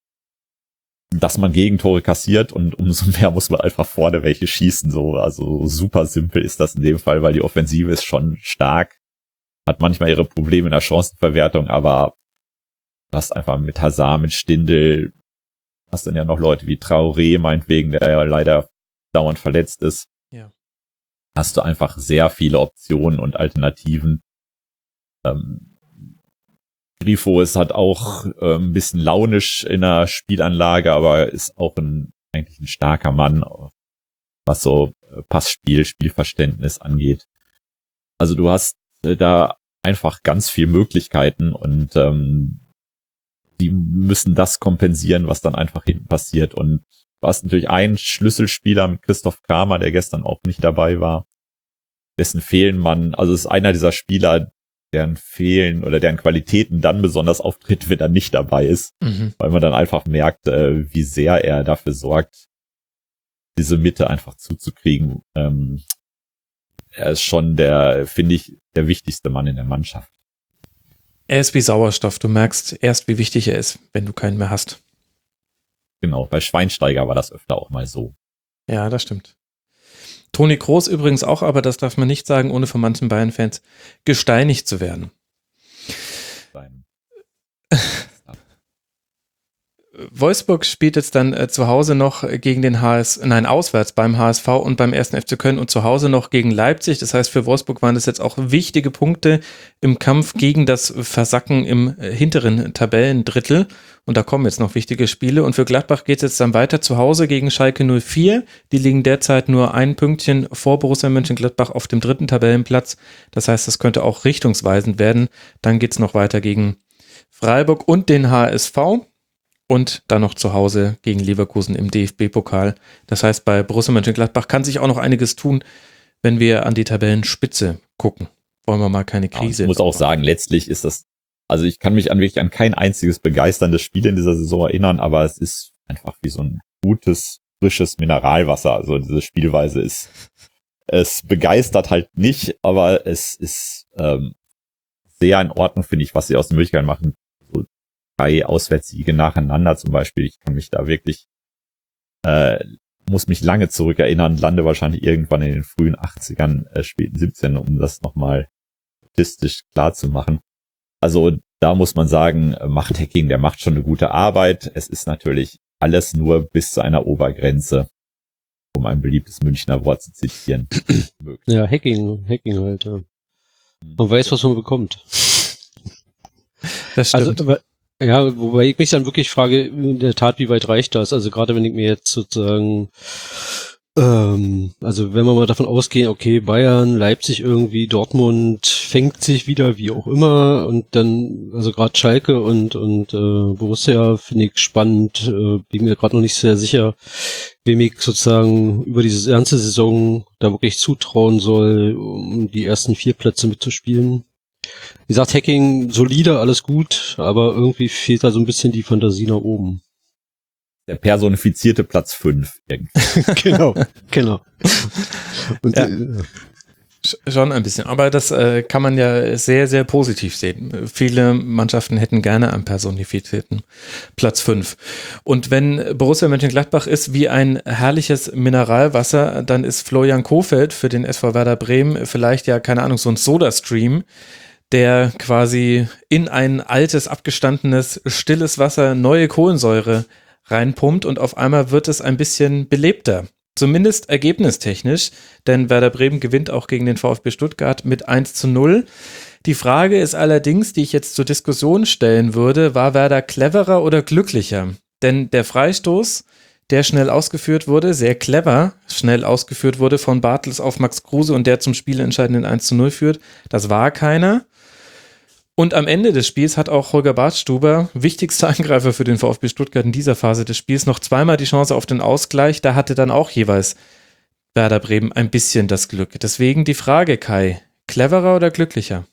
dass man Gegentore kassiert und umso mehr muss man einfach vorne welche schießen. So, also super simpel ist das in dem Fall, weil die Offensive ist schon stark, hat manchmal ihre Probleme in der Chancenverwertung, aber du hast einfach mit Hazard, mit Stindl, hast dann ja noch Leute wie Traoré, meinetwegen, der ja leider dauernd verletzt ist. Ja. Hast du einfach sehr viele Optionen und Alternativen. Ähm, Grifo ist halt auch äh, ein bisschen launisch in der Spielanlage, aber ist auch ein eigentlich ein starker Mann, was so äh, Passspiel, Spielverständnis angeht. Also du hast äh, da einfach ganz viel Möglichkeiten und ähm, die müssen das kompensieren, was dann einfach hinten passiert. Und du hast natürlich einen Schlüsselspieler mit Christoph Kramer, der gestern auch nicht dabei war, dessen Fehlen man, also ist einer dieser Spieler, deren Fehlen oder deren Qualitäten dann besonders auftritt, wenn er nicht dabei ist, Mhm. weil man dann einfach merkt, äh, wie sehr er dafür sorgt, diese Mitte einfach zuzukriegen. Ähm, er ist schon der, finde ich, der wichtigste Mann in der Mannschaft. Er ist wie Sauerstoff. Du merkst erst, wie wichtig er ist, wenn du keinen mehr hast. Genau, bei Schweinsteiger war das öfter auch mal so. Ja, das stimmt. Toni Kroos übrigens auch, aber das darf man nicht sagen, ohne von manchen Bayern-Fans gesteinigt zu werden. Sein. Wolfsburg spielt jetzt dann äh, zu Hause noch gegen den H S, nein, auswärts beim H S V und beim ersten F C Köln und zu Hause noch gegen Leipzig. Das heißt, für Wolfsburg waren das jetzt auch wichtige Punkte im Kampf gegen das Versacken im äh, hinteren Tabellendrittel. Und da kommen jetzt noch wichtige Spiele. Und für Gladbach geht es jetzt dann weiter zu Hause gegen Schalke null vier. Die liegen derzeit nur ein Pünktchen vor Borussia Mönchengladbach auf dem dritten Tabellenplatz. Das heißt, das könnte auch richtungsweisend werden. Dann geht es noch weiter gegen Freiburg und den H S V. Und dann noch zu Hause gegen Leverkusen im D F B-Pokal. Das heißt, bei Borussia Mönchengladbach kann sich auch noch einiges tun, wenn wir an die Tabellenspitze gucken. Wollen wir mal keine Ja, Krise. ich muss auch sagen, letztlich ist das, also ich kann mich an wirklich an kein einziges begeisterndes Spiel in dieser Saison erinnern, aber es ist einfach wie so ein gutes, frisches Mineralwasser. Also diese Spielweise ist, es begeistert halt nicht, aber es ist ähm, sehr in Ordnung, finde ich, was sie aus den Möglichkeiten machen. So drei Auswärtssiege nacheinander zum Beispiel. Ich kann mich da wirklich, äh, muss mich lange zurückerinnern, lande wahrscheinlich irgendwann in den frühen achtzigern, äh, späten siebzehn, um das nochmal statistisch klar zu machen. Also da muss man sagen, macht Hacking, der macht schon eine gute Arbeit. Es ist natürlich alles nur bis zu einer Obergrenze, um ein beliebtes Münchner Wort zu zitieren. Ja, Hacking, Hacking halt, ja. Man weiß, was man bekommt. Das stimmt. Also, aber, ja, wobei ich mich dann wirklich frage, in der Tat, wie weit reicht das? Also gerade wenn ich mir jetzt sozusagen, ähm, also wenn wir mal davon ausgehen, okay, Bayern, Leipzig irgendwie, Dortmund fängt sich wieder, wie auch immer, und dann, also gerade Schalke und und äh, Borussia finde ich spannend, äh, bin mir gerade noch nicht sehr sicher, wem ich sozusagen über diese ganze Saison da wirklich zutrauen soll, um die ersten vier Plätze mitzuspielen. Wie gesagt, Hacking solide, alles gut, aber irgendwie fehlt da so ein bisschen die Fantasie nach oben. Der personifizierte Platz fünf irgendwie. Genau, genau. Und, Ja. äh, Schon ein bisschen, aber das äh, kann man ja sehr, sehr positiv sehen. Viele Mannschaften hätten gerne einen personifizierten Platz fünf. Und wenn Borussia Mönchengladbach ist wie ein herrliches Mineralwasser, dann ist Florian Kohfeldt für den S V Werder Bremen vielleicht ja, keine Ahnung, so ein Soda-Stream, der quasi in ein altes, abgestandenes, stilles Wasser neue Kohlensäure reinpumpt und auf einmal wird es ein bisschen belebter. Zumindest ergebnistechnisch, denn Werder Bremen gewinnt auch gegen den VfB Stuttgart mit eins zu null. Die Frage ist allerdings, die ich jetzt zur Diskussion stellen würde, war Werder cleverer oder glücklicher? Denn der Freistoß, der schnell ausgeführt wurde, sehr clever schnell ausgeführt wurde von Bartels auf Max Kruse und der zum spielentscheidenden eins zu null führt, das war keiner. Und am Ende des Spiels hat auch Holger Badstuber, wichtigster Angreifer für den VfB Stuttgart in dieser Phase des Spiels, noch zweimal die Chance auf den Ausgleich. Da hatte dann auch jeweils Werder Bremen ein bisschen das Glück. Deswegen die Frage, Kai, cleverer oder glücklicher?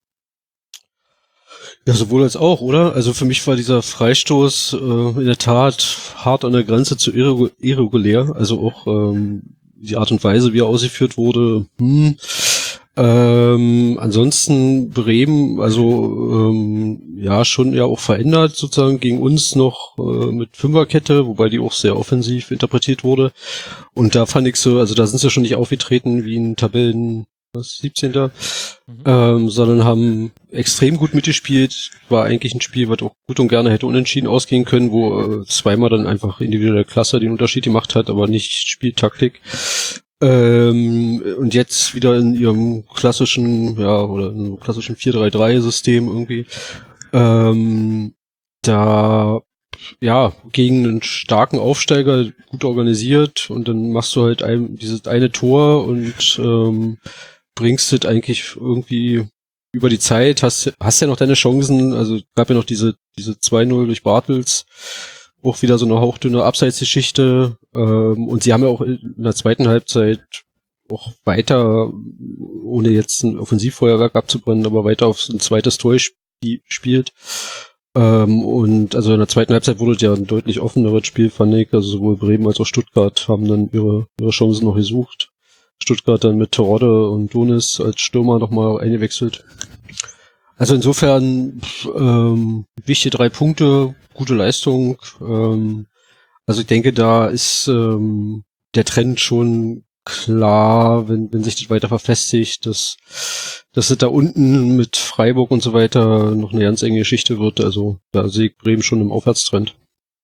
Ja, sowohl als auch, oder? Also für mich war dieser Freistoß äh, in der Tat hart an der Grenze zu irregu- irregulär. Also auch ähm, die Art und Weise, wie er ausgeführt wurde, hm. Ähm, ansonsten Bremen, also ähm, ja, schon ja auch verändert sozusagen gegen uns noch äh, mit Fünferkette, wobei die auch sehr offensiv interpretiert wurde. Und da fand ich so, also da sind sie schon nicht aufgetreten wie ein Tabellen was, siebzehnter Mhm. Ähm, sondern haben extrem gut mitgespielt. War eigentlich ein Spiel, was auch gut und gerne hätte unentschieden ausgehen können, wo äh, zweimal dann einfach individuelle Klasse den Unterschied gemacht hat, aber nicht Spieltaktik. Ähm, und jetzt wieder in ihrem klassischen, ja, oder in einem klassischen vier drei drei System irgendwie, ähm, da, ja, gegen einen starken Aufsteiger gut organisiert und dann machst du halt ein, dieses eine Tor und, ähm, bringst es eigentlich irgendwie über die Zeit, hast, hast ja noch deine Chancen, also gab ja noch diese, diese zwei null durch Bartels, auch wieder so eine hauchdünne Abseitsgeschichte, ähm, und sie haben ja auch in der zweiten Halbzeit auch weiter, ohne jetzt ein Offensivfeuerwerk abzubrennen, aber weiter auf ein zweites Tor gespielt. Ähm, und also in der zweiten Halbzeit wurde es ja ein deutlich offeneres Spiel, fand ich. Also sowohl Bremen als auch Stuttgart haben dann ihre, ihre Chancen noch gesucht. Stuttgart dann mit Terodde und Donis als Stürmer nochmal eingewechselt. Also insofern ähm, wichtige drei Punkte, gute Leistung. Ähm, also ich denke, da ist ähm, der Trend schon klar, wenn, wenn sich das weiter verfestigt, dass, dass es da unten mit Freiburg und so weiter noch eine ganz enge Geschichte wird. Also da sehe ich Bremen schon im Aufwärtstrend.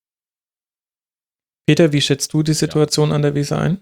Peter, wie schätzt du die Situation an der Weser ein?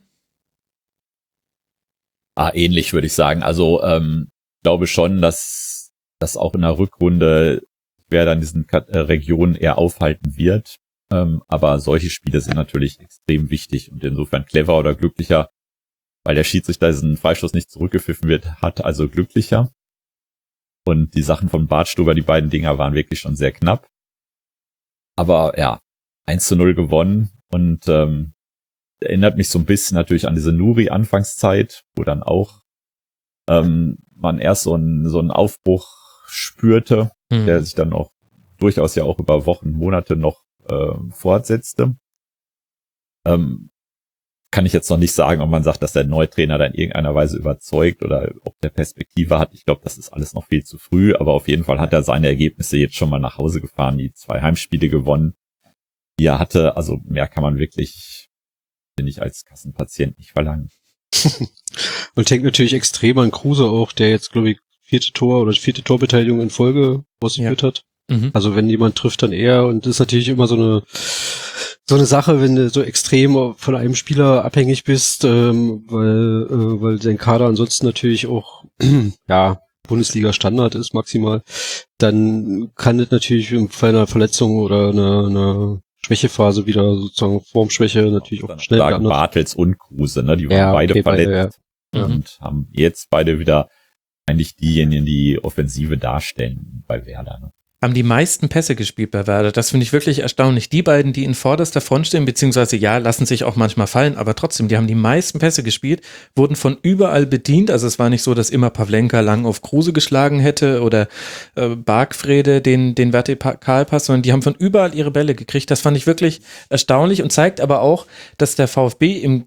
Ah, ähnlich würde ich sagen. Also ähm, glaube schon, dass das auch in der Rückrunde wer dann diesen Kat- äh, Regionen eher aufhalten wird. Ähm, aber solche Spiele sind natürlich extrem wichtig und insofern clever oder glücklicher, weil der Schiedsrichter diesen Freistoß nicht zurückgepfiffen wird, hat also glücklicher. Und die Sachen von Badstuber, die beiden Dinger waren wirklich schon sehr knapp. Aber ja, eins zu null gewonnen und ähm, erinnert mich so ein bisschen natürlich an diese Nuri-Anfangszeit, wo dann auch ähm, man erst so einen so einen Aufbruch spürte, mhm. der sich dann auch durchaus ja auch über Wochen, Monate noch äh, fortsetzte. Ähm, kann ich jetzt noch nicht sagen, ob man sagt, dass der neue Trainer da in irgendeiner Weise überzeugt oder ob der Perspektive hat. Ich glaube, das ist alles noch viel zu früh, aber auf jeden Fall hat er seine Ergebnisse jetzt schon mal nach Hause gefahren, die zwei Heimspiele gewonnen, die er hatte. Also mehr kann man wirklich, finde ich, als Kassenpatient nicht verlangen. Und denkt natürlich extrem an Kruse auch, der jetzt, glaube ich, vierte Tor oder vierte Torbeteiligung in Folge ausgeführt ja. hat. Mhm. Also wenn jemand trifft, dann er. Und das ist natürlich immer so eine so eine Sache, wenn du so extrem von einem Spieler abhängig bist, ähm, weil äh, weil dein Kader ansonsten natürlich auch ja Bundesliga-Standard ist maximal, dann kann das natürlich im Fall einer Verletzung oder einer, einer Schwächephase wieder sozusagen Formschwäche natürlich auch schnell werden. Bartels und Kruse, ne, die waren ja, beide okay, verletzt beide, ja. und mhm. haben jetzt beide wieder eigentlich diejenigen, die Offensive darstellen bei Werder. Ne? Haben die meisten Pässe gespielt bei Werder. Das finde ich wirklich erstaunlich. Die beiden, die in vorderster Front stehen, beziehungsweise ja, lassen sich auch manchmal fallen, aber trotzdem, die haben die meisten Pässe gespielt, wurden von überall bedient. Also es war nicht so, dass immer Pavlenka lang auf Kruse geschlagen hätte oder äh, Bargfrede den, den Vertikalpass, sondern die haben von überall ihre Bälle gekriegt. Das fand ich wirklich erstaunlich und zeigt aber auch, dass der VfB im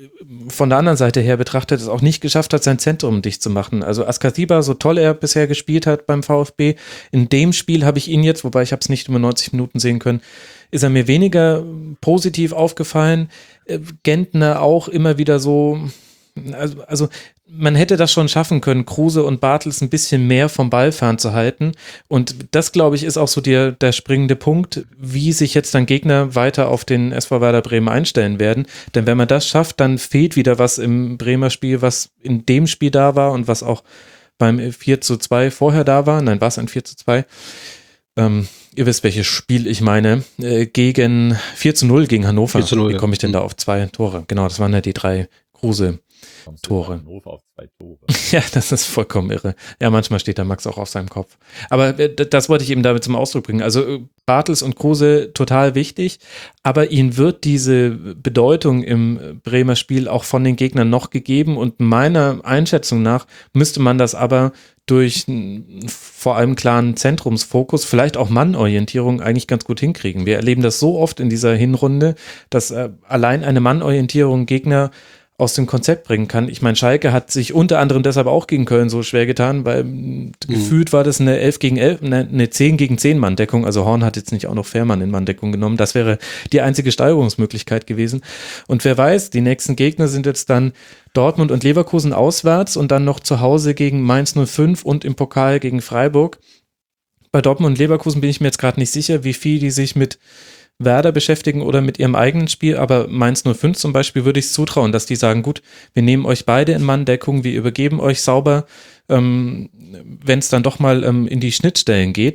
von der anderen Seite her betrachtet, es auch nicht geschafft hat, sein Zentrum dicht zu machen. Also Askasiba, so toll er bisher gespielt hat beim VfB, in dem Spiel habe ich ihn jetzt, wobei ich habe es nicht über neunzig Minuten sehen können, ist er mir weniger positiv aufgefallen. Gentner auch immer wieder so, also, also man hätte das schon schaffen können, Kruse und Bartels ein bisschen mehr vom Ball fernzuhalten. Und das, glaube ich, ist auch so der, der springende Punkt, wie sich jetzt dann Gegner weiter auf den S V Werder Bremen einstellen werden. Denn wenn man das schafft, dann fehlt wieder was im Bremer Spiel, was in dem Spiel da war und was auch beim vier zu zwei vorher da war. Nein, war es ein vier zu zwei? Ähm, ihr wisst, welches Spiel ich meine. Äh, gegen vier zu null gegen Hannover. vier zu null, Wie komme ich denn da auf zwei Tore? Genau, das waren ja die drei Kruse Tore. Hannover auf zwei Tore. Ja, das ist vollkommen irre. Ja, manchmal steht da Max auch auf seinem Kopf. Aber äh, das wollte ich eben damit zum Ausdruck bringen. Also äh, Bartels und Kruse total wichtig, aber ihnen wird diese Bedeutung im Bremer Spiel auch von den Gegnern noch gegeben und meiner Einschätzung nach müsste man das aber durch einen vor allem klaren Zentrumsfokus, vielleicht auch Mannorientierung eigentlich ganz gut hinkriegen. Wir erleben das so oft in dieser Hinrunde, dass äh, allein eine Mannorientierung Gegner aus dem Konzept bringen kann. Ich meine, Schalke hat sich unter anderem deshalb auch gegen Köln so schwer getan, weil mhm. gefühlt war das eine elf gegen elf, eine, eine zehn gegen zehn Mann-Deckung. Also Horn hat jetzt nicht auch noch Fährmann in Mann-Deckung genommen. Das wäre die einzige Steigerungsmöglichkeit gewesen. Und wer weiß, die nächsten Gegner sind jetzt dann Dortmund und Leverkusen auswärts und dann noch zu Hause gegen Mainz null fünf und im Pokal gegen Freiburg. Bei Dortmund und Leverkusen bin ich mir jetzt gerade nicht sicher, wie viel die sich mit Werder beschäftigen oder mit ihrem eigenen Spiel, aber Mainz null fünf zum Beispiel würde ich es zutrauen, dass die sagen, gut, wir nehmen euch beide in Manndeckung, wir übergeben euch sauber, ähm, wenn es dann doch mal ähm, in die Schnittstellen geht,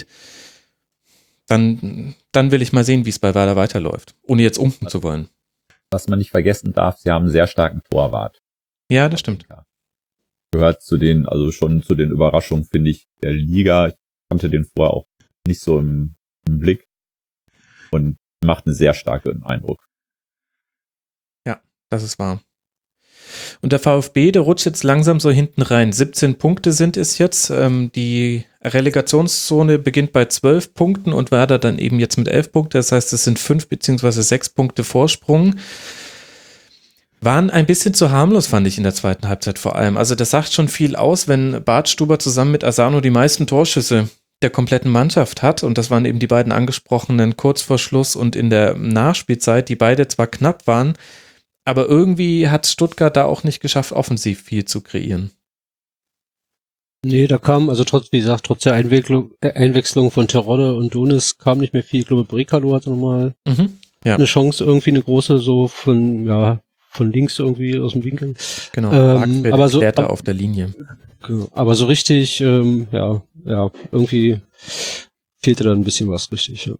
dann, dann will ich mal sehen, wie es bei Werder weiterläuft, ohne jetzt unken zu wollen. Was man nicht vergessen darf, sie haben einen sehr starken Torwart. Ja, das stimmt. Gehört zu den, also schon zu den Überraschungen, finde ich, der Liga. Ich kannte den vorher auch nicht so im, im Blick und macht einen sehr starken Eindruck. Ja, das ist wahr. Und der VfB, der rutscht jetzt langsam so hinten rein. siebzehn Punkte sind es jetzt. Ähm, die Relegationszone beginnt bei zwölf Punkten und Werder dann eben jetzt mit elf Punkten. Das heißt, es sind fünf beziehungsweise sechs Punkte Vorsprung. Waren ein bisschen zu harmlos, fand ich in der zweiten Halbzeit vor allem. Also das sagt schon viel aus, wenn Bartstuber zusammen mit Asano die meisten Torschüsse der kompletten Mannschaft hat, und das waren eben die beiden angesprochenen kurz vor Schluss und in der Nachspielzeit, die beide zwar knapp waren, aber irgendwie hat Stuttgart da auch nicht geschafft, offensiv viel zu kreieren. Nee, da kam, also trotz, wie gesagt, trotz der Einwicklung, äh, Einwechslung von Terodde und Dunis kam nicht mehr viel. Ich glaube, Brekalo hatte nochmal Mhm, ja. eine Chance, irgendwie eine große, so von, ja, von links irgendwie aus dem Winkel. Genau, Ähm, aber so, ab, auf der Linie. Aber so richtig, ähm, ja, ja, irgendwie fehlte da ein bisschen was, richtig, ja.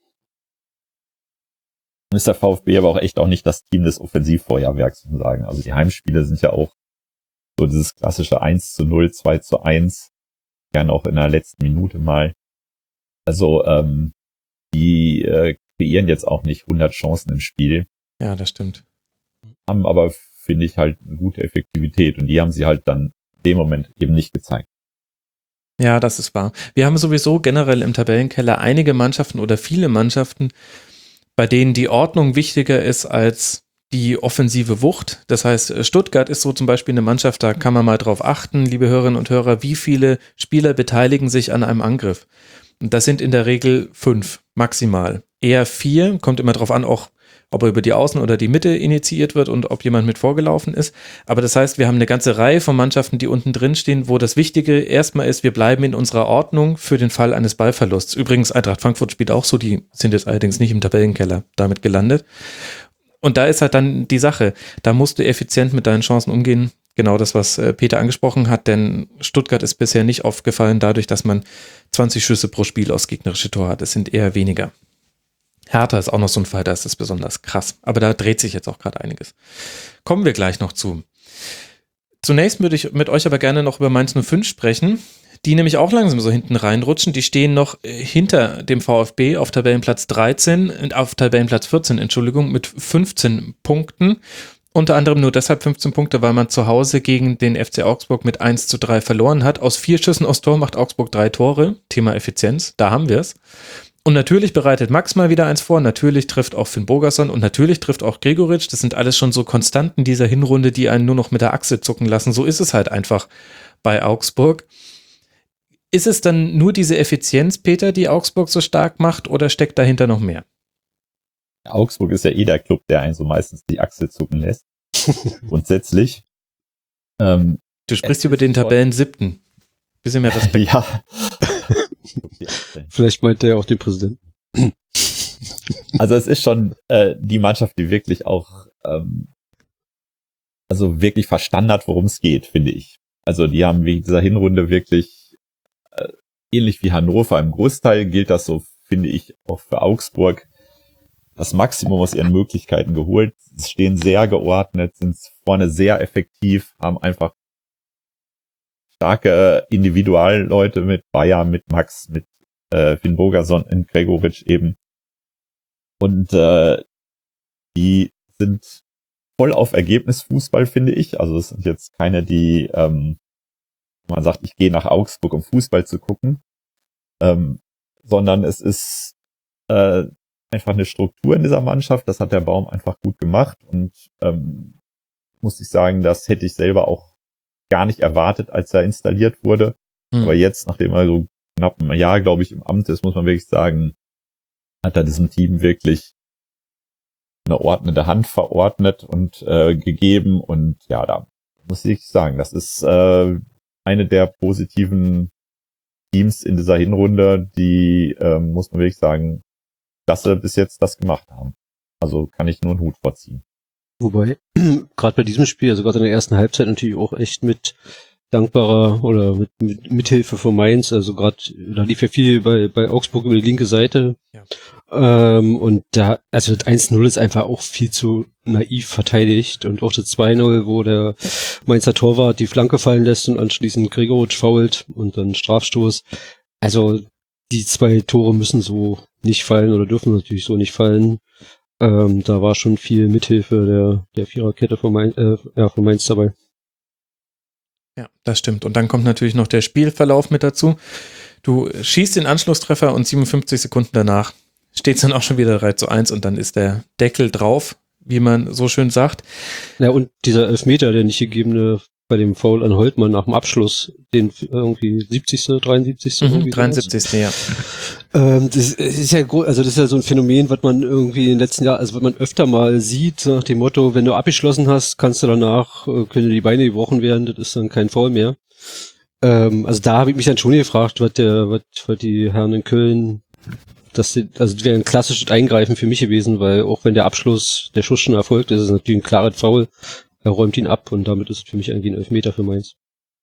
Ist der VfB aber auch echt auch nicht das Team des Offensivfeuerwerks, zu sagen. Also die Heimspiele sind ja auch so dieses klassische eins zu null, zwei zu eins, gern auch in der letzten Minute mal. Also ähm, die äh, kreieren jetzt auch nicht hundert Chancen im Spiel. Ja, das stimmt. Haben aber, finde ich, halt eine gute Effektivität und die haben sie halt dann in dem Moment eben nicht gezeigt. Ja, das ist wahr. Wir haben sowieso generell im Tabellenkeller einige Mannschaften oder viele Mannschaften, bei denen die Ordnung wichtiger ist als die offensive Wucht. Das heißt, Stuttgart ist so zum Beispiel eine Mannschaft, da kann man mal drauf achten, liebe Hörerinnen und Hörer, wie viele Spieler beteiligen sich an einem Angriff. Und das sind in der Regel fünf, maximal. Eher vier, kommt immer drauf an, auch ob er über die Außen- oder die Mitte initiiert wird und ob jemand mit vorgelaufen ist. Aber das heißt, wir haben eine ganze Reihe von Mannschaften, die unten drin stehen, wo das Wichtige erstmal ist, wir bleiben in unserer Ordnung für den Fall eines Ballverlusts. Übrigens, Eintracht Frankfurt spielt auch so, die sind jetzt allerdings nicht im Tabellenkeller damit gelandet. Und da ist halt dann die Sache, da musst du effizient mit deinen Chancen umgehen. Genau das, was Peter angesprochen hat, denn Stuttgart ist bisher nicht aufgefallen dadurch, dass man zwanzig Schüsse pro Spiel aufs gegnerische Tor hat. Es sind eher weniger. Hertha ist auch noch so ein Fall, da ist es besonders krass. Aber da dreht sich jetzt auch gerade einiges. Kommen wir gleich noch zu. Zunächst würde ich mit euch aber gerne noch über Mainz null fünf sprechen, die nämlich auch langsam so hinten reinrutschen. Die stehen noch hinter dem VfB auf Tabellenplatz dreizehn, auf Tabellenplatz vierzehn, Entschuldigung, mit fünfzehn Punkten. Unter anderem nur deshalb fünfzehn Punkte, weil man zu Hause gegen den F C Augsburg mit eins zu drei verloren hat. Aus vier Schüssen aufs Tor macht Augsburg drei Tore. Thema Effizienz, da haben wir es. Und natürlich bereitet Max mal wieder eins vor, natürlich trifft auch Finn Bogerson und natürlich trifft auch Gregoritsch. Das sind alles schon so Konstanten dieser Hinrunde, die einen nur noch mit der Achse zucken lassen. So ist es halt einfach bei Augsburg. Ist es dann nur diese Effizienz, Peter, die Augsburg so stark macht, oder steckt dahinter noch mehr? Augsburg ist ja eh der Club, der einen so meistens die Achse zucken lässt. Grundsätzlich. Ähm, Du sprichst über den Tabellen siebten. Bisschen mehr Respekt. ja. Vielleicht meint er ja auch den Präsidenten. Also es ist schon äh, die Mannschaft, die wirklich auch ähm, also wirklich verstanden hat, worum es geht, finde ich. Also die haben wegen dieser Hinrunde wirklich äh, ähnlich wie Hannover im Großteil gilt das so, finde ich, auch für Augsburg das Maximum aus ihren Möglichkeiten geholt. Sie stehen sehr geordnet, sind vorne sehr effektiv, haben einfach starke Individualleute mit Bayer, mit Max, mit äh, Finn Bogerson und Gregoritsch eben. Und äh, die sind voll auf Ergebnisfußball, finde ich. Also es sind jetzt keine, die ähm, man sagt, ich gehe nach Augsburg, um Fußball zu gucken, ähm, sondern es ist äh, einfach eine Struktur in dieser Mannschaft. Das hat der Baum einfach gut gemacht und ähm, muss ich sagen, das hätte ich selber auch gar nicht erwartet, als er installiert wurde. Hm. Aber jetzt, nachdem er so knapp ein Jahr, glaube ich, im Amt ist, muss man wirklich sagen, hat er diesem Team wirklich eine ordnende Hand verordnet und äh, gegeben. Und ja, da muss ich sagen, das ist äh, eine der positiven Teams in dieser Hinrunde, die, äh, muss man wirklich sagen, dass sie bis jetzt das gemacht haben. Also kann ich nur einen Hut vorziehen. Wobei, gerade bei diesem Spiel, also gerade in der ersten Halbzeit natürlich auch echt mit dankbarer oder mit, mit Mithilfe von Mainz, also gerade, da lief ja viel bei, bei Augsburg über die linke Seite. Ja. Ähm, und da, also das eins null ist einfach auch viel zu naiv verteidigt und auch das zwei null, wo der Mainzer Torwart die Flanke fallen lässt und anschließend Gregoritsch fault und dann Strafstoß. Also die zwei Tore müssen so nicht fallen oder dürfen natürlich so nicht fallen. Ähm, da war schon viel Mithilfe der, der Viererkette von Mainz, äh, ja, von Mainz dabei. Ja, das stimmt. Und dann kommt natürlich noch der Spielverlauf mit dazu. Du schießt den Anschlusstreffer und siebenundfünfzig Sekunden danach steht es dann auch schon wieder drei zu eins und dann ist der Deckel drauf, wie man so schön sagt. Ja, und dieser Elfmeter, der nicht gegebene bei dem Foul an Holtmann nach dem Abschluss, den irgendwie siebzigsten, dreiundsiebzigsten Mhm, dreiundsiebzigsten ja. Ähm, das ist ja, also das ist ja so ein Phänomen, was man irgendwie in den letzten Jahren, also was man öfter mal sieht, nach dem Motto, wenn du abgeschlossen hast, kannst du danach, äh, können die Beine gebrochen werden, das ist dann kein Foul mehr. Ähm, also da habe ich mich dann schon gefragt, was der, was, was die Herren in Köln, das, also das wäre ein klassisches Eingreifen für mich gewesen, weil auch wenn der Abschluss, der Schuss schon erfolgt, ist es natürlich ein klares Foul. Er räumt ihn ab und damit ist es für mich eigentlich ein Elfmeter für Mainz.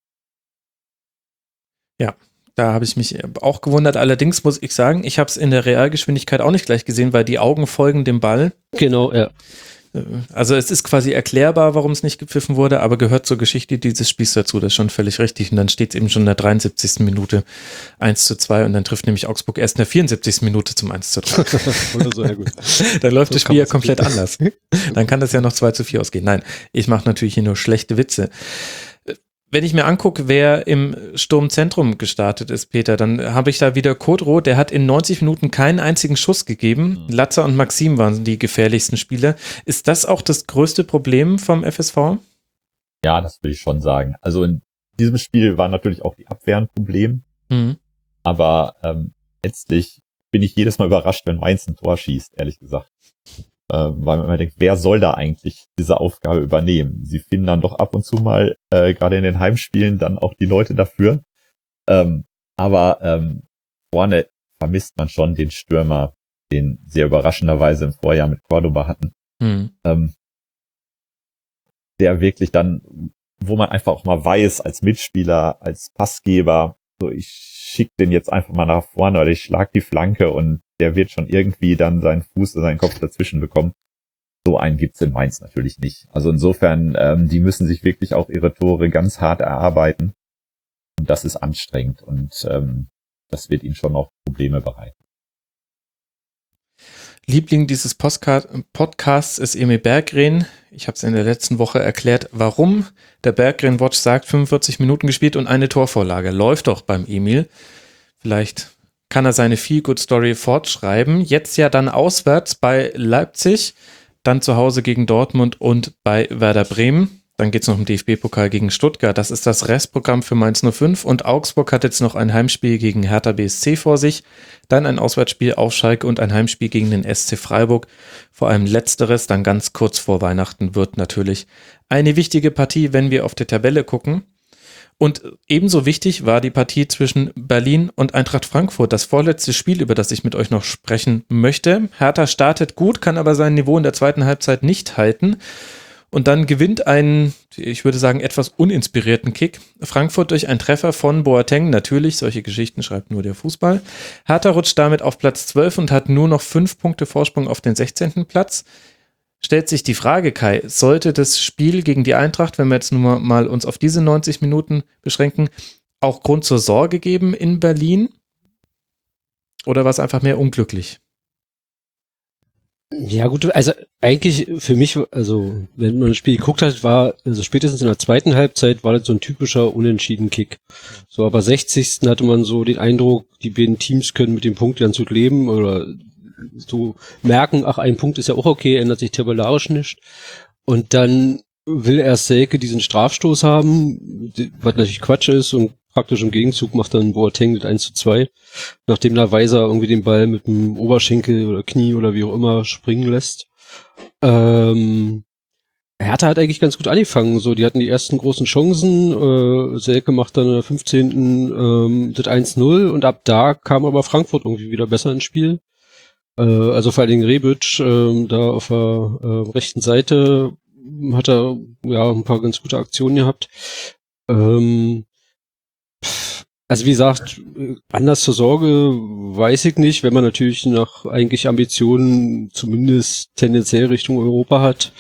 Ja, da habe ich mich auch gewundert. Allerdings muss ich sagen, ich habe es in der Realgeschwindigkeit auch nicht gleich gesehen, weil die Augen folgen dem Ball. Genau, ja. Also es ist quasi erklärbar, warum es nicht gepfiffen wurde, aber gehört zur Geschichte dieses Spiels dazu. Das ist schon völlig richtig. Und dann steht es eben schon in der dreiundsiebzigsten Minute eins zu zwei und dann trifft nämlich Augsburg erst in der vierundsiebzigsten Minute zum eins zu drei. Oder so, ja gut. Dann läuft So das Spiel ja kann komplett anders. Dann kann das ja noch zwei zu vier ausgehen. Nein, ich mache natürlich hier nur schlechte Witze. Wenn ich mir angucke, wer im Sturmzentrum gestartet ist, Peter, dann habe ich da wieder Kodro, der hat in neunzig Minuten keinen einzigen Schuss gegeben. Mhm. Latzer und Maxim waren die gefährlichsten Spieler. Ist das auch das größte Problem vom F S V? Ja, das will ich schon sagen. Also in diesem Spiel war natürlich auch die Abwehr ein Problem. Mhm. Aber ähm, letztlich bin ich jedes Mal überrascht, wenn Mainz ein Tor schießt, ehrlich gesagt. Äh, weil man immer denkt, wer soll da eigentlich diese Aufgabe übernehmen? Sie finden dann doch ab und zu mal, äh, gerade in den Heimspielen, dann auch die Leute dafür. Ähm, aber ähm, vorne vermisst man schon den Stürmer, den sie überraschenderweise im Vorjahr mit Cordoba hatten. Mhm. Ähm, der wirklich dann, wo man einfach auch mal weiß, als Mitspieler, als Passgeber, so ich schick den jetzt einfach mal nach vorne oder ich schlag die Flanke und der wird schon irgendwie dann seinen Fuß oder seinen Kopf dazwischen bekommen. So einen gibt's in Mainz natürlich nicht. Also insofern, ähm, die müssen sich wirklich auch ihre Tore ganz hart erarbeiten. Und das ist anstrengend und ähm, das wird ihnen schon auch Probleme bereiten. Liebling dieses Postcard- Podcasts ist Emil Berggren. Ich habe es in der letzten Woche erklärt, warum der Berggren Watch sagt, fünfundvierzig Minuten gespielt und eine Torvorlage. Läuft doch beim Emil. Vielleicht kann er seine Feel-Good-Story fortschreiben. Jetzt ja dann auswärts bei Leipzig, dann zu Hause gegen Dortmund und bei Werder Bremen. Dann geht es noch im D F B-Pokal gegen Stuttgart. Das ist das Restprogramm für Mainz null fünf. Und Augsburg hat jetzt noch ein Heimspiel gegen Hertha B S C vor sich. Dann ein Auswärtsspiel auf Schalke und ein Heimspiel gegen den S C Freiburg. Vor allem letzteres, dann ganz kurz vor Weihnachten, wird natürlich eine wichtige Partie, wenn wir auf die Tabelle gucken. Und ebenso wichtig war die Partie zwischen Berlin und Eintracht Frankfurt. Das vorletzte Spiel, über das ich mit euch noch sprechen möchte. Hertha startet gut, kann aber sein Niveau in der zweiten Halbzeit nicht halten. Und dann gewinnt ein, ich würde sagen, etwas uninspirierten Kick Frankfurt durch einen Treffer von Boateng. Natürlich, solche Geschichten schreibt nur der Fußball. Hertha rutscht damit auf Platz zwölf und hat nur noch fünf Punkte Vorsprung auf den sechzehnten Platz. Stellt sich die Frage, Kai, sollte das Spiel gegen die Eintracht, wenn wir jetzt nur mal uns auf diese neunzig Minuten beschränken, auch Grund zur Sorge geben in Berlin? Oder war es einfach mehr unglücklich? Ja gut, also eigentlich für mich, also wenn man das Spiel geguckt hat, war, also spätestens in der zweiten Halbzeit war das so ein typischer Unentschieden-Kick. So, aber sechzigsten hatte man so den Eindruck, die beiden Teams können mit dem Punkt ganz gut leben oder so merken, ach, ein Punkt ist ja auch okay, ändert sich tabellarisch nicht. Und dann will erst Selke diesen Strafstoß haben, was natürlich Quatsch ist, und praktisch im Gegenzug macht dann Boateng mit eins zu zwei, nachdem da Weiser irgendwie den Ball mit dem Oberschenkel oder Knie oder wie auch immer springen lässt. Ähm, Hertha hat eigentlich ganz gut angefangen, so, die hatten die ersten großen Chancen, äh, Selke macht dann in der fünfzehnten Ähm, das eins null und ab da kam aber Frankfurt irgendwie wieder besser ins Spiel. Äh, also vor allen Dingen Rebic, äh, da auf der äh, rechten Seite hat er ja ein paar ganz gute Aktionen gehabt. Ähm, Also wie gesagt, Anlass zur Sorge weiß ich nicht, wenn man natürlich nach eigentlich Ambitionen zumindest tendenziell Richtung Europa hat,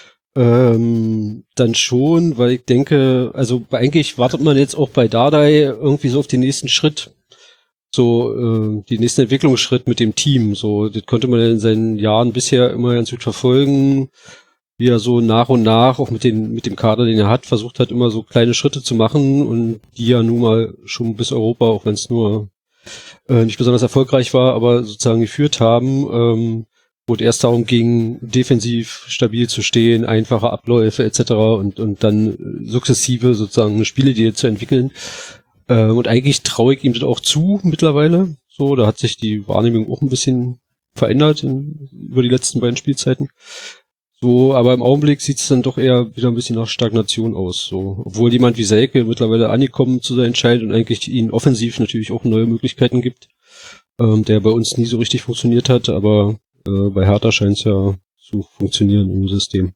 ähm, dann schon, weil ich denke, also eigentlich wartet man jetzt auch bei Dardai irgendwie so auf den nächsten Schritt, so äh, den nächsten Entwicklungsschritt mit dem Team, so das konnte man in seinen Jahren bisher immer ganz gut verfolgen, wie er so nach und nach, auch mit den mit dem Kader, den er hat, versucht hat, immer so kleine Schritte zu machen und die ja nun mal schon bis Europa, auch wenn es nur äh, nicht besonders erfolgreich war, aber sozusagen geführt haben, ähm, wo es erst darum ging, defensiv stabil zu stehen, einfache Abläufe et cetera und und dann sukzessive sozusagen eine Spielidee zu entwickeln. Äh, und eigentlich traue ich ihm das auch zu mittlerweile. So, da hat sich die Wahrnehmung auch ein bisschen verändert in, über die letzten beiden Spielzeiten. So, aber im Augenblick sieht es dann doch eher wieder ein bisschen nach Stagnation aus. So, obwohl jemand wie Selke mittlerweile angekommen zu sein scheint und eigentlich ihnen offensiv natürlich auch neue Möglichkeiten gibt, ähm, der bei uns nie so richtig funktioniert hat, aber äh, bei Hertha scheint es ja zu funktionieren im System.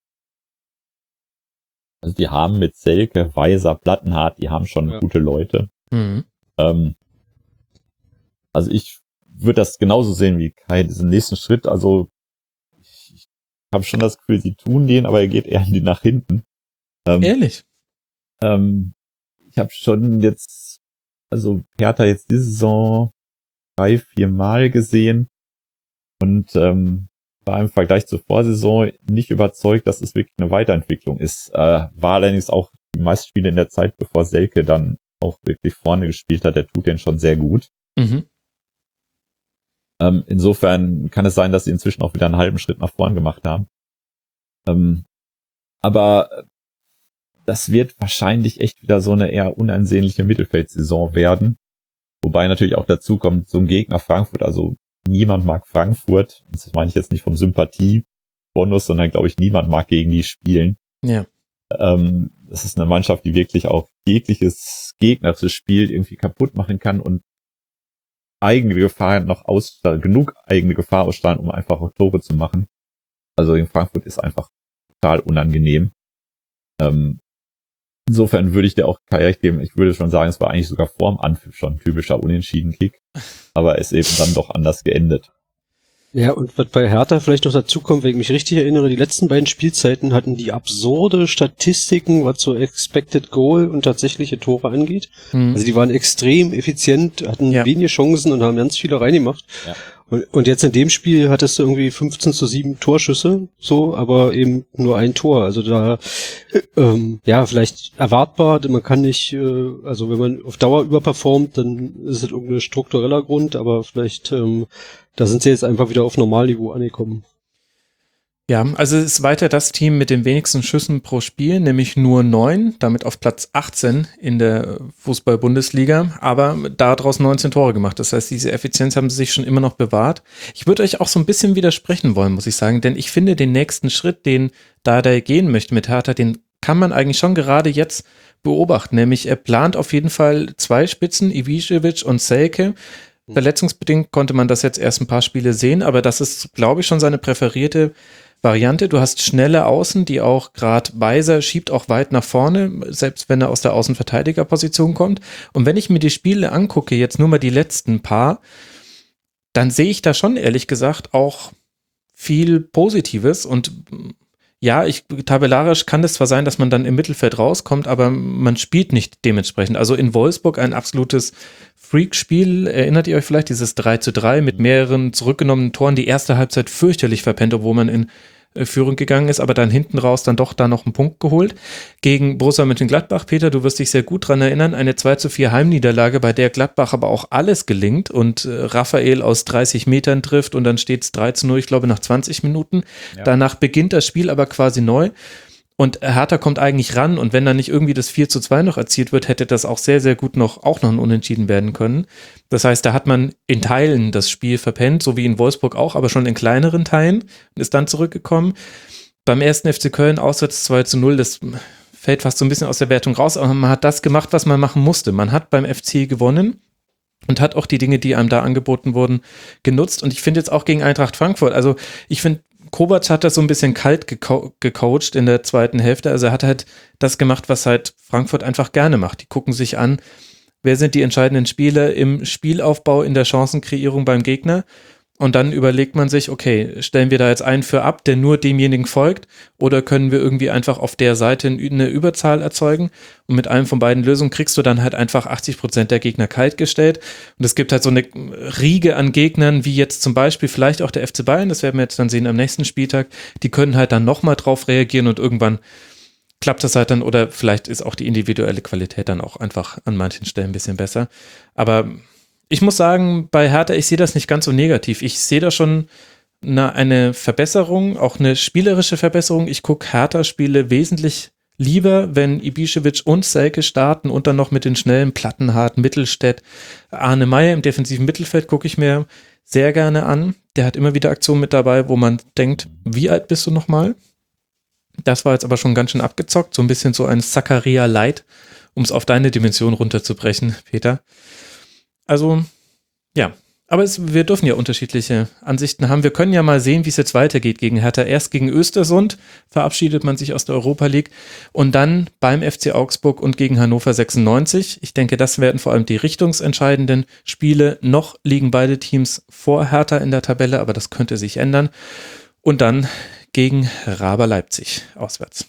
Also die haben mit Selke, Weiser, Plattenhardt, die haben schon ja. gute Leute. Mhm. Ähm, also ich würde das genauso sehen wie Kai, diesen nächsten Schritt, also ich habe schon das Gefühl, sie tun den, aber er geht eher nach hinten. Ähm, Ehrlich? Ähm, ich habe schon jetzt, also Hertha jetzt diese Saison drei, vier Mal gesehen und ähm, war im Vergleich zur Vorsaison nicht überzeugt, dass es wirklich eine Weiterentwicklung ist. Äh, war allerdings auch die meisten Spiele in der Zeit, bevor Selke dann auch wirklich vorne gespielt hat, der tut den schon sehr gut. Mhm. Ähm, insofern kann es sein, dass sie inzwischen auch wieder einen halben Schritt nach vorn gemacht haben. Ähm, aber das wird wahrscheinlich echt wieder so eine eher unansehnliche Mittelfeldsaison werden. Wobei natürlich auch dazu kommt, so ein Gegner Frankfurt, also niemand mag Frankfurt. Das meine ich jetzt nicht vom Sympathie-Bonus, sondern glaube ich, niemand mag gegen die spielen. Ja. Ähm, das ist eine Mannschaft, die wirklich auch jegliches gegnerisches Spiel irgendwie kaputt machen kann und eigene Gefahr noch aus, genug eigene Gefahr ausstrahlen, um einfach auch Tore zu machen. Also in Frankfurt ist einfach total unangenehm. Ähm, insofern würde ich dir auch Kai recht geben, ich würde schon sagen, es war eigentlich sogar vorm Anpfiff schon ein typischer Unentschieden-Kick, aber ist eben dann doch anders geendet. Ja, und was bei Hertha vielleicht noch dazu kommt, wenn ich mich richtig erinnere, die letzten beiden Spielzeiten hatten die absurde Statistiken, was so Expected Goal und tatsächliche Tore angeht. Mhm. Also die waren extrem effizient, hatten ja. wenige Chancen und haben ganz viele reingemacht. Ja. Und, und jetzt in dem Spiel hattest du irgendwie fünfzehn zu sieben Torschüsse, so, aber eben nur ein Tor. Also da, ähm, ja, vielleicht erwartbar, man kann nicht, äh, also wenn man auf Dauer überperformt, dann ist es irgendein struktureller Grund, aber vielleicht, ähm, da sind sie jetzt einfach wieder auf Normalniveau angekommen. Ja, also es ist weiter das Team mit den wenigsten Schüssen pro Spiel, nämlich nur neun, damit auf Platz achtzehn in der Fußball-Bundesliga, aber daraus neunzehn Tore gemacht. Das heißt, diese Effizienz haben sie sich schon immer noch bewahrt. Ich würde euch auch so ein bisschen widersprechen wollen, muss ich sagen, denn ich finde den nächsten Schritt, den Dardai gehen möchte mit Hertha, den kann man eigentlich schon gerade jetzt beobachten, nämlich er plant auf jeden Fall zwei Spitzen, Ibišević und Selke. Verletzungsbedingt konnte man das jetzt erst ein paar Spiele sehen, aber das ist, glaube ich, schon seine präferierte Variante. Du hast schnelle Außen, die auch gerade Weiser schiebt auch weit nach vorne, selbst wenn er aus der Außenverteidigerposition kommt. Und wenn ich mir die Spiele angucke, jetzt nur mal die letzten paar, dann sehe ich da schon ehrlich gesagt auch viel Positives. Und ja, ich, tabellarisch kann es zwar sein, dass man dann im Mittelfeld rauskommt, aber man spielt nicht dementsprechend. Also in Wolfsburg ein absolutes Freak-Spiel, erinnert ihr euch vielleicht, dieses drei zu drei mit mehreren zurückgenommenen Toren, die erste Halbzeit fürchterlich verpennt, obwohl man in äh, Führung gegangen ist, aber dann hinten raus dann doch da noch einen Punkt geholt. Gegen Borussia Mönchengladbach, Peter, du wirst dich sehr gut dran erinnern, eine zwei zu vier Heimniederlage, bei der Gladbach aber auch alles gelingt und äh, Raphael aus dreißig Metern trifft und dann steht es drei zu null, ich glaube nach zwanzig Minuten. Ja. Danach beginnt das Spiel aber quasi neu. Und Hertha kommt eigentlich ran und wenn dann nicht irgendwie das vier zu zwei noch erzielt wird, hätte das auch sehr, sehr gut noch auch noch ein Unentschieden werden können. Das heißt, da hat man in Teilen das Spiel verpennt, so wie in Wolfsburg auch, aber schon in kleineren Teilen und ist dann zurückgekommen. Beim ersten F C Köln auswärts zwei zu null, das fällt fast so ein bisschen aus der Wertung raus, aber man hat das gemacht, was man machen musste. Man hat beim F C gewonnen und hat auch die Dinge, die einem da angeboten wurden, genutzt. Und ich finde jetzt auch gegen Eintracht Frankfurt, also ich finde, Kovac hat das so ein bisschen kalt geco- gecoacht in der zweiten Hälfte. Also er hat halt das gemacht, was halt Frankfurt einfach gerne macht. Die gucken sich an, wer sind die entscheidenden Spieler im Spielaufbau, in der Chancenkreierung beim Gegner. Und dann überlegt man sich, okay, stellen wir da jetzt einen für ab, der nur demjenigen folgt, oder können wir irgendwie einfach auf der Seite eine Überzahl erzeugen? Und mit einem von beiden Lösungen kriegst du dann halt einfach achtzig Prozent der Gegner kalt gestellt. Und es gibt halt so eine Riege an Gegnern, wie jetzt zum Beispiel vielleicht auch der F C Bayern, das werden wir jetzt dann sehen am nächsten Spieltag, die können halt dann nochmal drauf reagieren und irgendwann klappt das halt dann, oder vielleicht ist auch die individuelle Qualität dann auch einfach an manchen Stellen ein bisschen besser. Aber ich muss sagen, bei Hertha, ich sehe das nicht ganz so negativ. Ich sehe da schon eine, eine Verbesserung, auch eine spielerische Verbesserung. Ich gucke Hertha-Spiele wesentlich lieber, wenn Ibišević und Selke starten und dann noch mit den schnellen Plattenhardt, Mittelstädt, Arne Meyer im defensiven Mittelfeld gucke ich mir sehr gerne an. Der hat immer wieder Aktionen mit dabei, wo man denkt, wie alt bist du nochmal? Das war jetzt aber schon ganz schön abgezockt, so ein bisschen so ein Zakaria Light, um es auf deine Dimension runterzubrechen, Peter. Also, ja, aber es, wir dürfen ja unterschiedliche Ansichten haben. Wir können ja mal sehen, wie es jetzt weitergeht gegen Hertha. Erst gegen Östersund verabschiedet man sich aus der Europa League und dann beim F C Augsburg und gegen Hannover sechsundneunzig. Ich denke, das werden vor allem die richtungsentscheidenden Spiele. Noch liegen beide Teams vor Hertha in der Tabelle, aber das könnte sich ändern. Und dann gegen Raber Leipzig auswärts.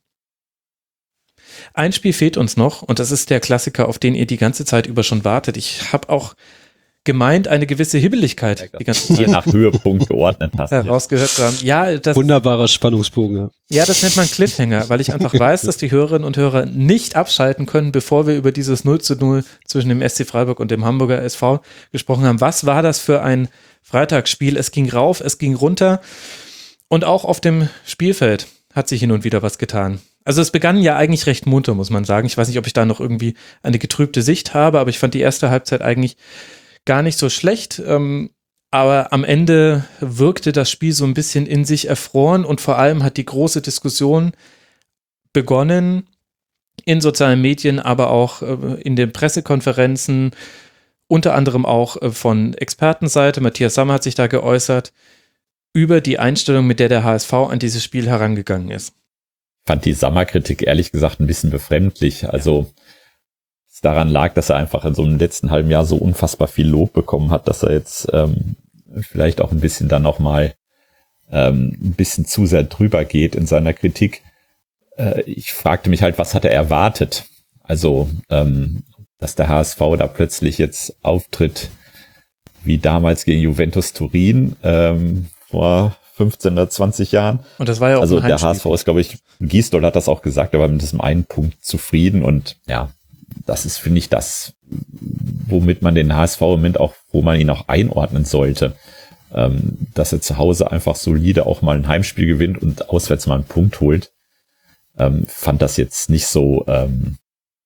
Ein Spiel fehlt uns noch und das ist der Klassiker, auf den ihr die ganze Zeit über schon wartet. Ich habe auch gemeint, eine gewisse Hibbeligkeit die ganze Zeit hier nach Höhepunkt geordnet hast. herausgehört zu haben. Ja, das, wunderbarer Spannungsbogen. Ja. ja, das nennt man Cliffhanger, weil ich einfach weiß, dass die Hörerinnen und Hörer nicht abschalten können, bevor wir über dieses null zu null zwischen dem S C Freiburg und dem Hamburger S V gesprochen haben. Was war das für ein Freitagsspiel? Es ging rauf, es ging runter und auch auf dem Spielfeld hat sich hin und wieder was getan. Also es begann ja eigentlich recht munter, muss man sagen. Ich weiß nicht, ob ich da noch irgendwie eine getrübte Sicht habe, aber ich fand die erste Halbzeit eigentlich gar nicht so schlecht. Ähm, aber am Ende wirkte das Spiel so ein bisschen in sich erfroren und vor allem hat die große Diskussion begonnen in sozialen Medien, aber auch äh, in den Pressekonferenzen, unter anderem auch äh, von Expertenseite. Matthias Sammer hat sich da geäußert über die Einstellung, mit der der H S V an dieses Spiel herangegangen ist. Ich fand die Sammer-Kritik ehrlich gesagt ein bisschen befremdlich. Also es daran lag, dass er einfach in so einem letzten halben Jahr so unfassbar viel Lob bekommen hat, dass er jetzt ähm, vielleicht auch ein bisschen dann nochmal ähm, ein bisschen zu sehr drüber geht in seiner Kritik. Äh, ich fragte mich halt, was hat er erwartet? Also, ähm, dass der H S V da plötzlich jetzt auftritt wie damals gegen Juventus Turin ähm, vor fünfzehn oder zwanzig Jahren. Und das war ja auch Also ein der Heimspiel. H S V ist, glaube ich, Gisdol hat das auch gesagt, er war mit diesem einen Punkt zufrieden und ja, das ist, finde ich, das, womit man den H S V im Moment auch, wo man ihn auch einordnen sollte, ähm, dass er zu Hause einfach solide auch mal ein Heimspiel gewinnt und auswärts mal einen Punkt holt. Ähm, fand das jetzt nicht so ähm,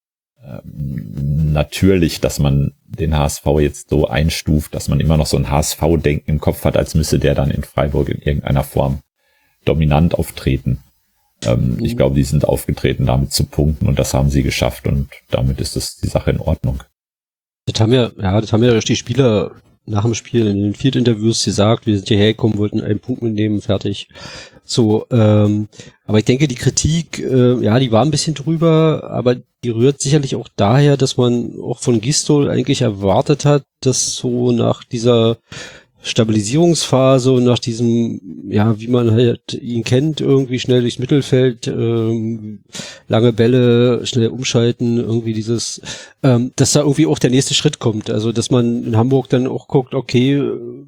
ähm, natürlich, dass man den H S V jetzt so einstuft, dass man immer noch so ein H S V-Denken im Kopf hat, als müsse der dann in Freiburg in irgendeiner Form dominant auftreten. Ähm, mhm. Ich glaube, die sind aufgetreten, damit zu punkten und das haben sie geschafft und damit ist das die Sache in Ordnung. Das haben ja, ja, das haben ja die Spieler nach dem Spiel in den Field-Interviews gesagt, wir sind hierher gekommen, wollten einen Punkt mitnehmen, fertig. So, ähm, aber ich denke, die Kritik, äh, ja, die war ein bisschen drüber, aber die rührt sicherlich auch daher, dass man auch von Gisdol eigentlich erwartet hat, dass so nach dieser Stabilisierungsphase und nach diesem, ja, wie man halt ihn kennt, irgendwie schnell durchs Mittelfeld, ähm, lange Bälle, schnell umschalten, irgendwie dieses, ähm, dass da irgendwie auch der nächste Schritt kommt. Also, dass man in Hamburg dann auch guckt, okay,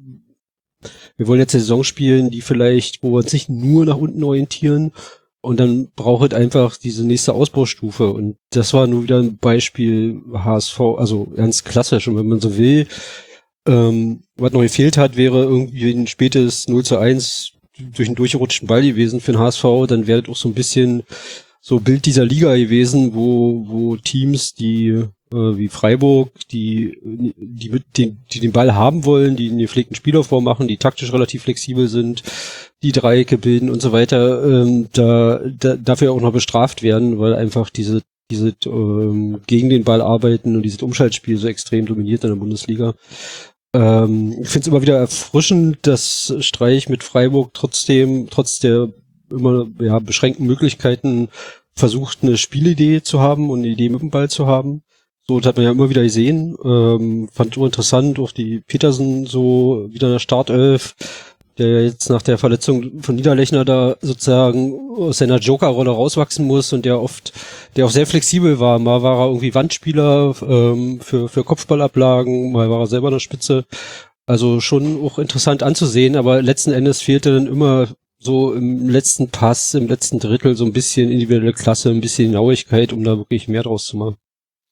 wir wollen jetzt eine Saison spielen, die vielleicht, wo wir uns nicht nur nach unten orientieren und dann braucht es einfach diese nächste Ausbaustufe und das war nur wieder ein Beispiel H S V, also ganz klassisch und wenn man so will, ähm, was noch gefehlt hat, wäre irgendwie ein spätes null zu eins durch einen durchgerutschten Ball gewesen für den H S V, dann wäre das auch so ein bisschen so Bild dieser Liga gewesen, wo wo Teams, die äh, wie Freiburg, die die, mit den, die den Ball haben wollen, die einen gepflegten Spielaufbau machen, die taktisch relativ flexibel sind, die Dreiecke bilden und so weiter, ähm, da, da dafür auch noch bestraft werden, weil einfach diese diese ähm, gegen den Ball arbeiten und dieses Umschaltspiel so extrem dominiert in der Bundesliga. Ähm, ich finde es immer wieder erfrischend, dass Streich mit Freiburg trotzdem, trotz der immer ja beschränkten Möglichkeiten versucht, eine Spielidee zu haben und eine Idee mit dem Ball zu haben. So, das hat man ja immer wieder gesehen. Ähm, fand ich interessant, auch die Petersen so wieder in der Startelf, der jetzt nach der Verletzung von Niederlechner da sozusagen aus seiner Joker-Rolle rauswachsen muss und der oft, der auch sehr flexibel war. Mal war er irgendwie Wandspieler ähm, für für Kopfballablagen, mal war er selber in der Spitze. Also schon auch interessant anzusehen, aber letzten Endes fehlte dann immer so im letzten Pass, im letzten Drittel so ein bisschen individuelle Klasse, ein bisschen Genauigkeit, um da wirklich mehr draus zu machen.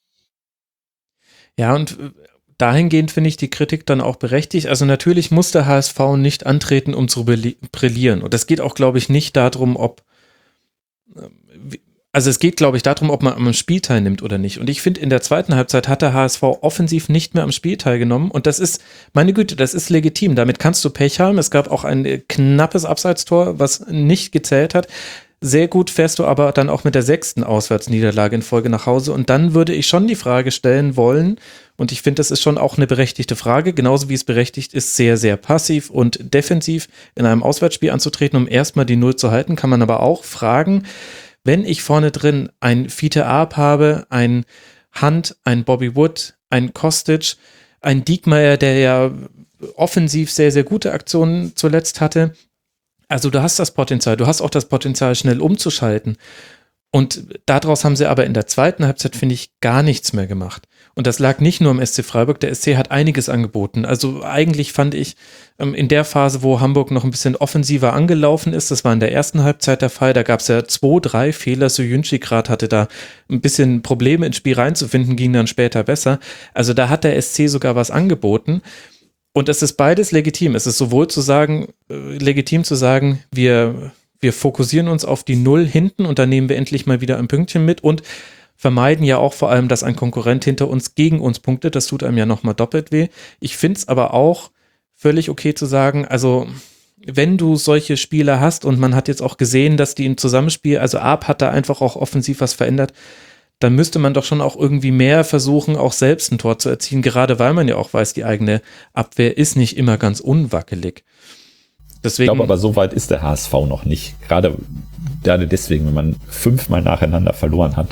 Ja, und dahingehend finde ich die Kritik dann auch berechtigt. Also natürlich muss der H S V nicht antreten, um zu brillieren. Und es geht auch, glaube ich, nicht darum, ob, also es geht, glaube ich, darum, ob man am Spiel teilnimmt oder nicht. Und ich finde, in der zweiten Halbzeit hat der H S V offensiv nicht mehr am Spiel teilgenommen. Und das ist, meine Güte, das ist legitim. Damit kannst du Pech haben. Es gab auch ein knappes Abseitstor, was nicht gezählt hat. Sehr gut fährst du aber dann auch mit der sechsten Auswärtsniederlage in Folge nach Hause. Und dann würde ich schon die Frage stellen wollen, und ich finde, das ist schon auch eine berechtigte Frage, genauso wie es berechtigt ist, sehr, sehr passiv und defensiv in einem Auswärtsspiel anzutreten, um erstmal die Null zu halten, kann man aber auch fragen, wenn ich vorne drin ein Fiete Arp habe, ein Hunt, ein Bobby Wood, ein Kostic, ein Diekmeyer, der ja offensiv sehr, sehr gute Aktionen zuletzt hatte. Also du hast das Potenzial, du hast auch das Potenzial, schnell umzuschalten. Und daraus haben sie aber in der zweiten Halbzeit, finde ich, gar nichts mehr gemacht. Und das lag nicht nur am S C Freiburg, der S C hat einiges angeboten. Also eigentlich fand ich in der Phase, wo Hamburg noch ein bisschen offensiver angelaufen ist, das war in der ersten Halbzeit der Fall, da gab es ja zwei, drei Fehler, Soyuncu gerade hatte da ein bisschen Probleme ins Spiel reinzufinden, ging dann später besser. Also da hat der S C sogar was angeboten. Und es ist beides legitim. Es ist sowohl zu sagen, äh, legitim zu sagen, wir, wir fokussieren uns auf die Null hinten und dann nehmen wir endlich mal wieder ein Pünktchen mit und vermeiden ja auch vor allem, dass ein Konkurrent hinter uns gegen uns punktet. Das tut einem ja nochmal doppelt weh. Ich finde es aber auch völlig okay zu sagen, also wenn du solche Spieler hast und man hat jetzt auch gesehen, dass die im Zusammenspiel, also Arp hat da einfach auch offensiv was verändert, dann müsste man doch schon auch irgendwie mehr versuchen, auch selbst ein Tor zu erzielen, gerade weil man ja auch weiß, die eigene Abwehr ist nicht immer ganz unwackelig. Deswegen, ich glaube aber, so weit ist der H S V noch nicht. Gerade, gerade deswegen, wenn man fünfmal nacheinander verloren hat,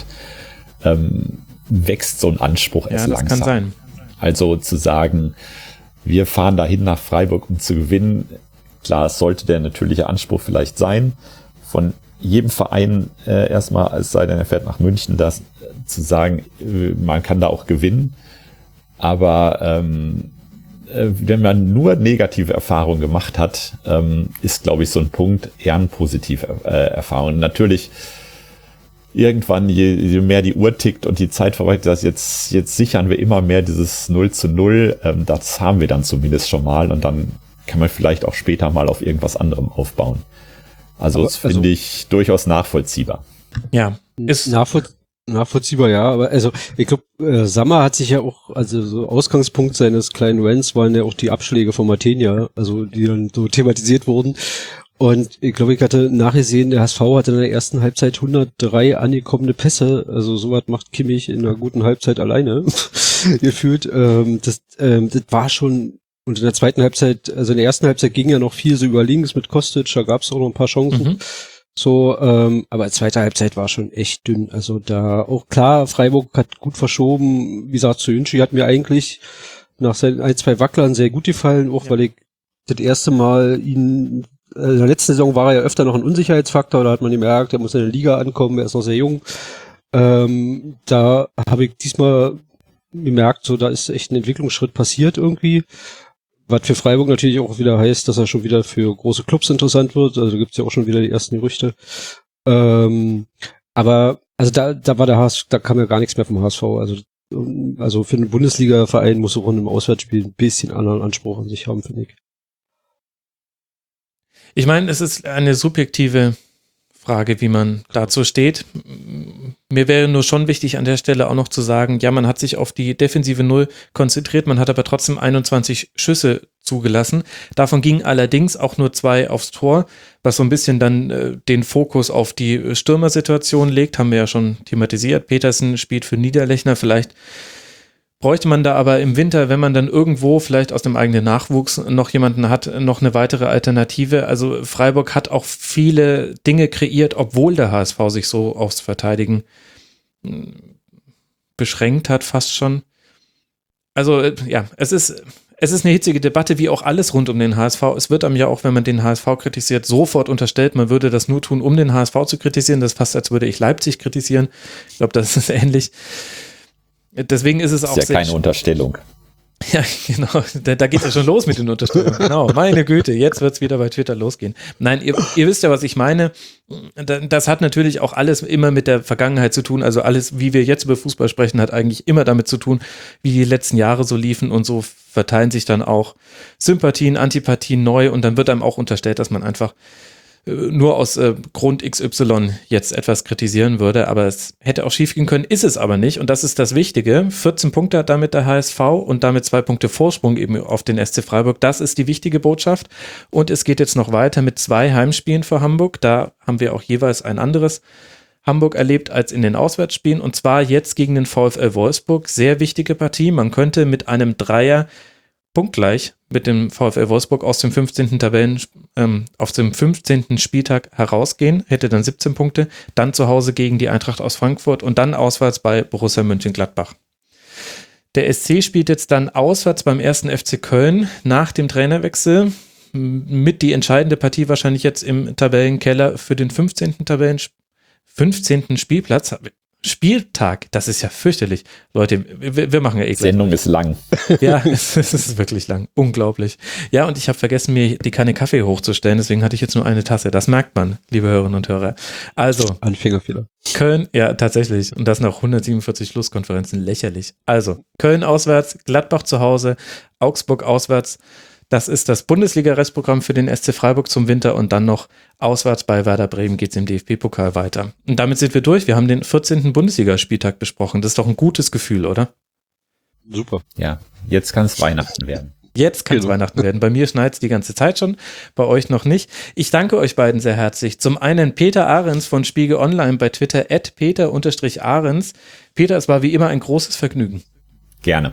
ähm, wächst so ein Anspruch erst ja, das langsam. Kann sein. Also zu sagen, wir fahren dahin nach Freiburg, um zu gewinnen. Klar, es sollte der natürliche Anspruch vielleicht sein, von jedem Verein äh, erstmal, als sei denn, er fährt nach München, das äh, zu sagen, äh, man kann da auch gewinnen. Aber ähm, äh, wenn man nur negative Erfahrungen gemacht hat, ähm, ist, glaube ich, so ein Punkt eher eine positive äh, Erfahrung. Natürlich irgendwann, je, je mehr die Uhr tickt und die Zeit vorbei, das jetzt, jetzt sichern wir immer mehr dieses null zu null, ähm, das haben wir dann zumindest schon mal und dann kann man vielleicht auch später mal auf irgendwas anderem aufbauen. Also Aber, das finde also, ich durchaus nachvollziehbar. Ja, ist Nachvoll nachvollziehbar, ja. Aber also ich glaube, äh, Sammer hat sich ja auch, also so Ausgangspunkt seines kleinen Rants waren ja auch die Abschläge von Martinia, also die dann so thematisiert wurden. Und ich glaube, ich hatte nachgesehen, der H S V hatte in der ersten Halbzeit hundertdrei angekommene Pässe. Also sowas macht Kimmich in einer guten Halbzeit alleine gefühlt. Ähm, das, ähm, das war schon, und in der zweiten Halbzeit, also in der ersten Halbzeit ging ja noch viel so über links mit Kostic, da gab es auch noch ein paar Chancen. Mhm. So, ähm, aber die zweite Halbzeit war schon echt dünn. Also da auch klar, Freiburg hat gut verschoben. Wie gesagt, Söyüncü hat mir eigentlich nach seinen ein, zwei Wacklern sehr gut gefallen, auch ja. weil ich das erste Mal ihn, äh, in der letzten Saison war er ja öfter noch ein Unsicherheitsfaktor, da hat man gemerkt, er muss in der Liga ankommen, er ist noch sehr jung. Ähm, da habe ich diesmal gemerkt, so da ist echt ein Entwicklungsschritt passiert irgendwie. Was für Freiburg natürlich auch wieder heißt, dass er schon wieder für große Clubs interessant wird. Also da gibt's ja auch schon wieder die ersten Gerüchte. Ähm, aber also da, da war der H S V, da kam ja gar nichts mehr vom H S V. Also, also für einen Bundesliga-Verein muss auch in einem Auswärtsspiel ein bisschen anderen Anspruch an sich haben, finde ich. Ich meine, es ist eine subjektive Frage, wie man dazu steht. Mir wäre nur schon wichtig, an der Stelle auch noch zu sagen, ja, man hat sich auf die defensive Null konzentriert, man hat aber trotzdem einundzwanzig Schüsse zugelassen. Davon gingen allerdings auch nur zwei aufs Tor, was so ein bisschen dann äh, den Fokus auf die Stürmersituation legt, haben wir ja schon thematisiert. Petersen spielt für Niederlechner, vielleicht bräuchte man da aber im Winter, wenn man dann irgendwo vielleicht aus dem eigenen Nachwuchs noch jemanden hat, noch eine weitere Alternative. Also Freiburg hat auch viele Dinge kreiert, obwohl der H S V sich so aufs Verteidigen beschränkt hat, fast schon. Also ja, es ist, es ist eine hitzige Debatte, wie auch alles rund um den H S V. Es wird einem ja auch, wenn man den H S V kritisiert, sofort unterstellt, man würde das nur tun, um den H S V zu kritisieren. Das ist fast, als würde ich Leipzig kritisieren. Ich glaube, das ist ähnlich. Deswegen ist es auch. Das ist ja keine Unterstellung. Ja, genau. Da, da geht es ja schon los mit den Unterstellungen. Genau. Meine Güte, jetzt wird es wieder bei Twitter losgehen. Nein, ihr, ihr wisst ja, was ich meine. Das hat natürlich auch alles immer mit der Vergangenheit zu tun. Also alles, wie wir jetzt über Fußball sprechen, hat eigentlich immer damit zu tun, wie die letzten Jahre so liefen. Und so verteilen sich dann auch Sympathien, Antipathien neu. Und dann wird einem auch unterstellt, dass man einfach nur aus äh, Grund X Y jetzt etwas kritisieren würde, aber es hätte auch schief gehen können, ist es aber nicht und das ist das Wichtige. vierzehn Punkte hat damit der H S V und damit zwei Punkte Vorsprung eben auf den S C Freiburg. Das ist die wichtige Botschaft und es geht jetzt noch weiter mit zwei Heimspielen für Hamburg. Da haben wir auch jeweils ein anderes Hamburg erlebt als in den Auswärtsspielen und zwar jetzt gegen den VfL Wolfsburg. Sehr wichtige Partie. Man könnte mit einem Dreier punktgleich mit dem VfL Wolfsburg aus dem fünfzehnten Tabellen, ähm, auf dem fünfzehnten Spieltag herausgehen, hätte dann siebzehn Punkte, dann zu Hause gegen die Eintracht aus Frankfurt und dann auswärts bei Borussia Mönchengladbach. Der S C spielt jetzt dann auswärts beim ersten F C Köln nach dem Trainerwechsel mit die entscheidende Partie wahrscheinlich jetzt im Tabellenkeller für den fünfzehnten Tabellen, fünfzehnten Spielplatz. Spieltag, das ist ja fürchterlich. Leute, wir, wir machen ja eh gleich. Sendung ist lang. Ja, es, es ist wirklich lang. Unglaublich. Ja, und ich habe vergessen, mir die Kanne Kaffee hochzustellen, deswegen hatte ich jetzt nur eine Tasse. Das merkt man, liebe Hörerinnen und Hörer. Also. Anfängerfehler. Köln, ja, tatsächlich. Und das nach hundertsiebenundvierzig Schlusskonferenzen. Lächerlich. Also, Köln auswärts, Gladbach zu Hause, Augsburg auswärts. Das ist das Bundesliga-Restprogramm für den S C Freiburg zum Winter und dann noch auswärts bei Werder Bremen geht es im D F B-Pokal weiter. Und damit sind wir durch. Wir haben den vierzehnten Bundesligaspieltag besprochen. Das ist doch ein gutes Gefühl, oder? Super. Ja, jetzt kann es Weihnachten werden. Jetzt kann es genau. Weihnachten werden. Bei mir schneit es die ganze Zeit schon, bei euch noch nicht. Ich danke euch beiden sehr herzlich. Zum einen Peter Ahrens von Spiegel Online bei Twitter at peter-ahrens. Peter, es war wie immer ein großes Vergnügen. Gerne.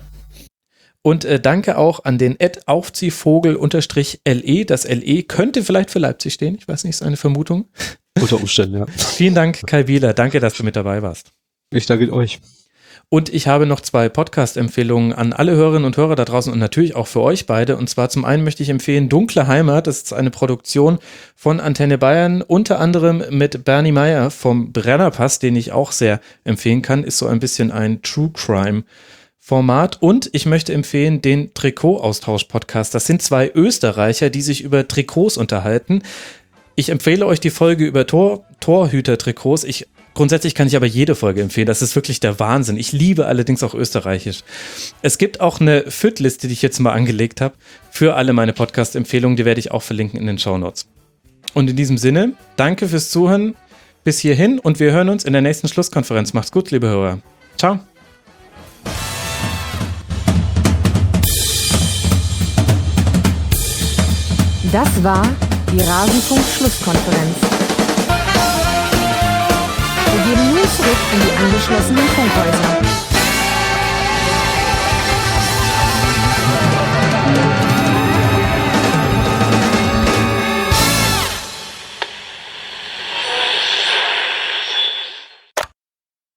Und äh, danke auch an den Ed Aufziehvogel-L E. Das L E könnte vielleicht für Leipzig stehen. Ich weiß nicht, ist eine Vermutung. Unter Umständen, ja. Vielen Dank, Kai Bieler. Danke, dass du mit dabei warst. Ich danke euch. Und ich habe noch zwei Podcast-Empfehlungen an alle Hörerinnen und Hörer da draußen und natürlich auch für euch beide. Und zwar zum einen möchte ich empfehlen Dunkle Heimat. Das ist eine Produktion von Antenne Bayern, unter anderem mit Bernie Meyer vom Brennerpass, den ich auch sehr empfehlen kann. Ist so ein bisschen ein True Crime Format und ich möchte empfehlen den Trikot-Austausch-Podcast. Das sind zwei Österreicher, die sich über Trikots unterhalten. Ich empfehle euch die Folge über Tor, Torhüter-Trikots. Ich, grundsätzlich kann ich aber jede Folge empfehlen. Das ist wirklich der Wahnsinn. Ich liebe allerdings auch Österreichisch. Es gibt auch eine F Y D-Liste, die ich jetzt mal angelegt habe, für alle meine Podcast-Empfehlungen. Die werde ich auch verlinken in den Shownotes. Und in diesem Sinne, danke fürs Zuhören bis hierhin und wir hören uns in der nächsten Schlusskonferenz. Macht's gut, liebe Hörer. Ciao. Das war die Rasenfunk-Schlusskonferenz. Wir gehen nun zurück in die angeschlossenen Funkhäuser.